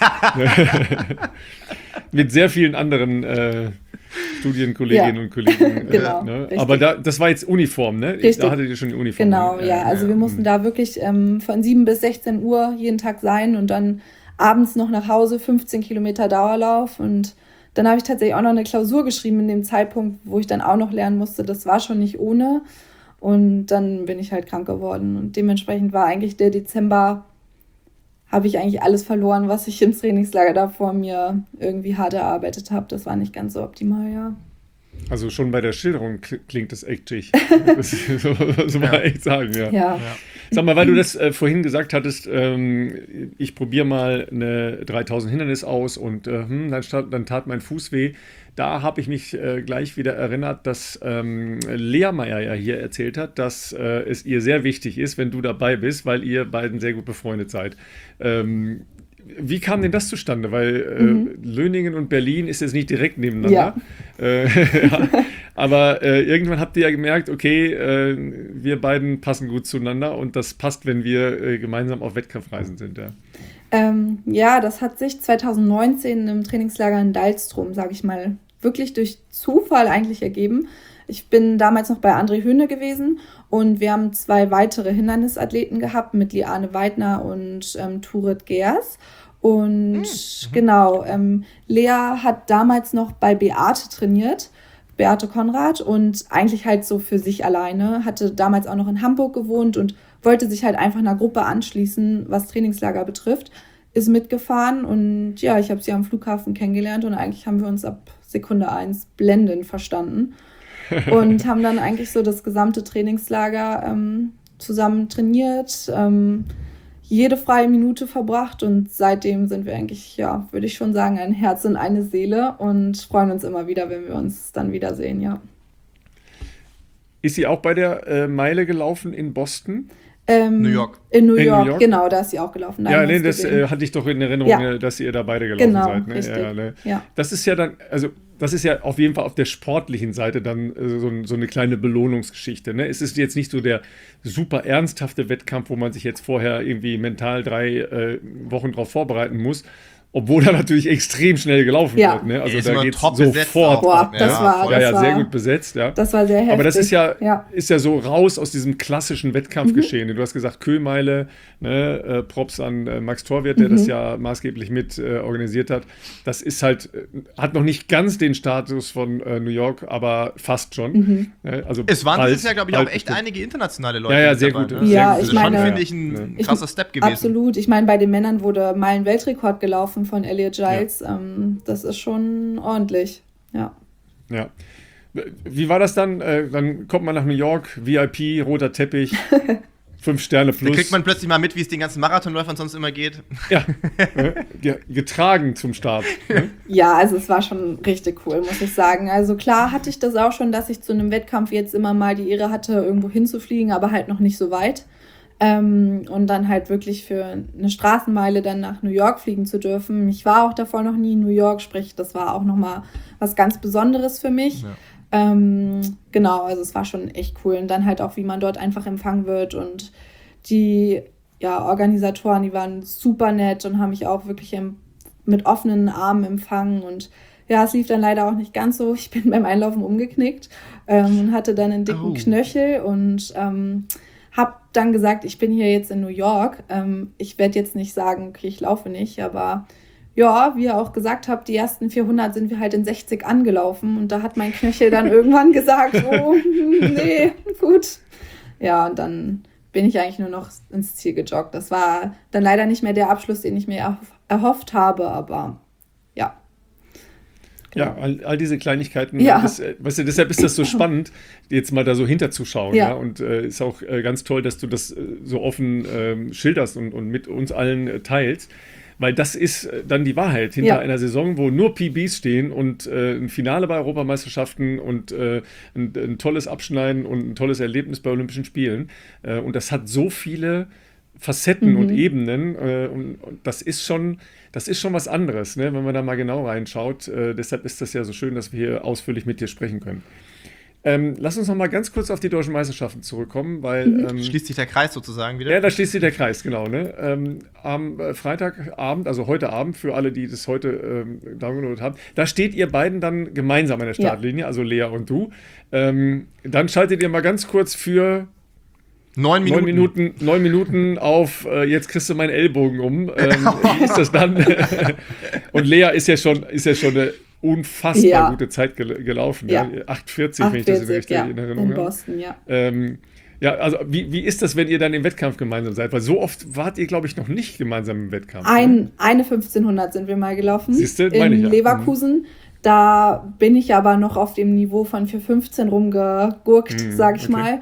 Mit sehr vielen anderen Studienkolleginnen und Kollegen. Genau, ne? Aber das war jetzt Uniform, ne? Richtig. Da hattet ihr schon die Uniform. Genau, ja. Also wir mussten da wirklich von 7 bis 16 Uhr jeden Tag sein und dann abends noch nach Hause, 15 Kilometer Dauerlauf. Und dann habe ich tatsächlich auch noch eine Klausur geschrieben in dem Zeitpunkt, wo ich dann auch noch lernen musste. Das war schon nicht ohne. Und dann bin ich halt krank geworden. Und dementsprechend war eigentlich der Dezember, habe ich eigentlich alles verloren, was ich im Trainingslager davor mir irgendwie hart erarbeitet habe. Das war nicht ganz so optimal, ja. Also schon bei der Schilderung klingt das echt schick. So mal echt sagen, ja. Sag mal, weil du das vorhin gesagt hattest, ich probiere mal eine 3000 Hindernis aus und dann tat mein Fuß weh. Da habe ich mich gleich wieder erinnert, dass Lea Meyer ja hier erzählt hat, dass es ihr sehr wichtig ist, wenn du dabei bist, weil ihr beiden sehr gut befreundet seid. Wie kam denn das zustande? Weil Löningen und Berlin ist jetzt nicht direkt nebeneinander. Ja. Aber irgendwann habt ihr ja gemerkt, okay, wir beiden passen gut zueinander und das passt, wenn wir gemeinsam auf Wettkampfreisen sind. Ja, das hat sich 2019 im Trainingslager in Dahlstrom, sage ich mal, wirklich durch Zufall eigentlich ergeben. Ich bin damals noch bei André Höhne gewesen und wir haben 2 weitere Hindernisathleten gehabt mit Liane Weidner und Turit Gers. Und genau, Lea hat damals noch bei Beate trainiert, Beate Konrad, und eigentlich halt so für sich alleine, hatte damals auch noch in Hamburg gewohnt und wollte sich halt einfach einer Gruppe anschließen, was Trainingslager betrifft, ist mitgefahren und ja, ich habe sie am Flughafen kennengelernt und eigentlich haben wir uns ab Sekunde 1 blendend verstanden und haben dann eigentlich so das gesamte Trainingslager zusammen trainiert, jede freie Minute verbracht und seitdem sind wir eigentlich, ja, würde ich schon sagen, ein Herz und eine Seele und freuen uns immer wieder, wenn wir uns dann wiedersehen, ja. Ist sie auch bei der Meile gelaufen in Boston? New York. In New York, genau, da ist sie auch gelaufen. Da ja, haben wir nee, uns das gesehen. hatte ich doch in Erinnerung, dass ihr da beide gelaufen Genau, seid. Ne? richtig. Ja, ne? Ja. Das ist ja dann, also das ist ja auf jeden Fall auf der sportlichen Seite dann so eine kleine Belohnungsgeschichte. Ne? Es ist jetzt nicht so der super ernsthafte Wettkampf, wo man sich jetzt vorher irgendwie mental 3 Wochen drauf vorbereiten muss. Obwohl da natürlich extrem schnell gelaufen Ja. wird. Ne? Also Ist da immer geht es top besetzt sofort. auch. Boah, das Ja, war, voll. das Ja, war, sehr gut besetzt, ja. das war sehr heftig. Aber das ist ja ja. so raus aus diesem klassischen Wettkampfgeschehen. Du hast gesagt, Kühlmeile, ne? Props an Max Torwirt, der das ja maßgeblich mit organisiert hat. Das ist halt, hat noch nicht ganz den Status von New York, aber fast schon. Ne? Also Es waren bald, dieses Jahr, glaube ich, auch bald echt bestimmt. einige internationale Leute. Ja, ja, mit sehr dabei, gut. ne? Ja, Das ich ist meine- schon, finde ich, ein krasser Step gewesen. Absolut. Ich meine, bei den Männern wurde mal ein Weltrekord gelaufen von Elliot Giles. Das ist schon ordentlich. Ja. Ja. Wie war das dann? Dann kommt man nach New York, VIP, roter Teppich, 5 Sterne Da plus. kriegt man plötzlich mal mit, wie es den ganzen Marathonläufern sonst immer geht. Ja, getragen zum Start. Ne? Ja, also es war schon richtig cool, muss ich sagen. Also klar hatte ich das auch schon, dass ich zu einem Wettkampf jetzt immer mal die Ehre hatte, irgendwo hinzufliegen, aber halt noch nicht so weit. Und dann halt wirklich für eine Straßenmeile dann nach New York fliegen zu dürfen. Ich war auch davor noch nie in New York, sprich, das war auch nochmal was ganz Besonderes für mich. Ja. Genau, also es war schon echt cool. Und dann halt auch, wie man dort einfach empfangen wird. Und die Organisatoren, die waren super nett und haben mich auch wirklich mit offenen Armen empfangen. Und ja, es lief dann leider auch nicht ganz so. Ich bin beim Einlaufen umgeknickt und hatte dann einen dicken Knöchel und habe dann gesagt, ich bin hier jetzt in New York. Ich werde jetzt nicht sagen, okay, ich laufe nicht, aber ja, wie ihr auch gesagt habt, die ersten 400 sind wir halt in 60 angelaufen und da hat mein Knöchel dann irgendwann gesagt, oh, nee, gut. Ja, und dann bin ich eigentlich nur noch ins Ziel gejoggt. Das war dann leider nicht mehr der Abschluss, den ich mir erhofft habe, aber ja. Ja, all diese Kleinigkeiten. Ja. Weißt du, deshalb ist das so spannend, jetzt mal da so hinterzuschauen. Ja. Ja? Und ist auch ganz toll, dass du das so offen schilderst und mit uns allen teilst. Weil das ist dann die Wahrheit hinter einer Saison, wo nur PBs stehen und ein Finale bei Europameisterschaften und ein tolles Abschneiden und ein tolles Erlebnis bei Olympischen Spielen. Und das hat so viele Facetten und Ebenen und das ist schon was anderes, ne, wenn man da mal genau reinschaut. Deshalb ist das ja so schön, dass wir hier ausführlich mit dir sprechen können. Lass uns noch mal ganz kurz auf die deutschen Meisterschaften zurückkommen, weil Schließt sich der Kreis sozusagen wieder. ja, da schließt sich der Kreis, genau. Ne? Am Freitagabend, also heute Abend, für alle, die das heute downloadet haben, da steht ihr beiden dann gemeinsam an der Startlinie, also Lea und du. Dann schaltet ihr mal ganz kurz für 9 Minuten. 9 Minuten auf, jetzt kriegst du meinen Ellbogen um. Wie ist das dann? Und Lea ist ja schon eine unfassbar gute Zeit gelaufen. Ja. 8,40, wenn ich das richtig in Erinnerung habe. In Boston, ja. Ja, also wie ist das, wenn ihr dann im Wettkampf gemeinsam seid? Weil so oft wart ihr, glaube ich, noch nicht gemeinsam im Wettkampf. Eine 1500 sind wir mal gelaufen. Siehste, meine ich in ja. Leverkusen. Da bin ich aber noch auf dem Niveau von 4,15 rumgegurkt, sag ich mal.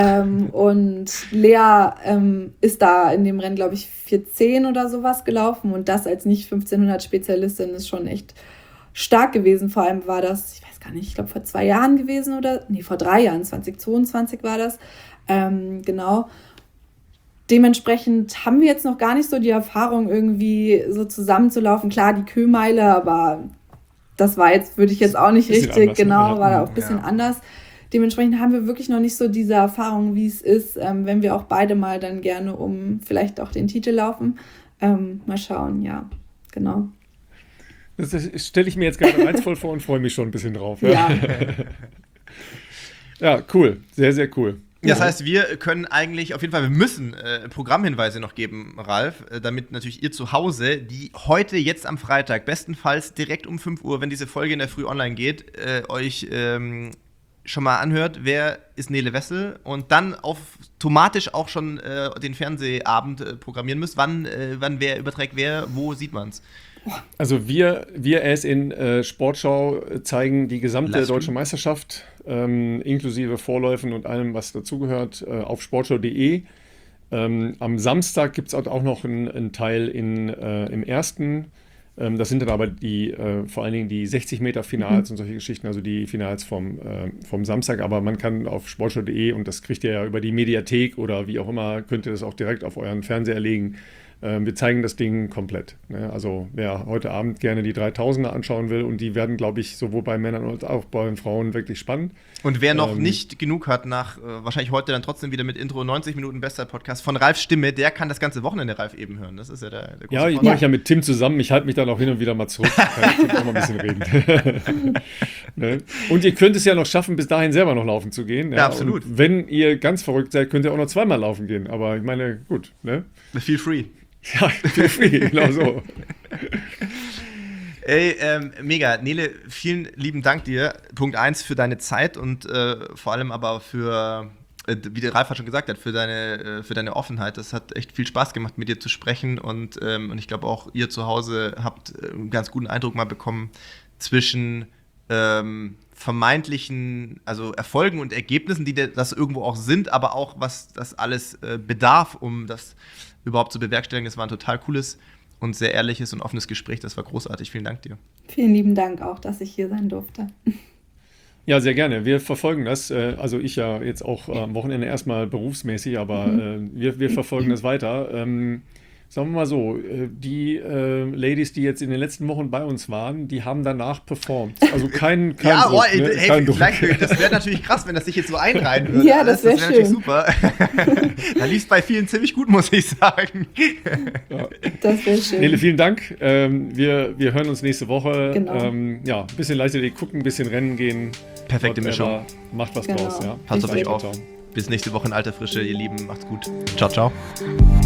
Und Lea ist da in dem Rennen, glaube ich, 4,10 oder sowas gelaufen. Und das als nicht 1500-Spezialistin ist schon echt stark gewesen. Vor allem war das, ich weiß gar nicht, ich glaube vor 2 Jahren gewesen vor 3 Jahren, 2022 war das. Genau. Dementsprechend haben wir jetzt noch gar nicht so die Erfahrung, irgendwie so zusammenzulaufen. Klar, die Kühlmeile, aber das war jetzt, würde ich jetzt auch nicht Bisschen richtig, anders, genau, ne? war da auch ein bisschen anders. Dementsprechend haben wir wirklich noch nicht so diese Erfahrung, wie es ist, wenn wir auch beide mal dann gerne um vielleicht auch den Titel laufen. Mal schauen, ja, genau. Das stelle ich mir jetzt gerade reizvoll vor und freue mich schon ein bisschen drauf. Ja. Ja, cool. Sehr, sehr cool. Das heißt, wir können eigentlich, auf jeden Fall, wir müssen Programmhinweise noch geben, Ralf, damit natürlich ihr zu Hause, die heute, jetzt am Freitag, bestenfalls direkt um 5 Uhr, wenn diese Folge in der Früh online geht, euch schon mal anhört, wer ist Nele Wessel und dann automatisch auch schon den Fernsehabend programmieren müsst, wann wer überträgt wer, wo sieht man's? Also wir erst in Sportschau zeigen die gesamte Livestream. deutsche Meisterschaft, inklusive Vorläufen und allem, was dazugehört, auf sportschau.de. Am Samstag gibt es auch noch einen Teil im ersten. Das sind dann aber vor allen Dingen die 60-Meter-Finals und solche Geschichten, also die Finals vom Samstag. Aber man kann auf sportschau.de, und das kriegt ihr ja über die Mediathek oder wie auch immer, könnt ihr das auch direkt auf euren Fernseher legen. Wir zeigen das Ding komplett. Ne? Also wer heute Abend gerne die 3000er anschauen will, und die werden, glaube ich, sowohl bei Männern als auch bei den Frauen wirklich spannend. Und wer noch nicht genug hat, wahrscheinlich heute dann trotzdem wieder mit Intro 90 Minuten Bestzeit-Podcast von Ralfs Stimme, der kann das ganze Wochenende Ralf eben hören. Das ist ja der große Ja, ich mache ja mit Tim zusammen. Ich halte mich dann auch hin und wieder mal zurück. Kann ich auch mal ein bisschen reden. Ne? Und ihr könnt es ja noch schaffen, bis dahin selber noch laufen zu gehen. Ja, absolut. Und wenn ihr ganz verrückt seid, könnt ihr auch noch zweimal laufen gehen. Aber ich meine, gut. Ne? Feel free. Ja, feel free, genau so. Ey, mega. Nele, vielen lieben Dank dir. Punkt 1 für deine Zeit und vor allem aber für, wie der Ralf schon gesagt hat, für deine Offenheit. Das hat echt viel Spaß gemacht, mit dir zu sprechen und ich glaube auch ihr zu Hause habt einen ganz guten Eindruck mal bekommen zwischen vermeintlichen, also Erfolgen und Ergebnissen, die das irgendwo auch sind, aber auch, was das alles bedarf, um das überhaupt zu bewerkstelligen. Das war ein total cooles und sehr ehrliches und offenes Gespräch. Das war großartig. Vielen Dank dir. Vielen lieben Dank auch, dass ich hier sein durfte. Ja, sehr gerne. Wir verfolgen das. Also ich ja jetzt auch am Wochenende erstmal berufsmäßig, aber wir verfolgen das weiter. Sagen wir mal so, die Ladies, die jetzt in den letzten Wochen bei uns waren, die haben danach performt. Also kein ja, Druck. Kein Druck. Das wäre natürlich krass, wenn das sich jetzt so einreihen würde. Ja, das wäre schön. Natürlich super. Da lief es bei vielen ziemlich gut, muss ich sagen. Ja. Das wäre schön. Nele, vielen Dank. Wir hören uns nächste Woche. Genau. Ja, ein bisschen Leichtathletik gucken, ein bisschen Rennen gehen. Perfekte Mischung. Macht was Genau. draus. Ja. Passt auf euch Richtig. auf. Bis nächste Woche in alter Frische, ihr Lieben. Macht's gut. Ciao, ciao.